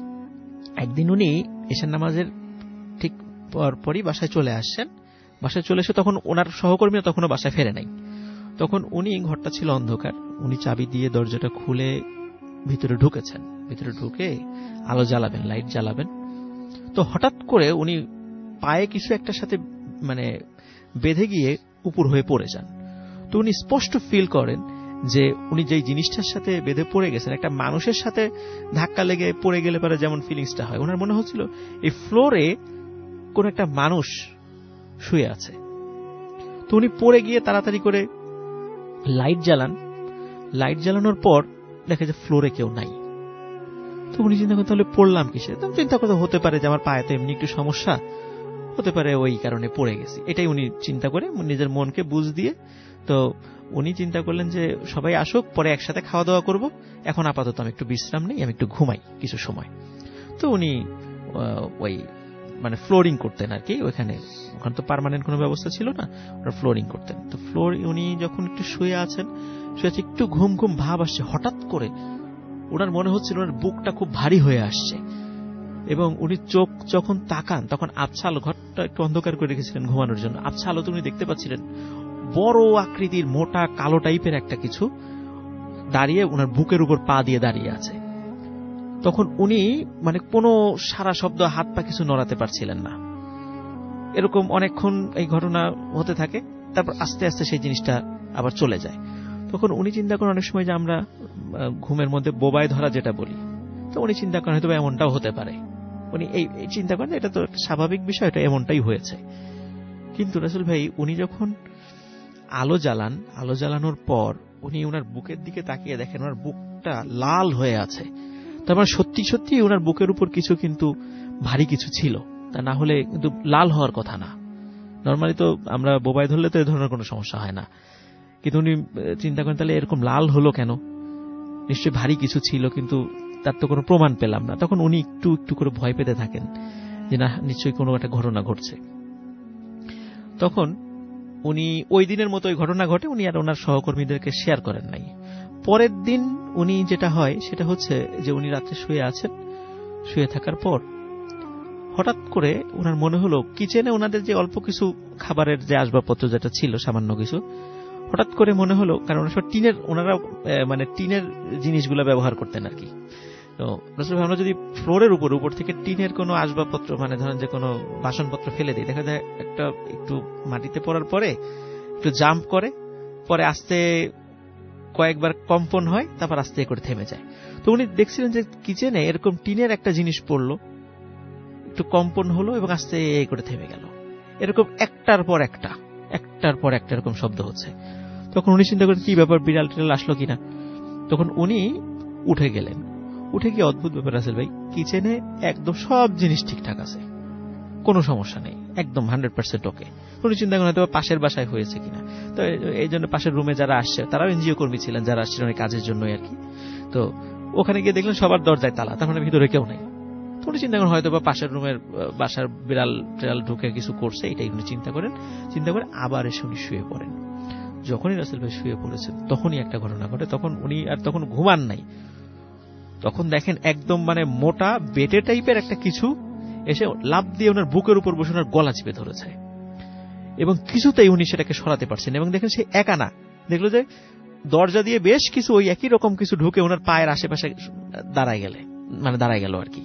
একদিন উনি এশার নামাজের ঠিক পরপরই বাসায় চলে আসছেন। বাসায় চলে এসে তখন ওনার সহকর্মীরা তখনও বাসায় ফেরে নাই। তখন উনি, ঘরটা ছিল অন্ধকার, উনি চাবি দিয়ে দরজাটা খুলে ভিতরে ঢুকেছেন। ভিতরে ঢুকে আলো জ্বালাবেন, লাইট জ্বালাবেন। তো হঠাৎ করে উনি পায়ে কিছু একটার সাথে মানে বেঁধে গিয়ে উপর হয়ে পড়ে যান। তো উনি স্পষ্ট ফিল করেন যে উনি যেই জিনিসটার সাথে বেঁধে পড়ে গেছেন, একটা মানুষের সাথে ধাক্কা লেগে পড়ে গেলে পরে যেমন ফিলিংসটা হয়, ওনার মনে হচ্ছিল এই ফ্লোরে কোন একটা মানুষ শুয়ে আছে। তো উনি পড়ে গিয়ে তাড়াতাড়ি করে লাইট জ্বালান। লাইট জ্বালানোর পর দেখে যে ফ্লোরে কেউ নাই। তো উনি চিন্তা করতে, তাহলে পড়লাম কিসে? তো চিন্তা করতে, হতে পারে যে আমার পায়ে তো এমনি একটু সমস্যা, হতে পারে ওই কারণে পড়ে গেছি, এটাই উনি চিন্তা করে নিজের মনকে বুঝ দিয়ে। তো উনি চিন্তা করলেন যে সবাই আসুক, পরে একসাথে খাওয়া দাওয়া করব, এখন আপাতত আমি একটু বিশ্রাম নেই, আমি একটু ঘুমাই কিছু সময়। তো উনি ওই মানে ফ্লোরিং করতেন আর কি, ওখানে তো পার্মানেন্ট কোনো ব্যবস্থা ছিল না, ওরা ফ্লোরিং করতেন। তো উনি যখন একটু শুয়ে আছেন, একটু ঘুম ঘুম ভাব আসছে। হঠাৎ করে ওনার মনে হচ্ছিল ওনার বুকটা খুব ভারী হয়ে আসছে, এবং উনি চোখ যখন তাকান তখন আবছা আলো, ঘরটা একটু অন্ধকার করে রেখেছিলেন ঘুমানোর জন্য, আবছা আলোতে উনি দেখতে পাচ্ছিলেন বড় আকৃতির মোটা কালো টাইপের একটা কিছু দাঁড়িয়ে ওনার বুকের উপর পা দিয়ে দাঁড়িয়ে আছে। তখন উনি মানে কোনো সারা শব্দ, হাত পা কিছু নড়াতে পারছিলেন না। এরকম অনেকক্ষণ এই ঘটনা হতে থাকে। তারপর আস্তে আস্তে সেই জিনিসটা আবার চলে যায়। তখন উনি চিন্তা করেন অনেক সময় যে আমরা ঘুমের মধ্যে বোবায় ধরা যেটা বলি, তো উনি চিন্তা করেন হয়তো এমনটাও হতে পারে। উনি এই চিন্তা করেন এটা তো স্বাভাবিক বিষয়, এটা এমনটাই হয়েছে। কিন্তু রাসূল ভাই উনি যখন আলো জ্বালানোর পর উনি ওনার বুকের দিকে তাকিয়ে দেখেন ওনার বুকটা লাল হয়ে আছে। তারপর সত্যি সত্যি ওনার বুকের উপর কিছু কিন্তু ভারী কিছু ছিল, তা না হলে কিন্তু লাল হওয়ার কথা না। নর্মালি তো আমরা বোবায় ধরলে তো এই ধরনের কোনো সমস্যা হয় না, কিন্তু উনি চিন্তা করেন তাহলে এরকম লাল হলো কেন, নিশ্চয়ই ভারী কিছু ছিল, কিন্তু তার তো কোনো প্রমাণ পেলাম না। তখন উনি একটু একটু করে ভয় পেতে থাকেন যে না, নিশ্চয়ই কোনো একটা ঘটনা ঘটছে। তখন উনি ওই দিনের মতো ওই ঘটনা ঘটে, উনি আর ওনার সহকর্মীদেরকে শেয়ার করেন নাই। পরের দিন উনি যেটা হয় সেটা হচ্ছে যে উনি রাতে শুয়ে আছেন, শুয়ে থাকার পর হঠাৎ করে ওনার মনে হলো কিচেনে ওনাদের যে অল্প কিছু খাবারের যে আসবাবপত্র যেটা ছিল সামান্য কিছু, হঠাৎ করে মনে হলো, কারণ ওনারা মানে টিনের জিনিসগুলো ব্যবহার করতেন আর কি। তো আমরা যদি ফ্লোরের উপর থেকে টিনের কোনো আসবাবপত্র মানে ধরেন যে কোনো বাসনপত্র ফেলে দিই, দেখা যায় একটা একটু মাটিতে পড়ার পরে একটু জাম্প করে, পরে আস্তে কয়েকবার কম্পন হয়, তারপর আস্তে করে থেমে যায়। তো উনি দেখছিলেন যে কিচেনে এরকম টিনের একটা জিনিস পড়লো, একটু কম্পন হলো এবং আস্তে করে থেমে গেল। এরকম একটার পর একটা এরকম শব্দ হচ্ছে। তখন উনি চিন্তা করেন কি ব্যাপার, বিড়াল টিড়াল আসলো কিনা। তখন উনি উঠে গেলেন। উঠে গিয়ে অদ্ভুত ব্যাপার রাসেল ভাই, কিচেনে একদম সব জিনিস ঠিকঠাক আছে, কোনো সমস্যা নেই, একদম 100% ওকে। উনি চিন্তা করেন হয়তো পাশের বাসায় হয়েছে কিনা, তো এই জন্য পাশের রুমে যারা আসছে তারাও এনজিও কর্মী ছিলেন, যারা আসছিলেন ওই কাজের জন্যই আর কি। তো ওখানে গিয়ে দেখলেন সবার দরজায় তালা, তার মানে ভিতরে কেউ নেই। তো উনি চিন্তা করেন হয়তো বা পাশের রুমের বাসার বিড়াল টেরাল ঢুকে কিছু করছে, এটাই উনি চিন্তা করে আবার এসে উনি শুয়ে পড়েন। যখনই রাসেল ভাই শুয়ে পড়েছেন তখনই একটা ঘটনা ঘটে। তখন ঘুমান নাই, তখন দেখেন একদম মানে মোটা বেটে টাইপের একটা কিছু এসে লাফ দিয়ে ওনার বুকের উপর বসে ওনার গলা চিপে ধরেছে, এবং কিছুতেই উনি সেটাকে সরাতে পারছেন। এবং দেখেন সে একা না, দেখলো যে দরজা দিয়ে বেশ কিছু ওই একই রকম কিছু ঢুকে ওনার পায়ের আশেপাশে দাঁড়ায় গেল আর কি।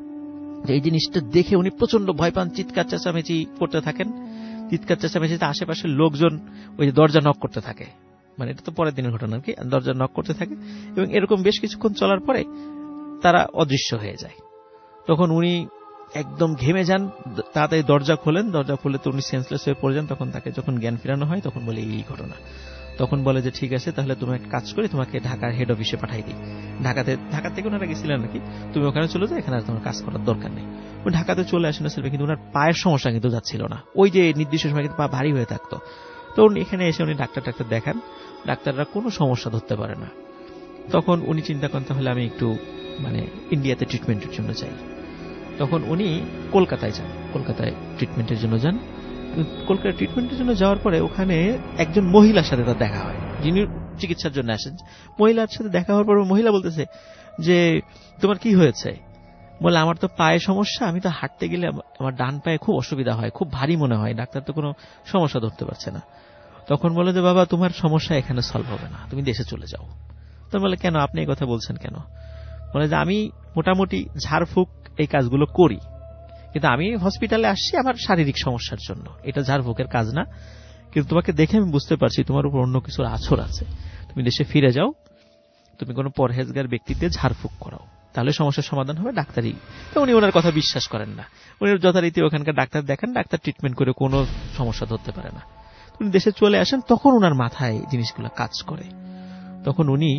এই জিনিসটা দেখে উনি প্রচন্ড ভয় পান, চিৎকার চেঁচামেচি করতে থাকেন। চিৎকার চেঁচামেচিতে আশেপাশের লোকজন ওই দরজা নক করতে থাকে, মানে এটা তো পরের দিনের ঘটনা আর কি, দরজা নক করতে থাকে। এবং এরকম বেশ কিছুক্ষণ চলার পরে তারা অদৃশ্য হয়ে যায়। তখন উনি একদম ঘেমে যান, তাড়াতাড়ি দরজা খোলেন। দরজা খুলে তো উনি সেন্সলেস হয়ে পড়ে যান। তখন তাকে যখন জ্ঞান ফেরানো হয় তখন বলে এই ঘটনা। তখন বলে যে ঠিক আছে, তাহলে তুমি একটা কাজ করি, তোমাকে ঢাকার হেড অফিসে পাঠাই দিই। ঢাকা থেকে ওনারা গেছিলেন নাকি, তুমি ওখানে চলে যাও, এখানে আর তোমার কাজ করার দরকার নেই। উনি ঢাকাতে চলে আসেন আসলে, কিন্তু ওনার পায়ের সমস্যা কিন্তু যাচ্ছিল না, ওই যে নির্দিষ্ট সময় কিন্তু পা ভারী হয়ে থাকতো। তো উনি এখানে এসে উনি ডাক্তার দেখান, ডাক্তাররা কোনো সমস্যা ধরতে পারে না। তখন উনি চিন্তা করেন তাহলে আমি একটু মানে ইন্ডিয়াতে ট্রিটমেন্টের জন্য চাই। তখন উনি কলকাতায় যান, কলকাতায় ট্রিটমেন্টের জন্য যান। কলকাতায় ট্রিটমেন্টের জন্য যাওয়ার পরে ওখানে একজন মহিলার সাথে তার দেখা হয়, যিনি চিকিৎসার জন্য আসেন। মহিলার সাথে দেখা হওয়ার পর মহিলা বলতেছে যে তোমার কি হয়েছে? বলে আমার তো পায়ে সমস্যা, আমি তো হাঁটতে গেলে আমার ডান পায়ে খুব অসুবিধা হয়, খুব ভারী মনে হয়, ডাক্তার তো কোনো সমস্যা ধরতে পারছে না। তখন বলে যে বাবা তোমার সমস্যা এখানে সলভ হবে না, তুমি দেশে চলে যাও। তো বলে কেন, আপনি এই কথা বলছেন কেন? বলে যে আমি মোটামুটি ঝাড়ফুঁক এই কাজগুলো করি, কিন্তু আমি হসপিটালে আসছি আমার শারীরিক সমস্যার জন্য, এটা ঝাড়ফুঁকের কাজ না। কিন্তু তোমাকে দেখে আমি বুঝতে পারছি তোমার উপর অন্য কিছুর আছর আছে, তুমি দেশে ফিরে যাও, তুমি কোনো পরহেজগার ব্যক্তিতে ঝাড়ফুঁক করাও, তাহলে সমস্যার সমাধান হবে। ডাক্তারই তো উনি ওনার কথা বিশ্বাস করেন না, উনি যথারীতি ওখানকার ডাক্তার দেখান, ডাক্তার ট্রিটমেন্ট করে কোনো সমস্যা ধরতে পারে না। উনি দেশে চলে আসেন, তখন ওনার মাথায় জিনিসগুলো কাজ করে। তখন উনি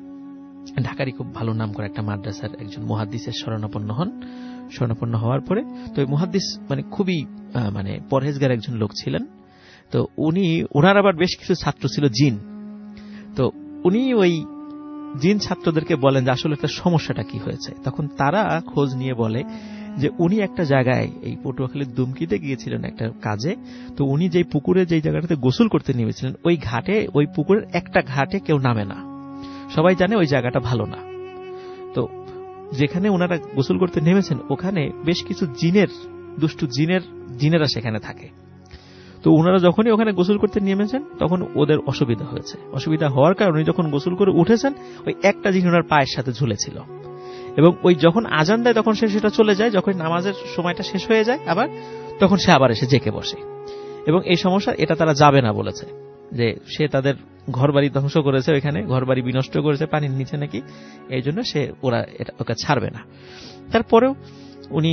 ঢাকারই খুব ভালো নাম করে একটা মাদ্রাসার একজন মুহাদ্দিসের শরণাপন্ন হন। শরণাপন্ন হওয়ার পরে তো ওই মুহাদ্দিস মানে খুবই মানে পরহেজগার একজন লোক ছিলেন। তো ওনার আবার বেশ কিছু ছাত্র ছিল জিন। তো উনি ওই জিন ছাত্রদেরকে বলেন যে আসলে একটা সমস্যাটা কি হয়েছে। তখন তারা খোঁজ নিয়ে বলে যে উনি একটা জায়গায় এই পটুয়াখালীর দুমকিতে গিয়েছিলেন একটা কাজে। তো উনি যেই পুকুরে যেই জায়গাটাতে গোসল করতে নেমেছিলেন ওই ঘাটে, ওই পুকুরের একটা ঘাটে কেউ নামে না, সবাই জানে ওই জায়গাটা ভালো না। তো যেখানে ওনারা গোসল করতে নেমেছেন ওখানে বেশ কিছু দুষ্টু জিনেরা সেখানে থাকে। তো ওনারা যখনই ওখানে গোসল করতে নেমেছেন তখন ওদের অসুবিধা হয়েছে। অসুবিধা হওয়ার কারণে যখন গোসল করে উঠেছেন ওই একটা জিন ওনার পায়ের সাথে ঝুলেছিল, এবং ওই যখন আজান দেয় তখন সে সেটা চলে যায়, যখন নামাজের সময়টা শেষ হয়ে যায় আবার তখন সে আবার এসে জেকে বসে। এবং এই সমস্যা এটা তারা যাবে না বলেছে, যে সে তাদের ঘরবাড়ি ধ্বংস করেছে, ওইখানে ঘরবাড়ি বিনষ্ট করেছে পানির নিচে নাকি, এই জন্য ওরা ওকে ছাড়বে না। তারপরেও উনি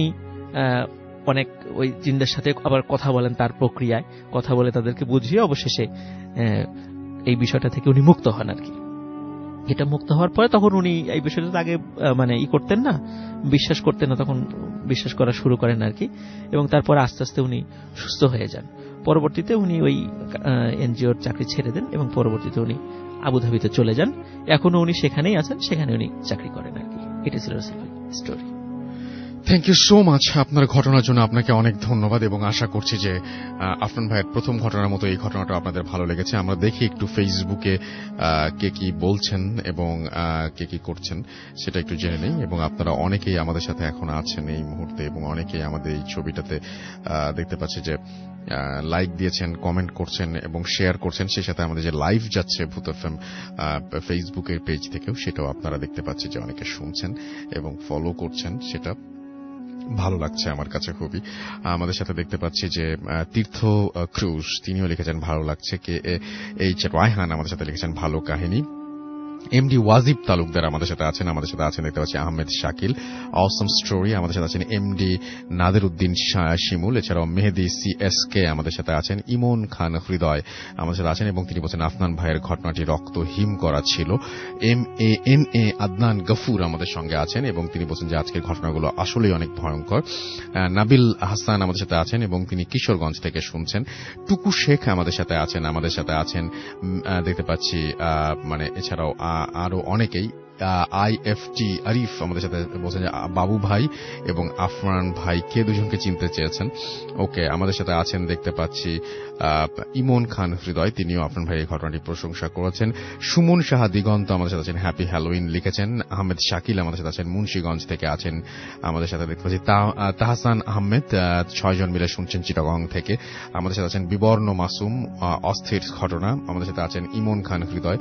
অনেক ওই জিনদের সাথে আবার কথা বলেন, তার প্রক্রিয়ায় কথা বলে তাদেরকে বুঝিয়ে অবশেষে এই বিষয়টা থেকে উনি মুক্ত হন আর কি। এটা মুক্ত হওয়ার পরে তখন উনি এই বিষয়টা আগে মানে করতেন না, বিশ্বাস করতেন না, তখন বিশ্বাস করা শুরু করেন আর কি। এবং তারপর আস্তে আস্তে উনি সুস্থ হয়ে যান। পরবর্তীতে উনি ওই এনজিওর চাকরি ছেড়ে দেন এবং পরবর্তীতে উনি আবুধাবিতে চলে যান। এখনো উনি সেখানেই আছেন, সেখানে উনি চাকরি করেন আর কি। এটা ছিল story. Thank you so much আপনার ঘটনার জন্য। আপনাকে অনেক ধন্যবাদ এবং আশা করছি যে আফরান ভাইয়ের প্রথম ঘটনার মতো এই ঘটনাটা আপনাদের ভালো লেগেছে। আমরা দেখি একটু ফেসবুকে কে কি বলছেন এবং কে কি করছেন সেটা একটু জেনে নেই। এবং আপনারা অনেকেই আমাদের সাথে এখন আছেন এই মুহূর্তে এবং অনেকেই আমাদের এই ছবিটাতে দেখতে পাচ্ছি যে লাইক দিয়েছেন, কমেন্ট করছেন এবং শেয়ার করছেন। সেই সাথে আমাদের যে লাইভ যাচ্ছে ভূত এফএম ফেসবুকের পেজ থেকেও সেটাও আপনারা দেখতে পাচ্ছেন যে অনেকে শুনছেন এবং ফলো করছেন, সেটা ভালো লাগছে আমার কাছে খুবই। আমাদের সাথে দেখতে পাচ্ছি যে তীর্থ ক্রুজ, তিনিও লিখেছেন ভালো লাগছে। কে এইচ রায়হান আমাদের সাথে লিখেছেন ভালো কাহিনী। এমডি ওয়াজিব তালুকদার আমাদের সাথে আছেন দেখতে পাচ্ছি আহমেদ শাকিল, অসম স্টোরি আমাদের সাথে আছেন এমডি নাদের উদ্দিন শিমুল, এছাড়াও মেহেদি সিএসকে আমাদের সাথে আছেন, ইমন খান হৃদয় আমাদের সাথে আছেন এবং তিনি বলছেন আফনান ভাইয়ের ঘটনাটি রক্তহীন করা ছিল। MANA আদনান গফুর আমাদের সঙ্গে আছেন এবং তিনি বলছেন যে আজকের ঘটনাগুলো আসলেই অনেক ভয়ঙ্কর। নাবিল হাসান আমাদের সাথে আছেন এবং তিনি কিশোরগঞ্জ থেকে শুনছেন। টুকু শেখ আমাদের সাথে আছেন দেখতে পাচ্ছি, মানে এছাড়াও আরো অনেকেই। IFT আরিফ আমাদের সাথে বলছেন যে বাবু ভাই এবং আফরান ভাই কে দুজনকে চিনতে চেয়েছেন। ওকে, আমাদের সাথে আছেন দেখতে পাচ্ছি ইমন খান হৃদয়, তিনিও আফরান ভাই এই ঘটনাটি প্রশংসা করেছেন। সুমন সাহা দিগন্ত আমাদের সাথে আছেন, হ্যাপি হ্যালোইন লিখেছেন। আহমেদ শাকিল আমাদের সাথে আছেন, মুন্সিগঞ্জ থেকে আছেন আমাদের সাথে দেখতে পাচ্ছি। তাহসান আহমেদ 6 জন মিলে শুনছেন চিটাগং থেকে। আমাদের সাথে আছেন বিবর্ণ মাসুম, অস্থির ঘটনা আমাদের সাথে আছেন। ইমন খান হৃদয়,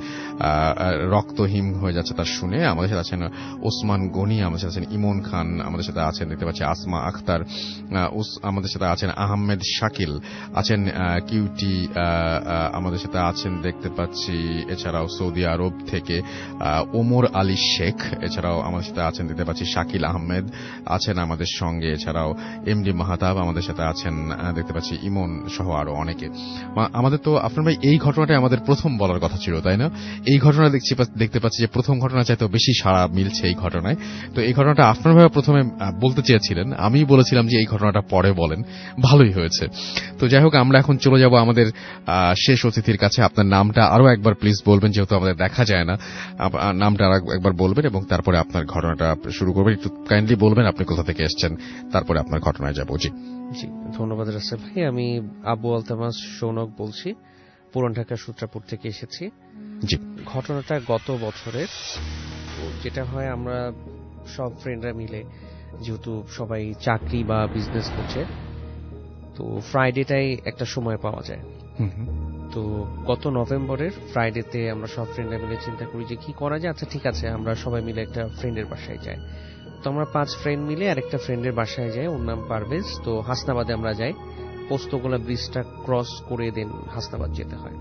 রক্তহীন হয়ে যাচ্ছে তার শুনে। আমাদের সাথে আছেন ওসমান গনি, আমাদের সাথে আছেন ইমন খান, আমাদের সাথে আছেন দেখতে পাচ্ছি আসমা আখতার, আমাদের সাথে আছেন আহমেদ শাকিল, আছেন কিউটি আমাদের সাথে আছেন দেখতে পাচ্ছি। এছাড়াও সৌদি আরব থেকে ওমর আলী শেখ, এছাড়াও আমাদের সাথে আছেন দেখতে পাচ্ছি শাকিল আহমেদ আছেন আমাদের সঙ্গে, এছাড়াও এমডি মাহাতাব আমাদের সাথে আছেন দেখতে পাচ্ছি, ইমন সহ আরো অনেকে। আমাদের তো আফরান ভাই এই ঘটনাটা আমাদের প্রথম বলার কথা ছিল, তাই না? এই ঘটনা দেখতে পাচ্ছি যে প্রথম ঘটনা চাইতে বেশি সাড়া মিলছে এই ঘটনায়। তো এই ঘটনাটা আফরান ভাই প্রথমে বলতে চেয়েছিলেন, আমি বলেছিলাম যে এই ঘটনাটা পরে বলেন, ভালোই হয়েছে। তো যাই হোক, আমরা এখন চলে যাব আমাদের শেষ অতিথির কাছে। আপনার নামটা আরো একবার প্লিজ বলবেন, যেহেতু আমাদের দেখা যায় না, নামটা আর একবার বলবেন এবং তারপরে আপনার ঘটনাটা শুরু করবেন। একটু কাইন্ডলি বলবেন আপনি কোথা থেকে এসেছেন, তারপরে আপনার ঘটনায় যাবো। জি জি, ধন্যবাদ রাসেল ভাই। আমি আবু আলতামাস শৌনক বলছি, পুরান ঢাকা সূত্রাপুর থেকে এসেছি। জি, ঘটনাটা গত বছরের। যেটা হয়, আমরা সব ফ্রেন্ডরা মিলে, যেহেতু সবাই চাকরি বা বিজনেস করছে, তো ফ্রাইডেটাই একটা সময় পাওয়া যায়। তো গত নভেম্বরের ফ্রাইডেতে আমরা সব ফ্রেন্ডরা মিলে চিন্তা করি যে কি করা যায়। আচ্ছা ঠিক আছে, আমরা সবাই মিলে একটা ফ্রেন্ডের বাসায় যাই। তো আমরা 5 ফ্রেন্ড মিলে আরেকটা ফ্রেন্ডের বাসায় যাই, ওর নাম পারভেজ। তো হাসনাবাদে আমরা যাই, পোস্তগোলা ব্রিজটা ক্রস করে দেন হাসনাবাদ যেতে হয়।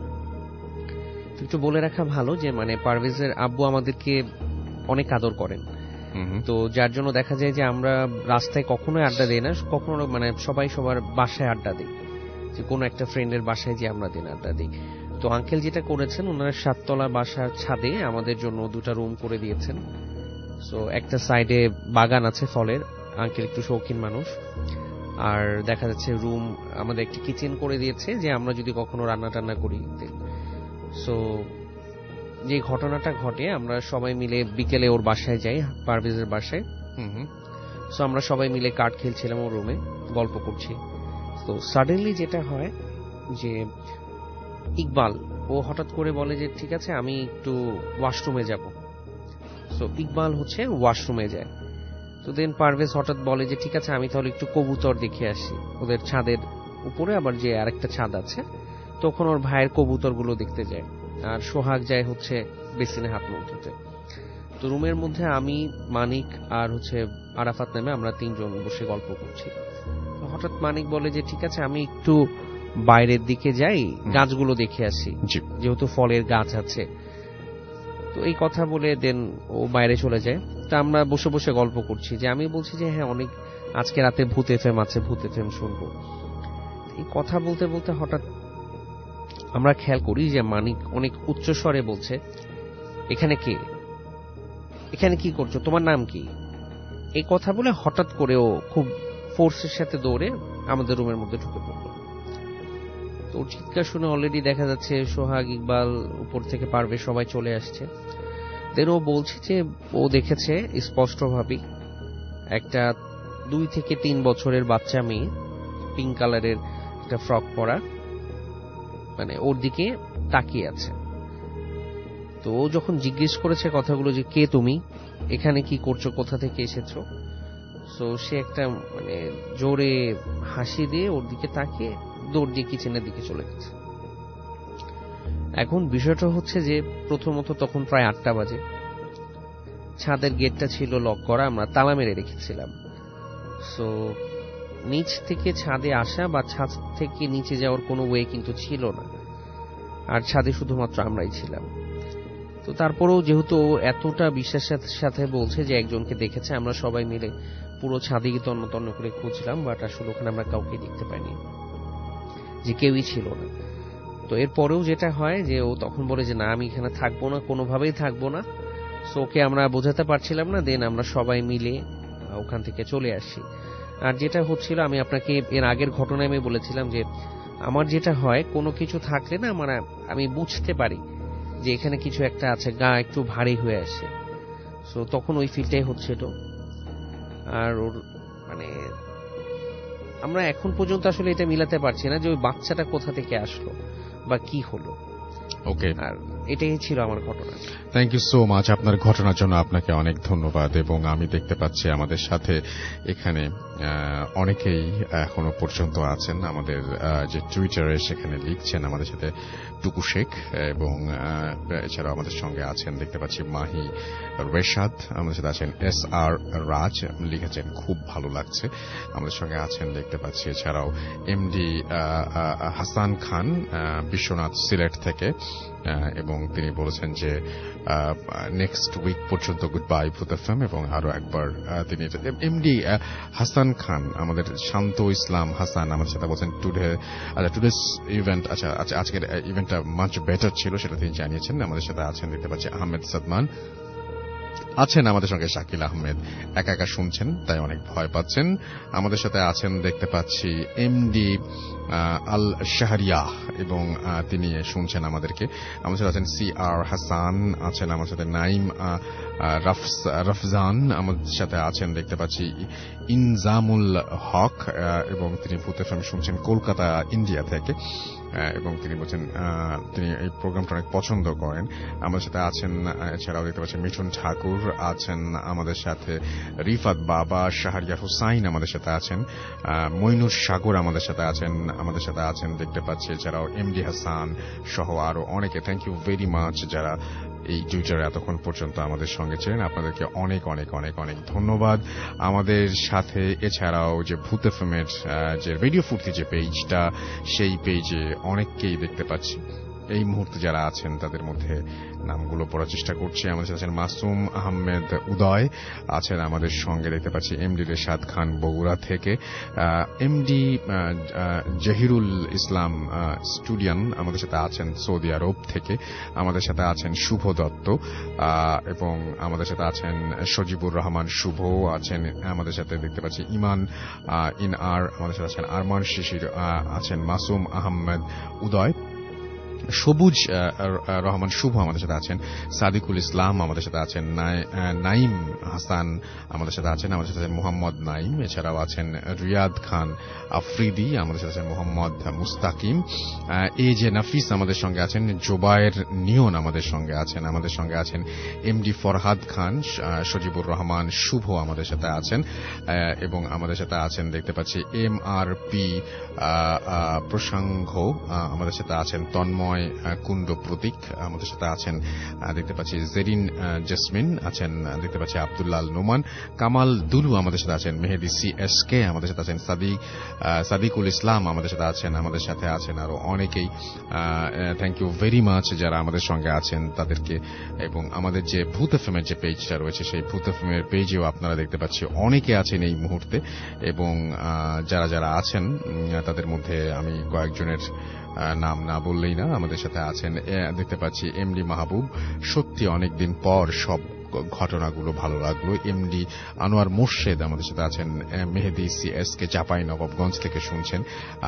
তো একটু বলে রাখা ভালো যে মানে পারভেজের আব্বু আমাদেরকে অনেক আদর করেন, তো যার জন্য দেখা যায় যে আমরা রাস্তায় কখনোই আড্ডা দেই না, কখনো মানে সবাই সবার বাসায় আড্ডা দিই, যে কোনো একটা ফ্রেন্ডের বাসায় যে আমরা দিন আড্ডা দিই। তো আঙ্কেল যেটা করেছেন, ওনারা 7 তলা বাসার ছাদে আমাদের জন্য 2টা রুম করে দিয়েছেন। সো একটা সাইডে বাগান আছে ফলের, আঙ্কেল একটু শৌখিন মানুষ, আর দেখা যাচ্ছে রুম আমাদের একটি কিচেন করে দিয়েছে যে আমরা যদি কখনো রান্না টান্না করি। সো যে ঘটনাটা ঘটে, আমরা সবাই মিলে বিকেলে ওর বাসায় যাই, পারভেজের বাসায়। সো আমরা সবাই মিলে কার্ড খেলছিলাম ওর রুমে, গল্প করছি। তো সাডেনলি যেটা হয় যে ইকবাল ও হঠাৎ করে বলে যে ঠিক আছে আমি একটু ওয়াশরুমে যাব। সো ইকবাল হচ্ছে ওয়াশরুমে যায়। তো দেন পারভেজ হঠাৎ বলে যে ঠিক আছে আমি তাহলে একটু কবুতর দেখে আসি, ওদের ছাদের উপরে আবার যে আরেকটা ছাদ আছে। তখন ওর ভাইয়ের কবুতর গুলো দেখতে যায়, আর সোহাগ যায় হচ্ছে বেসিনে হাত মুখ ধুতে। তো রুমের মধ্যে আমি, মানিক আর হচ্ছে আরাফাত নামে আমরা 3 জন বসে গল্প করছি। হঠাৎ মানিক বলে যে ঠিক আছে আমি একটু বাইরের দিকে যাই, গাছগুলো দেখে আসি, যেহেতু ফলের গাছ আছে। তো এই কথা বলে দেন ও বাইরে চলে যায়। তা আমরা বসে বসে গল্প করছি, যে আমি বলছি যে হ্যাঁ অনেক আজকে রাতে ভূত এফএম আছে, ভূত এফএম শুনবো। এই কথা বলতে বলতে হঠাৎ আমরা খেয়াল করি যে মানিক অনেক উচ্চ স্বরে বলছে, এখানে কে, এখানে কি করছো, তোমার নাম কি? এই কথা বলে হঠাৎ করে ও খুব ফোর্সের সাথে দৌড়ে আমাদের রুমের মধ্যে ঢুকে পড়ল। তো চিৎকার শুনে অলরেডি দেখা যাচ্ছে সোহাগ, ইকবাল, উপর থেকে পারবে সবাই চলে আসছে। দেন ও বলছে যে ও দেখেছে স্পষ্টভাবে একটা 2 থেকে 3 বছরের বাচ্চা মেয়ে, পিঙ্ক কালারের একটা ফ্রক পরা, মানে ওর দিকে তাকিয়ে আছে। তো ও যখন জিজ্ঞেস করেছে কথাগুলো যে কে তুমি, এখানে কি করছো, কোথা থেকে এসেছো, সো সে একটা মানে জোরে হাসি দিয়ে ওর দিকে তাকিয়ে দৌড় দিয়ে কিচেনের দিকে চলে গেছে। এখন বিষয়টা হচ্ছে যে প্রথমত তখন প্রায় 8টা বাজে, ছাদের গেটটা ছিল লক করা, আমরা তালা মেরে রেখেছিলাম। সো নিচ থেকে ছাদে আসা বা ছাদ থেকে নিচে যাওয়ার কোনো ওয়ে কিন্তু ছিল না, আর ছাদে শুধুমাত্র আমরাই ছিলাম। তো তারপরেও যেহেতু এতটা বিশ্বাসের সাথে বলছে যে একজনকে দেখেছে, আমরা সবাই মিলে পুরো ছাদে তন্ন তন্ন করে খুঁজলাম, বাট আসলে ওখানে আমরা কাউকে দেখতে পাইনি, যে কেউই ছিল না। তো এরপরেও যেটা হয় যে ও তখন বলে যে না আমি এখানে থাকবো না, কোনোভাবেই থাকবো না। সো ওকে আমরা বোঝাতে পারছিলাম না, দেন আমরা সবাই মিলে ওখান থেকে চলে আসি। আর যেটা হচ্ছিল, আমি আপনাকে এর আগের ঘটনায় আমি বলেছিলাম যে আমার যেটা হয় কোনো কিছু থাকলে না আমি বুঝতে পারি যে এখানে কিছু একটা আছে, গা একটু ভারী হয়ে আসে। সো তখন ওই ফিলটাই হচ্ছিল। আর ওর মানে আমরা এখন পর্যন্ত আসলে এটা মিলাতে পারছি না যে ওই বাচ্চাটা কোথা থেকে আসলো বা কি হলো। ওকে, আর এটাই ছিল আমার ঘটনা। Thank you so much. আপনার ঘটনার জন্য আপনাকে অনেক ধন্যবাদ। এবং আমি দেখতে পাচ্ছি আমাদের সাথে এখানে অনেকেই এখনো পর্যন্ত আছেন আমাদের যে টুইটারে, সেখানে লিখছেন আমাদের সাথে টুকু শেখ, এবং এছাড়াও আমাদের সঙ্গে আছেন দেখতে পাচ্ছি মাহি রেশাদ, আমাদের সাথে আছেন SR রাজ, লিখেছেন খুব ভালো লাগছে, আমাদের সঙ্গে আছেন দেখতে পাচ্ছি। এছাড়াও MD হাসান খান বিশ্বনাথ সিলেট থেকে, এবং তিনি বলেছেন যে নেক্সট উইক পর্যন্ত গুড বাই ভূত FM, এবং আরো একবার তিনি MD হাসান খান, আমাদের শান্ত ইসলাম হাসান আমাদের সাথে বলছেন টুডেস ইভেন্ট, আচ্ছা আজকের ইভেন্টটা মাচ বেটার ছিল, সেটা তিনি জানিয়েছেন। আমাদের সাথে আছেন দেখতে পাচ্ছি আহমেদ সাদমান, আছেন আমাদের সঙ্গে শাকিল আহমেদ, একা একা শুনছেন তাই অনেক ভয় পাচ্ছেন। আমাদের সাথে আছেন দেখতে পাচ্ছি MD আল শাহরিয়া, এবং তিনি শুনছেন আমাদেরকে। আমাদের সাথে আছেন CR হাসান, আছেন আমার সাথে নাইম রফজান, আমাদের সাথে আছেন দেখতে পাচ্ছি ইনজামুল হক, এবং তিনি ভূত FM শুনছেন কলকাতা ইন্ডিয়া থেকে, এবং তিনি বলছেন তিনি এই প্রোগ্রামটা অনেক পছন্দ করেন। আমাদের সাথে আছেন এছাড়াও দেখতে পাচ্ছেন মিঠুন ঠাকুর, আছেন আমাদের সাথে রিফাত বাবা, শাহরিয়া হুসাইন আমাদের সাথে আছেন, মইনুর সাগর আমাদের সাথে আছেন দেখতে পাচ্ছি, এছাড়াও MD হাসান সহ আরো অনেকে। থ্যাংক ইউ ভেরি মাচ যারা এই টুইটারে এতক্ষণ পর্যন্ত আমাদের সঙ্গে ছিলেন, আপনাদেরকে অনেক অনেক অনেক অনেক ধন্যবাদ। আমাদের সাথে এছাড়াও যে ভূত FM এর যে রেডিও ফুর্তি যে পেজটা, সেই পেজে অনেককেই দেখতে পাচ্ছি এই মুহূর্তে যারা আছেন, তাদের মধ্যে নামগুলো পড়ার চেষ্টা করছি। আমাদের সাথে আছেন মাসুম আহমেদ উদয়, আছেন আমাদের সঙ্গে দেখতে পাচ্ছি MD রেশাদ খান বগুড়া থেকে, MD জহিরুল ইসলাম স্টুডিয়ান আমাদের সাথে আছেন সৌদি আরব থেকে, আমাদের সাথে আছেন শুভ দত্ত, এবং আমাদের সাথে আছেন সজিবুর রহমান শুভ, আছেন আমাদের সাথে দেখতে পাচ্ছি ইমান ইনআর, আমাদের সাথে আছেন আরমান শিশির, আছেন মাসুম আহমেদ উদয়, সবুজ রহমান শুভ আমাদের সাথে আছেন, সাদিকুল ইসলাম আমাদের সাথে আছেন, নাইম হাসান আমাদের সাথে আছেন, আমাদের সাথে আছেন মোহাম্মদ নাইম, এছাড়াও আছেন রিয়াদ খান আফ্রিদি, আমাদের সাথে আছেন মোহাম্মদ মুস্তাকিম, AJ নাফিস আমাদের সঙ্গে আছেন, জোবায়ের নিয়ন আমাদের সঙ্গে আছেন MD ফরহাদ খান, সজিবুর রহমান শুভ আমাদের সাথে আছেন, এবং আমাদের সাথে আছেন দেখতে পাচ্ছি MRP প্রসঙ্গ আমাদের সাথে আছেন, তন্ময় কুণ্ড প্রতীক আমাদের সাথে আছেন দেখতে পাচ্ছি, জেরিন জেসমিন আছেন দেখতে পাচ্ছি, আব্দুল্লাহ নোমান, কামাল দুলু আমাদের সাথে আছেন, মেহেদি CSK আমাদের সাথে আছেন, সাদিকুল ইসলাম আমাদের সাথে আছেন আরো অনেকেই। থ্যাংক ইউ ভেরি মাচ যারা আমাদের সঙ্গে আছেন তাদেরকে। এবং আমাদের যে ভূত FM এর যে পেজটা রয়েছে, সেই ভূত FM এর পেজেও আপনারা দেখতে পাচ্ছি অনেকে আছেন এই মুহূর্তে, এবং যারা যারা আছেন তাদের মধ্যে আমি কয়েকজনের নাম না বললেই না। আমাদের সাথে আছেন দেখতে পাচ্ছি MD মাহবুব, সত্যি অনেকদিন পর সব ঘটনাগুলো ভালো লাগলো। MD আনোয়ার মোর্শেদ আমাদের সাথে আছেন, মেহেদি CSK চাপাই নবাবগঞ্জ থেকে শুনছেন,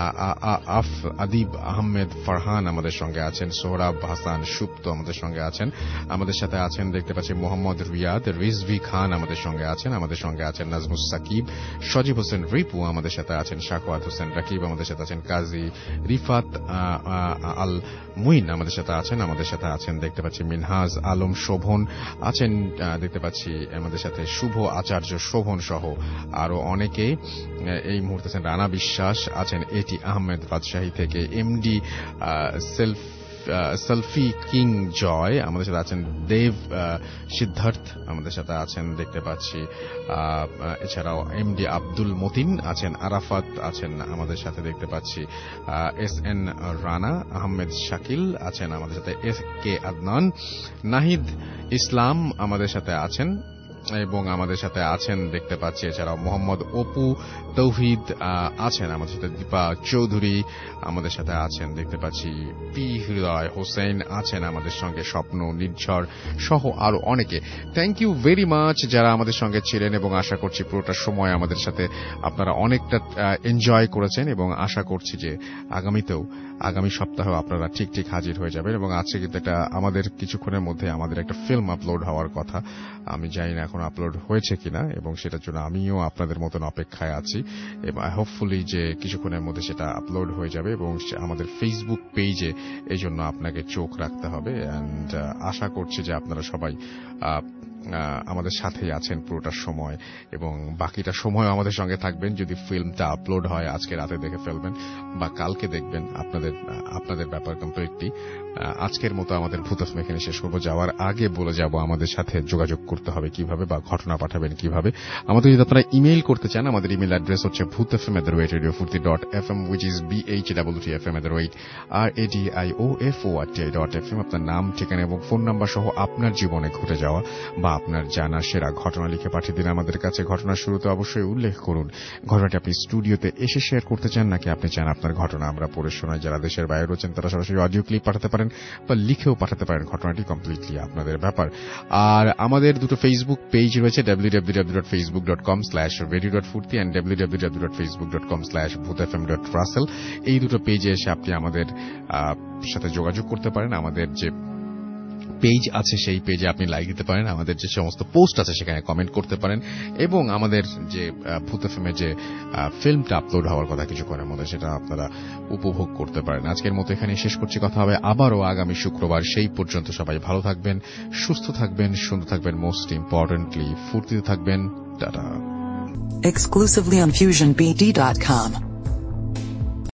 আদিব আহমেদ ফারহান আমাদের সঙ্গে আছেন, সোহরাব হাসান সুপ্ত আমাদের সঙ্গে আছেন, আমাদের সাথে আছেন দেখতে পাচ্ছি মোহাম্মদ রিয়াদ, রিজভি খান আমাদের সঙ্গে আছেন নাজমুস সাকিব, সজীব হোসেন রিপু আমাদের সাথে আছেন, শাকওয়াত হোসেন রাকিব আমাদের সাথে আছেন, কাজী রিফাত আল মুইন আমাদের সাথে আছেন দেখতে পাচ্ছি, মিনহাজ আলম শোভন আছেন দেখতে পাচ্ছি, আমাদের সাথে শুভ আচার্য শোভন সহ আরো অনেকে এই মুহূর্তে আছেন, রানা বিশ্বাস আছেন, AT আহমেদ রাজশাহী থেকে, MD self selfie king Joy, আমাদের সাথে আছেন দেব সিদ্ধার্থ, আমাদের সাথে আছেন দেখতে পাচ্ছি, এছাড়াও এমডি আব্দুল মতিন আছেন, আরাফাত আছেন আমাদের সাথে দেখতে পাচ্ছি, SN রানা, আহমেদ শাকিল আছেন আমাদের সাথে, SK আদনান, নাহিদ ইসলাম আমাদের সাথে আছেন এবং আমাদের সাথে আছেন দেখতে পাচ্ছি এছাড়াও মোহাম্মদ অপু তৌহিদ আছেন আমাদের সাথে, দীপা চৌধুরী আমাদের সাথে আছেন দেখতে পাচ্ছি, পি হৃদয় হোসেন আছেন আমাদের সঙ্গে, স্বপ্ন নির্ঝর সহ আরো অনেকে। থ্যাংক ইউ ভেরি মাচ যারা আমাদের সঙ্গে ছিলেন এবং আশা করছি পুরোটা সময় আমাদের সাথে আপনারা অনেকটা এনজয় করেছেন এবং আশা করছি যে আগামী সপ্তাহেও আপনারা ঠিক হাজির হয়ে যাবেন। এবং আজকে কিন্তু একটা আমাদের কিছুক্ষণের মধ্যে আমাদের একটা ফিল্ম আপলোড হওয়ার কথা, আমি জানি না এখন আপলোড হয়েছে কিনা, এবং সেটার জন্য আমিও আপনাদের মতন অপেক্ষায় আছি এবং হোপফুলি যে কিছুক্ষণের মধ্যে সেটা আপলোড হয়ে যাবে এবং আমাদের ফেসবুক পেজে এই জন্য আপনাকে চোখ রাখতে হবে। এন্ড আশা করছি যে আপনারা সবাই আমাদের সাথেই আছেন পুরোটা সময় এবং বাকিটা সময় আমাদের সঙ্গে থাকবেন। যদি ফিল্মটা আপলোড হয় আজকে রাতে দেখে ফেলবেন বা কালকে দেখবেন, আপনাদের ব্যাপার কমপ্লিটলি। আজকের মতো আমাদের ভূত এফএম এখানে শেষ করবো। যাওয়ার আগে বলে যাব আমাদের সাথে যোগাযোগ করতে হবে কিভাবে বা ঘটনা পাঠাবেন কিভাবে। আমাদের যদি আপনারা ইমেইল করতে চান, আমাদের ইমেইল অ্যাড্রেস হচ্ছে bhutfm@radiofurti.fm, which is BHWTFM@radio.fm। আপনার নাম, ঠিকানা এবং ফোন নাম্বার সহ আপনার জীবনে ঘটে যাওয়া বা আপনার জানা সেরা ঘটনা লিখে পাঠিয়ে দিন আমাদের কাছে। ঘটনার শুরুতে অবশ্যই উল্লেখ করুন ঘটনাটি আপনি স্টুডিওতে এসে শেয়ার করতে চান নাকি আপনি চান আপনার ঘটনা আমরা পড়ে শোনাই। যারা দেশের বাইরে রয়েছেন তারা সরাসরি অডিও ক্লিপ পাঠাতে পারেন বা লিখেও পাঠাতে পারেন, ঘটনাটি কমপ্লিটলি আপনাদের ব্যাপার। আর আমাদের দুটো ফেসবুক পেজ রয়েছে, www.facebook.com/radio.furti and www.facebook.com/bhutfm.russell। এই দুটো পেজে এসে আপনি আমাদের সাথে যোগাযোগ করতে পারেন। আমাদের যে পেজ আছে সেই পেজে আপনি লাইক দিতে পারেন, আমাদের যে সমস্ত পোস্ট আছে সেখানে কমেন্ট করতে পারেন এবং আমাদের যে ভূত এফএম এর যে ফিল্মটা আপলোড হওয়ার কথা কিছুক্ষণের মধ্যে সেটা আপনারা উপভোগ করতে পারেন। আজকের মতো এখানে শেষ করছি, কথা হবে আবারও আগামী শুক্রবার। সেই পর্যন্ত সবাই ভালো থাকবেন, সুস্থ থাকবেন, সুন্দর থাকবেন, মোস্ট ইম্পর্টেন্টলি ফুর্তিতে থাকবেন। টাটা। Exclusively on FusionBD.com.